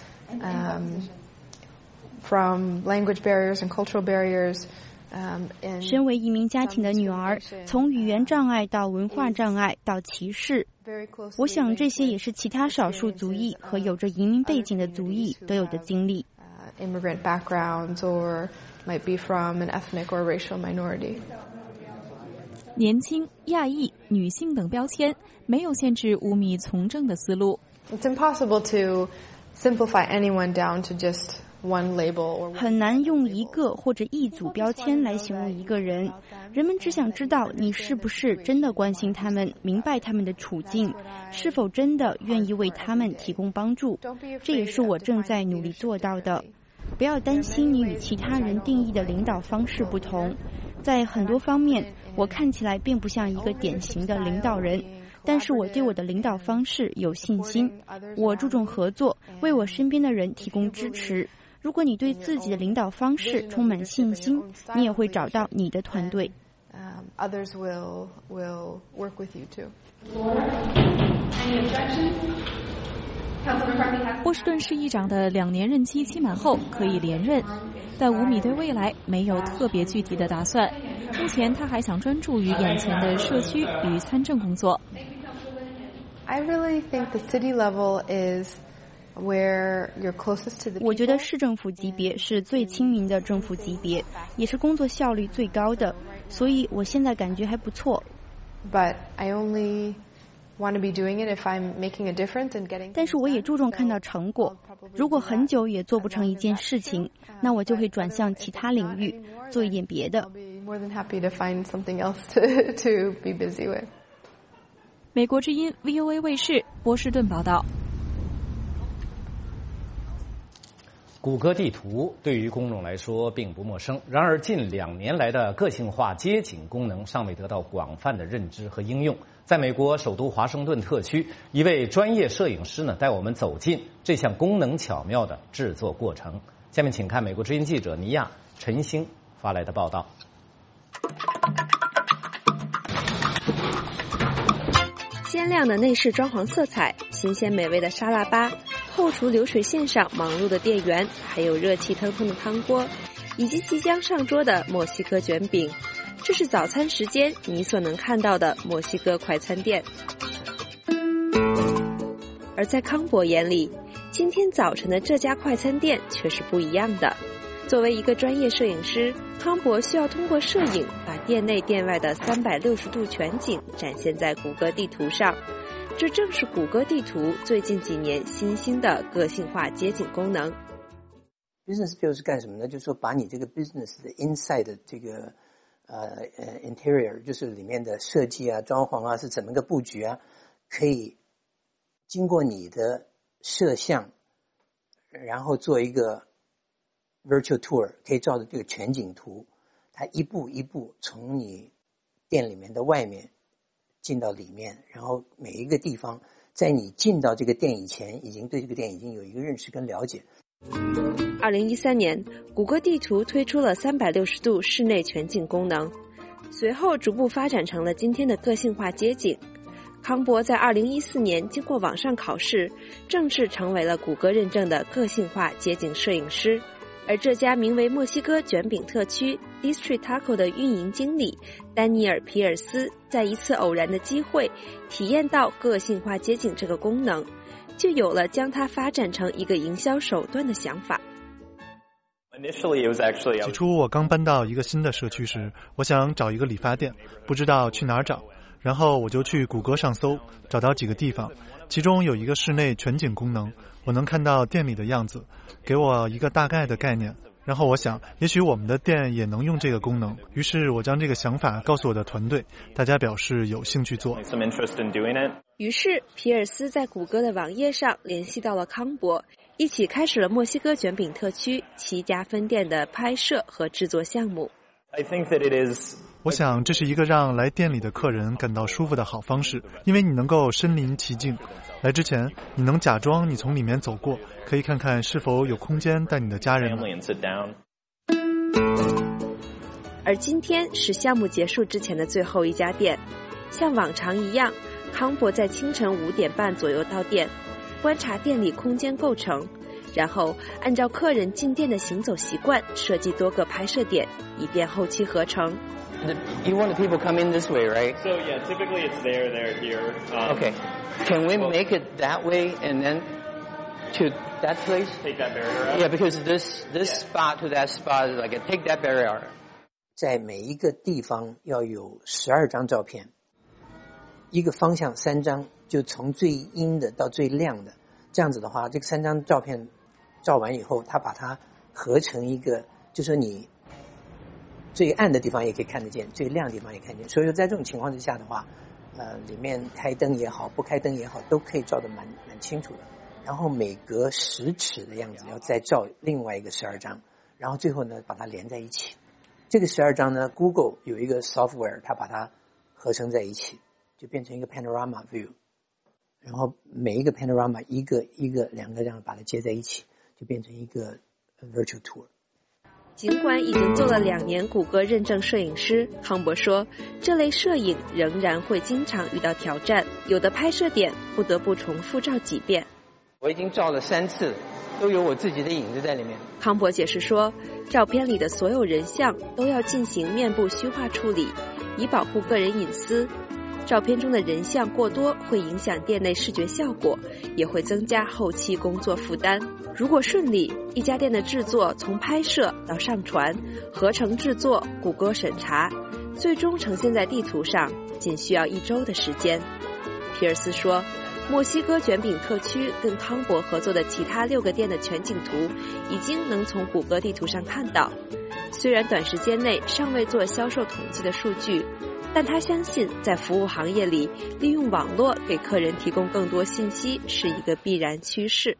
from language barriers and cultural barriers. 身为移民家庭的女儿，从语言障碍到文化障碍到歧视，我想这些也是其他少数族裔和有着移民背景的族裔都有的经历。 Immigrant backgrounds or might be from an ethnic or racial minority. 年轻、亚裔、女性等标签没有限制吴米从政的思路。 It's impossible to simplify anyone down to just one label. 很难用一个或者一组标签来形容一个人。人们只想知道你是不是真的关心他们，明白他们的处境，是否真的愿意为他们提供帮助。这也是我正在努力做到的。不要担心你与其他人定义的领导方式不同，在很多方面，我看起来并不像一个典型的领导人。但是我对我的领导方式有信心，我注重合作，为我身边的人提供支持。如果你对自己的领导方式充满信心，你也会找到你的团队。 Others will work with you too. Any objections? 波士顿市议长的2年任期期满后可以连任，但吴米对未来没有特别具体的打算。目前他还想专注于眼前的社区与参政工作。 I really think the city level is where you're closest to the people. 我觉得市政府级别是最亲民的政府级别，也是工作效率最高的，所以我现在感觉还不错。 But I only want to be doing it if I'm making a difference and getting. 但是我也注重看到成果。如果很久也做不成一件事情，那我就会转向其他领域，做一点别的。 More than happy to find something else to be busy with. 美国之音 VOA 卫视波士顿报道。 谷歌地图对于公众来说并不陌生，然而近2年来的个性化街景功能尚未得到广泛的认知和应用。在美国首都华盛顿特区，一位专业摄影师带我们走进这项功能巧妙的制作过程。下面请看美国之音记者尼亚陈星发来的报道。 鲜亮的内饰装潢色彩，新鲜美味的沙拉吧，后厨流水线上忙碌的店员，还有热气腾腾的汤锅，以及即将上桌的墨西哥卷饼，这是早餐时间你所能看到的墨西哥快餐店。而在康博眼里，今天早晨的这家快餐店却是不一样的。作为一个专业摄影师，康博需要通过摄影把店内店外的360度全景展现在谷歌地图上。这正是谷歌地图最近几年新兴的个性化街景功能。 Business View 是干什么呢？就是说把你这个 business 的 inside 的这个interior， 就是里面的设计啊、装潢啊是怎么个布局啊，可以经过你的摄像，然后做一个virtual tour， 可以照着这个全景图，它一步一步从你店里面的外面进到里面，然后每一个地方在你进到这个店以前，已经对这个店已经有一个认识跟了解。 2013年，谷歌地图推出了360度室内全景功能，随后逐步发展成了今天的个性化街景。康博在2014年经过网上考试，正式成为了谷歌认证的个性化街景摄影师。而这家名为墨西哥卷饼特区 District Taco 的运营经理丹尼尔·皮尔斯，在一次偶然的机会体验到个性化街景这个功能，就有了将它发展成一个营销手段的想法。 起初我刚搬到一个新的社区时，我想找一个理发店，不知道去哪儿找，然后我就去谷歌上搜，找到几个地方，其中有一个室内全景功能，我能看到店里的样子，给我一个大概的概念。然后我想，也许我们的店也能用这个功能，于是我将这个想法告诉我的团队，大家表示有兴趣做。 于是皮尔斯在谷歌的网页上联系到了康博，一起开始了墨西哥卷饼特区7家分店的拍摄和制作项目。 我想这是一个让来店里的客人感到舒服的好方式，因为你能够身临其境。来之前，你能假装你从里面走过，可以看看是否有空间带你的家人。 而今天是项目结束之前的最后一家店，像往常一样，康博在清晨5点半左右到店，观察店里空间构成，然后按照客人进店的行走习惯设计多个拍摄点，以便后期合成。 You want the people come in this way, right? So yeah, typically it's there, here. Okay. Can we make it that way and then to that place? Take that barrier out? Yeah, because this spot to that spot is like a take that barrier out. 在每一个地方要有12张照片，一个方向3张，就从最阴的到最亮的。这样子的话，这个3张照片照完以后，它把它合成一个，就说你最暗的地方也可以看得见，最亮的地方也看得见。所以在这种情况之下的话，里面开灯也好，不开灯也好，都可以照得蛮清楚的。然后每隔10尺的样子要再照另外一个12张，然后最后呢把它连在一起。这个12张呢 ，Google 有一个 software， 它把它合成在一起，就变成一个 panorama view。然后每一个 panorama 一个2个这样把它接在一起，就变成一个 virtual tour。 尽管已经做了2年谷歌认证摄影师，康博说，这类摄影仍然会经常遇到挑战，有的拍摄点不得不重复照几遍。 我已经照了3次，都有我自己的影子在里面。 康博解释说，照片里的所有人像都要进行面部虚化处理，以保护个人隐私。照片中的人像过多会影响店内视觉效果，也会增加后期工作负担。如果顺利，一家店的制作从拍摄到上传、合成制作、谷歌审查，最终呈现在地图上，仅需要1周的时间。皮尔斯说，墨西哥卷饼特区跟康博合作的其他6个店的全景图已经能从谷歌地图上看到。虽然短时间内尚未做销售统计的数据，但他相信在服务行业里，利用网络给客人提供更多信息是一个必然趋势。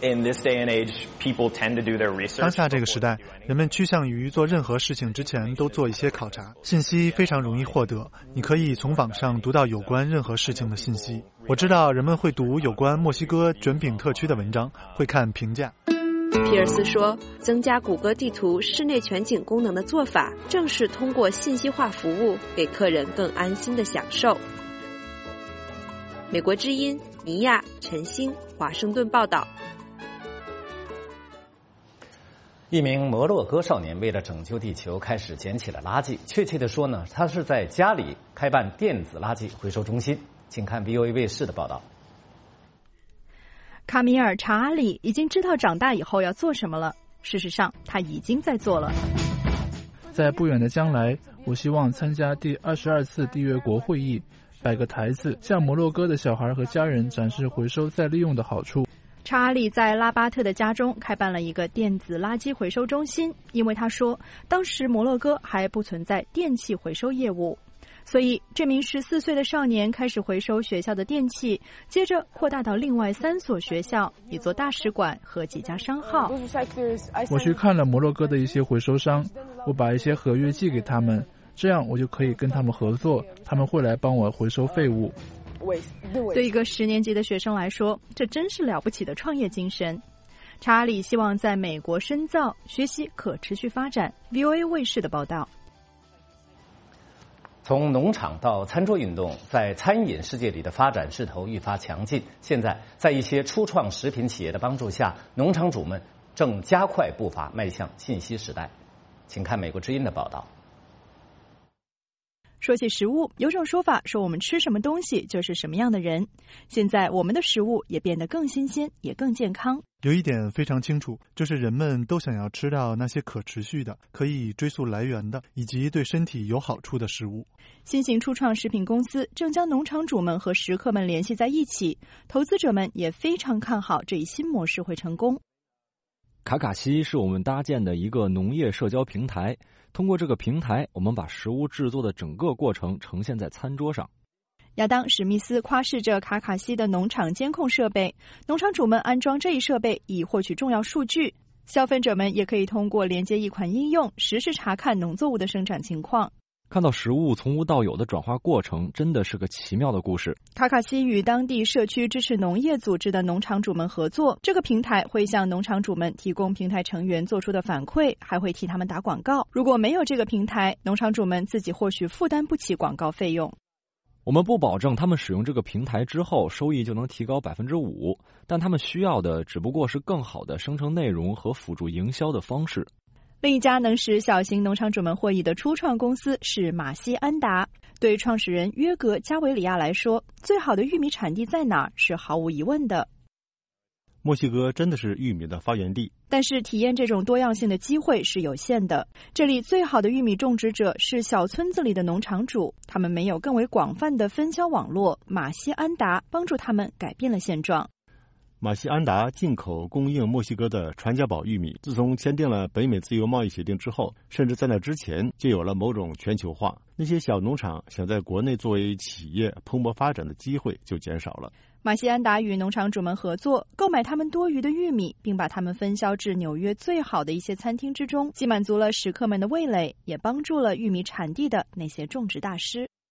当下这个时代，人们趋向于做任何事情之前都做一些考察，信息非常容易获得，你可以从网上读到有关任何事情的信息。我知道人们会读有关墨西哥卷饼特区的文章，会看评价。 皮尔斯说，增加谷歌地图室内全景功能的做法，正是通过信息化服务给客人更安心的享受。美国之音尼亚、陈星，华盛顿报道。 一名摩洛哥少年为了拯救地球，开始捡起了垃圾。确切的说呢，他是在家里开办电子垃圾回收中心。请看 VOA 卫视的报道。 卡米尔·查阿里已经知道长大以后要做什么了。事实上，他已经在做了。 在不远的将来，我希望参加第22次缔约国会议，摆个台子，向摩洛哥的小孩和家人展示回收再利用的好处。 查阿里在拉巴特的家中开办了一个电子垃圾回收中心，因为他说，当时摩洛哥还不存在电器回收业务。所以，这名14岁的少年开始回收学校的电器，接着扩大到另外3所学校、1座大使馆和几家商号。 我去看了摩洛哥的一些回收商，我把一些合约寄给他们，这样我就可以跟他们合作，他们会来帮我回收废物。 对一个10年级的学生来说，这真是了不起的创业精神。查阿里希望在美国深造，学习可持续发展。VOA 卫视的报道。 从农场到餐桌运动，在餐饮世界里的发展势头愈发强劲。现在，在一些初创食品企业的帮助下，农场主们正加快步伐迈向信息时代。请看美国之音的报道。 说起食物，有种说法说我们吃什么东西就是什么样的人。现在我们的食物也变得更新鲜，也更健康。 有一点非常清楚，就是人们都想要吃到那些可持续的、可以追溯来源的，以及对身体有好处的食物。 新型初创食品公司正将农场主们和食客们联系在一起，投资者们也非常看好这一新模式会成功。 卡卡西是我们搭建的一个农业社交平台，通过这个平台，我们把食物制作的整个过程呈现在餐桌上。 亚当·史密斯夸示着卡卡西的农场监控设备，农场主们安装这一设备以获取重要数据，消费者们也可以通过连接一款应用，实时查看农作物的生长情况。 看到食物从无到有的转化过程，真的是个奇妙的故事。 卡卡西与当地社区支持农业组织的农场主们合作，这个平台会向农场主们提供平台成员做出的反馈，还会替他们打广告。如果没有这个平台，农场主们自己或许负担不起广告费用。 我们不保证他们使用这个平台之后收益就能提高 5%， 但他们需要的只不过是更好的生成内容和辅助营销的方式。 另一家能使小型农场主们获益的初创公司是马西安达。对创始人约格·加维里亚来说，最好的玉米产地在哪儿是毫无疑问的。 墨西哥真的是玉米的发源地， 但是体验这种多样性的机会是有限的。这里最好的玉米种植者是小村子里的农场主，他们没有更为广泛的分销网络。马西安达帮助他们改变了现状。 马西安达进口供应墨西哥的传家宝玉米，自从签订了北美自由贸易协定之后，甚至在那之前就有了某种全球化。那些小农场想在国内作为企业蓬勃发展的机会就减少了。 马西安达与农场主们合作，购买他们多余的玉米，并把它们分销至纽约最好的一些餐厅之中，既满足了食客们的味蕾，也帮助了玉米产地的那些种植大师。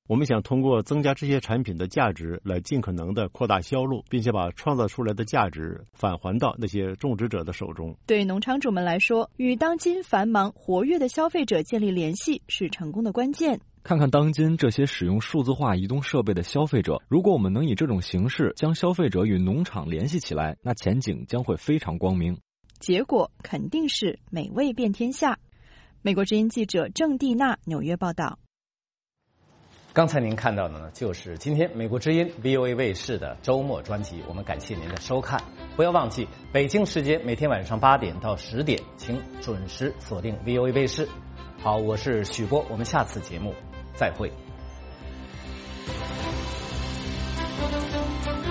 我们想通过增加这些产品的价值来尽可能的扩大销路，并且把创造出来的价值返还到那些种植者的手中。 对农场主们来说，与当今繁忙活跃的消费者建立联系是成功的关键。 看看当今这些使用数字化移动设备的消费者，如果我们能以这种形式将消费者与农场联系起来，那前景将会非常光明。 结果肯定是美味遍天下。美国之音记者郑蒂娜纽约报道。 刚才您看到的呢，就是今天美国之音 VOA 卫视的周末专辑。我们感谢您的收看，不要忘记北京时间每天晚上8点到10点，请准时锁定 VOA 卫视。好，我是许波，我们下次节目再会。